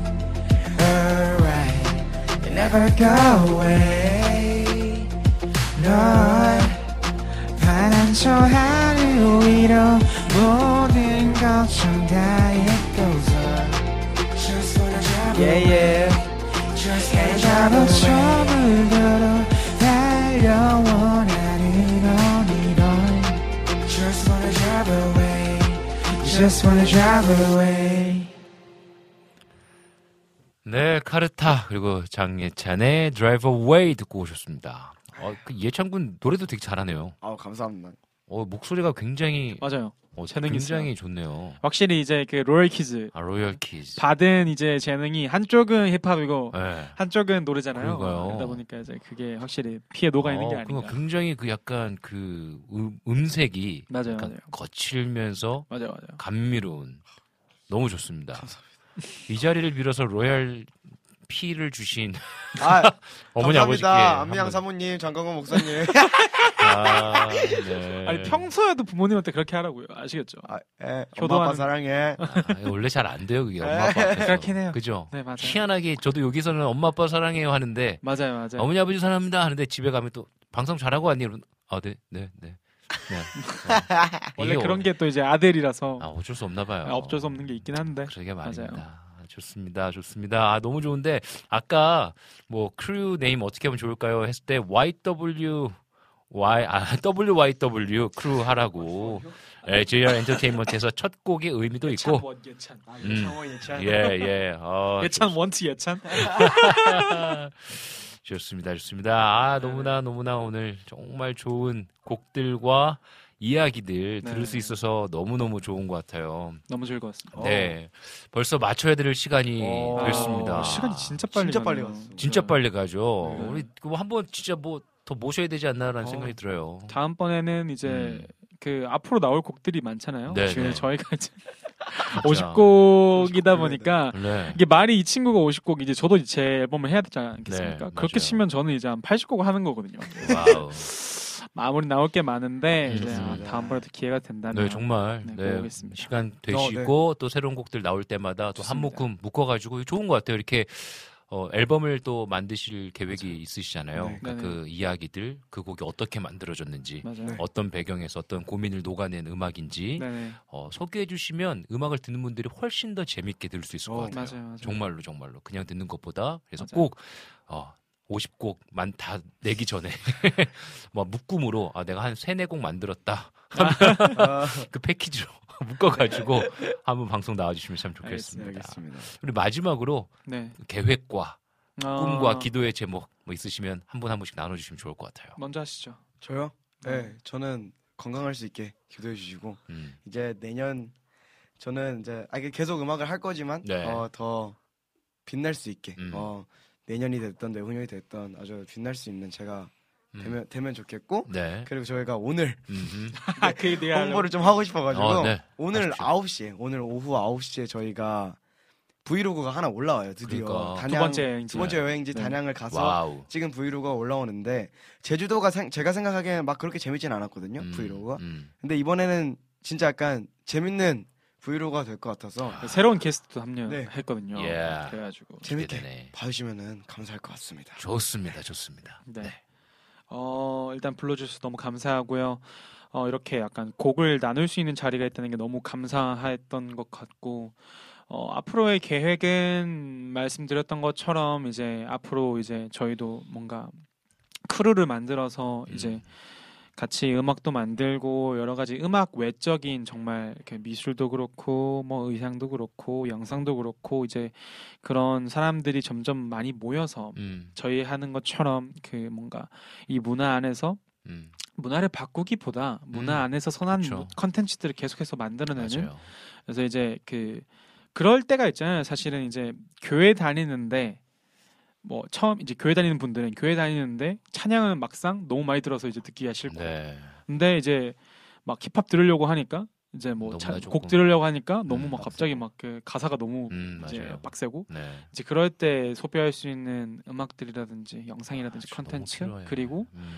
Alright Never go away No, 파란 저 하늘 위로 모든 걱정 다 잊고서 Just wanna drive yeah, yeah. 해자로 처음을 걸어 달려온 나는 어디로 Just wanna drive away Just wanna drive away 네, 카르타 그리고 장예찬의 Drive Away 듣고 오셨습니다. 어, 그 예찬군 노래도 되게 잘하네요. 아, 감사합니다. 어, 목소리가 굉장히 맞아요. 어, 재능이 굉장히 있어요. 좋네요. 확실히 이제 그 로열 키즈 아, 로열 키즈 받은 이제 재능이 한쪽은 힙합이고 네. 한쪽은 노래잖아요. 그러니까요. 그러다 보니까 이제 그게 확실히 피에 녹아 있는 어, 게 아닌가. 굉장히 그 약간 그 음, 음색이 맞아요, 약간 맞아요. 거칠면서 맞아요, 맞아요. 감미로운 너무 좋습니다. 감사합니다. 이 자리를 빌어서 로얄 피를 주신 아, 어머니 아버지께 감사합니다. 안미양 한번- 사모님, 장강원 목사님. 아, 네. 아니 평소에도 부모님한테 그렇게 하라고요. 아시겠죠? 아, 예, 효도하는- 엄마 아빠 사랑해. 아, 원래 잘 안 돼요 그게 엄마 네. 아빠 앞에서. 그렇긴 해요. 그죠? 네, 맞아요. 희한하게 저도 여기서는 엄마 아빠 사랑해요 하는데 맞아요, 맞아요. 어머니 아버지 사랑합니다 하는데 집에 가면 또 방송 잘하고 왔니? 이러면 아, 네, 네, 네. 네. 어, 원래 이게 그런 게 또 이제 아들이라서 아, 어쩔 수 없나 봐요. 아, 어쩔 수 없는 게 있긴 한데. 그러게 말입니다. 맞아요. 좋습니다. 좋습니다. 아, 너무 좋은데 아까 뭐 크루 네임 어떻게 하면 좋을까요? 했을 때 와이더블유 Y 아 더블유 와이 더블유 크루 하라고. 예, 제이알 엔터테인먼트에서 첫 곡의 의미도 예찬 있고. 원 예찬. 아, 음. 예찬 원 예찬. 예, 예. 어, 예찬 원트 예찬. 좋습니다, 좋습니다. 아, 너무나 너무나 오늘 정말 좋은 곡들과 이야기들 네. 들을 수 있어서 너무너무 좋은 것 같아요. 너무 즐거웠습니다. 네. 벌써 맞춰야 될 시간이 오. 됐습니다. 아, 시간이 진짜 빨리 진짜 빨리 가네요. 갔어. 진짜 빨리 가죠. 네. 우리 그거 한번 진짜 뭐 더 모셔야 되지 않나라는 어. 생각이 들어요. 다음번에는 이제 음. 그 앞으로 나올 곡들이 많잖아요. 네, 지금 네. 저희가 이제 오십 곡이다 보니까 네. 이게 말이 이 친구가 오십 곡 이제 저도 제 앨범을 해야 되지 않겠습니까? 네, 그렇게 맞아요. 치면 저는 이제 한 팔십 곡을 하는 거거든요. 와우. 마무리 나올 게 많은데 음, 이제 아, 좋습니다. 다음번에도 기회가 된다면 네, 정말 네, 네, 보겠습니다. 시간 되시고 또 새로운 곡들 나올 때마다 또 한 묶음 묶어가지고 좋은 것 같아요. 이렇게 어, 앨범을 또 만드실 계획이 맞아요. 있으시잖아요. 네. 그러니까 그 이야기들, 그 곡이 어떻게 만들어졌는지, 맞아요. 어떤 배경에서 어떤 고민을 녹아낸 음악인지 네네. 어, 소개해 주시면 음악을 듣는 분들이 훨씬 더 재밌게 들을 수 있을 것 어, 같아요. 맞아요, 맞아요. 정말로 정말로 그냥 듣는 것보다 그래서 맞아요. 꼭 어, 오십 곡만 다 내기 전에 뭐 묶음으로 아, 내가 한 세네 곡 만들었다 하면 그 패키지로 묶어가지고 한번 방송 나와주시면 참 좋겠습니다. 알겠습니다. 우리 마지막으로 네. 계획과 아. 꿈과 기도의 제목 뭐 있으시면 한 분 한 분씩 나눠주시면 좋을 것 같아요. 먼저 하시죠. 저요? 네, 저는 건강할 수 있게 기도해 주시고 음. 이제 내년 저는 이제 아, 이게 계속 음악을 할 거지만 네. 어, 더 빛날 수 있게 음. 어, 내년이 됐던 내후년이 됐던 아주 빛날 수 있는 제가 음. 되면 되면 좋겠고 네. 그리고 저희가 오늘 음흠. 그 홍보를 좀 하고 싶어가지고 어, 네. 오늘 하십시오. 아홉 시에 오늘 오후 아홉 시에 저희가 브이로그가 하나 올라와요. 드디어 그러니까. 단양, 두 번째 여행지. 두 번째 여행지 네. 단양을 가서 와우. 찍은 브이로그가 올라오는데 제주도가 생- 제가 생각하기에는 막 그렇게 재밌진 않았거든요. 음, 브이로그가. 음. 근데 이번에는 진짜 약간 재밌는 브이로그가 될 것 같아서 새로운 게스트도 합류했거든요. 예. 그래가지고 재밌게 기대되네. 봐주시면은 감사할 것 같습니다. 좋습니다, 좋습니다. 네. 어, 일단 불러주셔서 너무 감사하고요. 어, 이렇게 약간 곡을 나눌 수 있는 자리가 있다는 게 너무 감사했던 것 같고, 어, 앞으로의 계획은 말씀드렸던 것처럼 이제 앞으로 이제 저희도 뭔가 크루를 만들어서 음. 이제 같이 음악도 만들고 여러 가지 음악 외적인 정말 이렇게 미술도 그렇고 뭐 의상도 그렇고 영상도 그렇고 이제 그런 사람들이 점점 많이 모여서 음. 저희 하는 것처럼 그 뭔가 이 문화 안에서 음. 문화를 바꾸기보다 문화 음. 안에서 선한 그쵸. 컨텐츠들을 계속해서 만들어내는 맞아요. 그래서 이제 그 그럴 때가 있잖아요. 사실은 이제 교회 다니는데 뭐 처음 이제 교회 다니는 분들은 교회 다니는데 찬양은 막상 너무 많이 들어서 이제 듣기가 싫고 네. 근데 이제 막 힙합 들으려고 하니까 이제 뭐 너무나 차- 좋고. 곡 들으려고 하니까 너무 음, 막 갑자기 막 그 가사가 너무 음, 이제 맞아요. 빡세고 네. 이제 그럴 때 소비할 수 있는 음악들이라든지 영상이라든지 아, 너무 컨텐츠 필요해요. 그리고 음.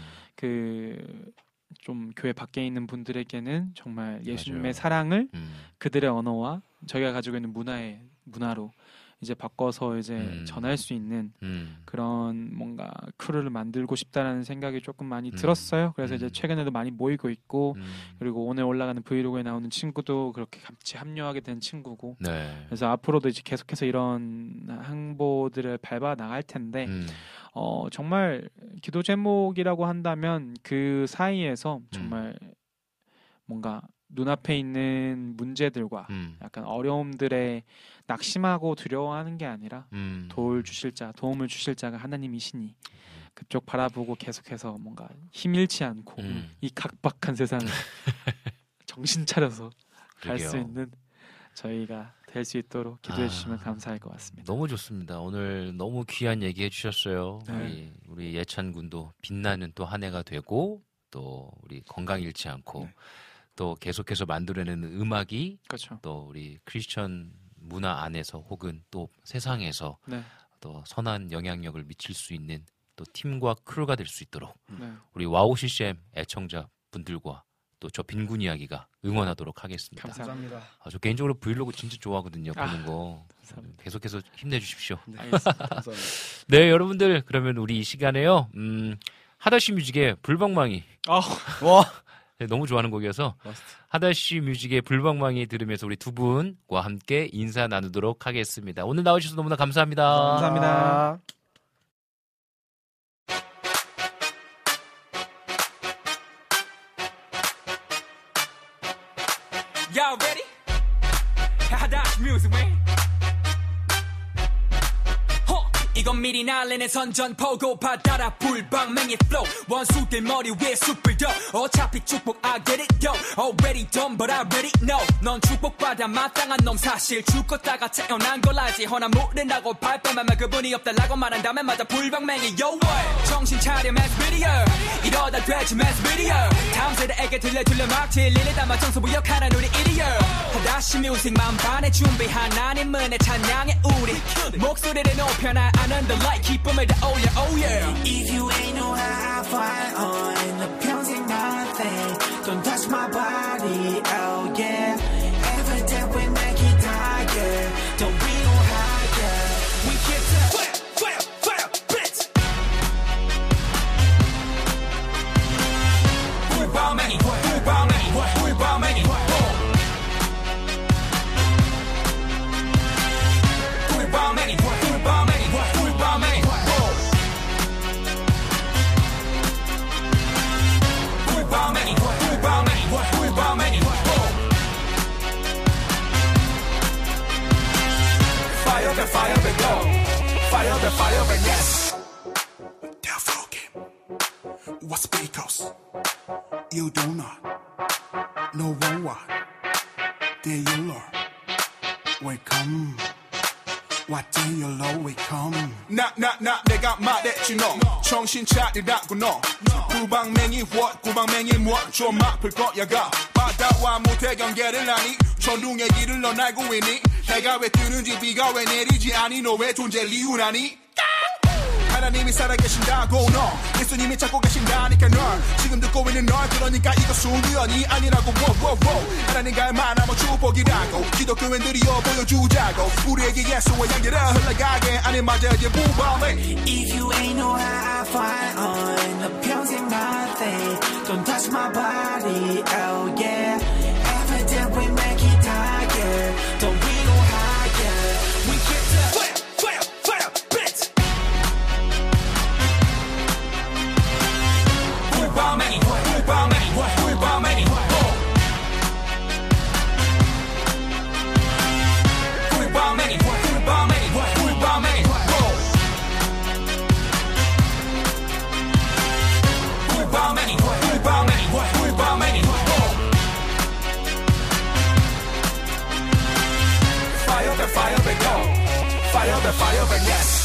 그 좀 교회 밖에 있는 분들에게는 정말 예수님의 맞아요. 사랑을 음. 그들의 언어와 저희가 가지고 있는 문화의 문화로 이제 바꿔서 이제 음. 전할 수 있는 음. 그런 뭔가 크루를 만들고 싶다라는 생각이 조금 많이 음. 들었어요. 그래서 이제 음. 최근에도 많이 모이고 있고 음. 그리고 오늘 올라가는 브이로그에 나오는 친구도 그렇게 같이 합류하게 된 친구고 네. 그래서 앞으로도 이제 계속해서 이런 항보들을 밟아 나갈 텐데 음. 어 정말 기도 제목이라고 한다면 그 사이에서 음. 정말 뭔가 눈앞에 있는 문제들과 음. 약간 어려움들에 낙심하고 두려워하는 게 아니라 음. 도울 주실 자, 도움을 주실 자가 하나님이시니 그쪽 바라보고 계속해서 뭔가 힘 잃지 않고 음. 이 각박한 세상을 정신 차려서 갈 수 그러게요. 있는 저희가 될 수 있도록 기도해 아. 주시면 감사할 것 같습니다. 너무 좋습니다. 오늘 너무 귀한 얘기 해주셨어요. 네. 우리, 우리 예찬 군도 빛나는 또 한 해가 되고 또 우리 건강 잃지 않고 네. 또 계속해서 만들어내는 음악이 그렇죠. 또 우리 크리스천 문화 안에서 혹은 또 세상에서 네. 또 선한 영향력을 미칠 수 있는 또 팀과 크루가 될 수 있도록 네. 우리 와우 씨씨엠 애청자 분들과 또 저 빈군 이야기가 응원하도록 하겠습니다. 감사합니다. 아, 저 개인적으로 브이로그 진짜 좋아하거든요. 아, 보는 거. 감사합니다. 계속해서 힘내주십시오. 알겠습니다. 감사합니다. 네, 여러분들 그러면 우리 이 시간에요. 음, 하다시 뮤직의 불방망이. 아, 와 네, 너무 좋아하는 곡이어서 하다시 뮤직의 불방망이 들으면서 우리 두 분과 함께 인사 나누도록 하겠습니다. 오늘 나와주셔서 너무나 감사합니다. 감사합니다. Y'all ready? Hadash music, man. Huh. 이건 미리 날리는 선전포고 바다라 불방맹이 flow 원수들 머리 위에 숯불 더 어차피 축복 I get it yo already done but I already know 넌 축복받아 마땅한 놈 사실 죽었다가 태어난 걸 알지 허나 모른다고 발뺌하면 그분이 없달라고 말한다면 맞아 불방맹이 yo 정신 차려 mass video 이러다 되지 mass video 다음 세대에게 들려 들려 막 진리를 담아 정서부역 하나 우리 이리어 다시 뮤직 만반에 준비한 하나님 은혜 찬양의 우리 목소리를 높여놔 아는 the light 기쁨을 다 올려 oh yeah If you ain't know how I fight on 너 평생 nothing Don't touch my body oh yeah Every day we make it higher Don't we go higher We get to fire fire fire bitch 불방맹이 불방맹이 불방맹이 불방맹이 불방맹이 불방맹이 불방맹이 불방맹이 불방맹이 Fire the fire the go Fire the fire the yes They're broken. What's because you do not know what they you learn. Welcome. What do you know we come? 나나나 내가 말했지 너 정신 차리라고 너 구방맹이 what 구방맹이 what 좀 아플 거야가 바다와 못해 경계를 하니 전둥의 길을 넌 알고 있니 해가 왜 뜨는지 비가 왜 내리지 않니 너 왜 존재 이유라니 하나님이 살아계신다고 너 예수님이 찾고 계신다니까 널 지금 듣고 있는 널 그러니까 이것은 우연이 아니라고 워워워 하나님과의 만남은 축복이라고 기독교인들이여 보여주자고 우리에게 예수와 향기를 흘러가게 아니 맞아 이제 부범해 If you ain't know how I fight on 너 평생 nothing Don't touch my body oh yeah Every day we make it higher Don't we go higher We get to fire fire fire bitch 불방맹이 불방맹이 불방맹이 불방맹이 불방맹이 불방맹이 불방맹이 불방맹이 불방맹이 Fire the fire the go Fire the fire the yes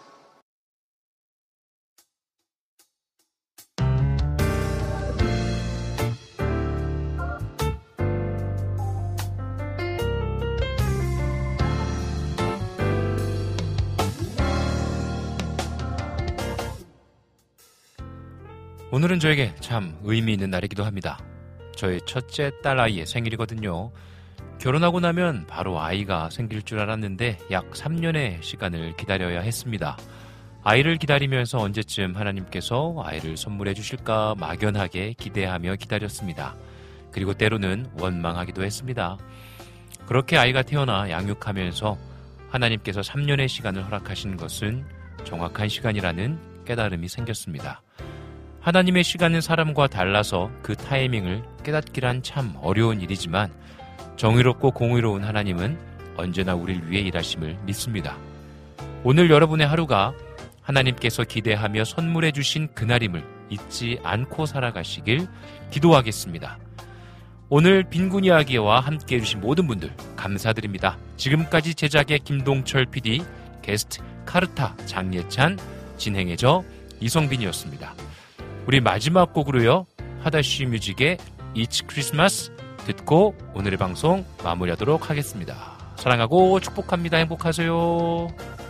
오늘은 저에게 참 의미 있는 날이기도 합니다. 저의 첫째 딸아이의 생일이거든요. 결혼하고 나면 바로 아이가 생길 줄 알았는데 약 삼 년의 시간을 기다려야 했습니다. 아이를 기다리면서 언제쯤 하나님께서 아이를 선물해 주실까 막연하게 기대하며 기다렸습니다. 그리고 때로는 원망하기도 했습니다. 그렇게 아이가 태어나 양육하면서 하나님께서 삼 년의 시간을 허락하신 것은 정확한 시간이라는 깨달음이 생겼습니다. 하나님의 시간은 사람과 달라서 그 타이밍을 깨닫기란 참 어려운 일이지만 정의롭고 공의로운 하나님은 언제나 우리를 위해 일하심을 믿습니다. 오늘 여러분의 하루가 하나님께서 기대하며 선물해 주신 그날임을 잊지 않고 살아가시길 기도하겠습니다. 오늘 빈군 이야기와 함께해 주신 모든 분들 감사드립니다. 지금까지 제작의 김동철 피디, 게스트 카르타 장예찬, 진행의 저 이성빈이었습니다. 우리 마지막 곡으로요, 하다쉬 뮤직의 It's Christmas 듣고 오늘의 방송 마무리하도록 하겠습니다. 사랑하고 축복합니다. 행복하세요.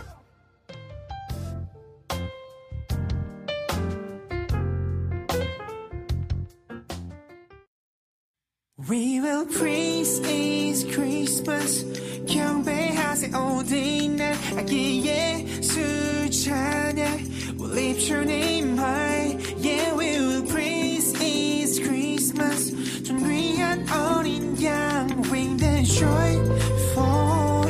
We will praise His Christmas 경배하세 모든 날 아기 예수 찬양 We'll lift your name high Yeah we will praise His Christmas 좀 귀한 어린 양 Bring the joy for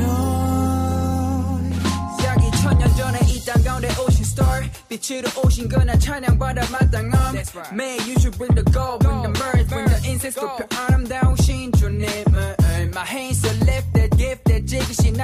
Lord 여기 천년 전에 이 땅 가운데 오신 star 빛으로 오신 그날 찬양받아 마땅함 right. May you should bring the gold, bring the mirth, bring the incense 높여 아름다우신 주님을 My hands are lifted, gifted, 지기신 날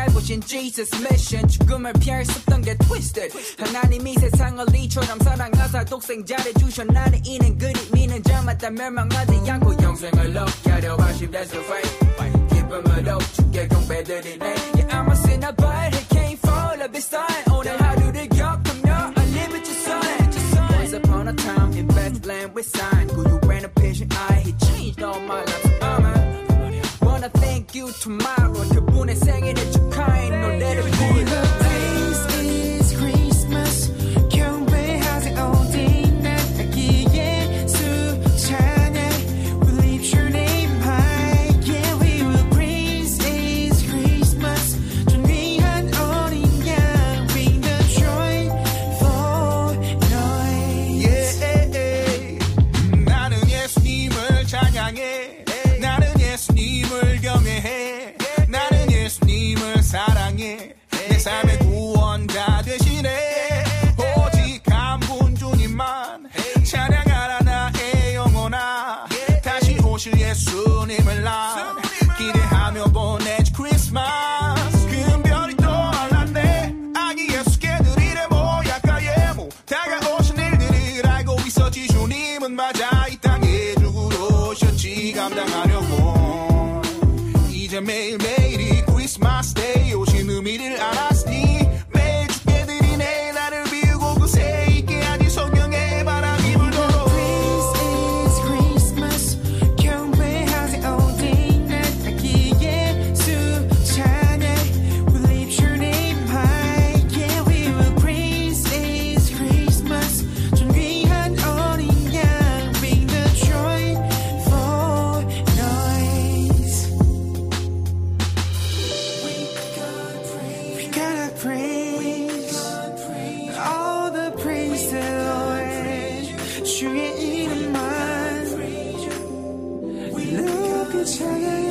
살고신 Jesus mission 죽음을 피할 수 없던 게 twisted 하나님이 세상을 이처럼 사랑하사 독생 잘해주셔 나는 이는 그림이는 자마다 멸망하지 않고 영생을 얻게 하려 하심 that's the fight 기쁨으로 주께 경배드리네 Yeah I'm a sinner but he came for love this time 오늘 하루를 겪으며 I live with your son Once upon a time in Bethlehem we signed Who you ran a patient eye he changed all my life so I'm wanna thank you tomorrow 그분의 생일을 축하해 노래를 불러 This is Christmas 경배하세 어디 나기에 수찬해 We lift your name high Yeah we will praise This Christmas 존귀한 어린 양 Bring the joy for noise yeah. 나는 예수님을 찬양해 나는 예수님을 경외해 나는 예수님을 사랑해 내 삶의 구원자 되시네 오직 한 분 주님만 찬양하라 나의 영혼아 다시 오실 예수님을 난 기대하며 보내지 크리스마스 큰 별이 또 알랐네 아기 예수께 드리래 모약과 예무 다가오신 일들을 알고 있었지 주님은 맞아 이 땅에 죽으러 오셨지 감당하려고 이제 매일매일이 크리스마스 데이 오신 의미를 알았으니 매일 주께 드리네 나를 비우고 그새 있게 하니 성령의 바람이 불도록 This is Christmas 경배하세 어디 나기에 수찬해 We lift your name high Yeah we will praise This Christmas 존귀한 어린 양 Bring the joy for noise We gotta praise all the praise the Lord 주의 이름만 We love you 찬양해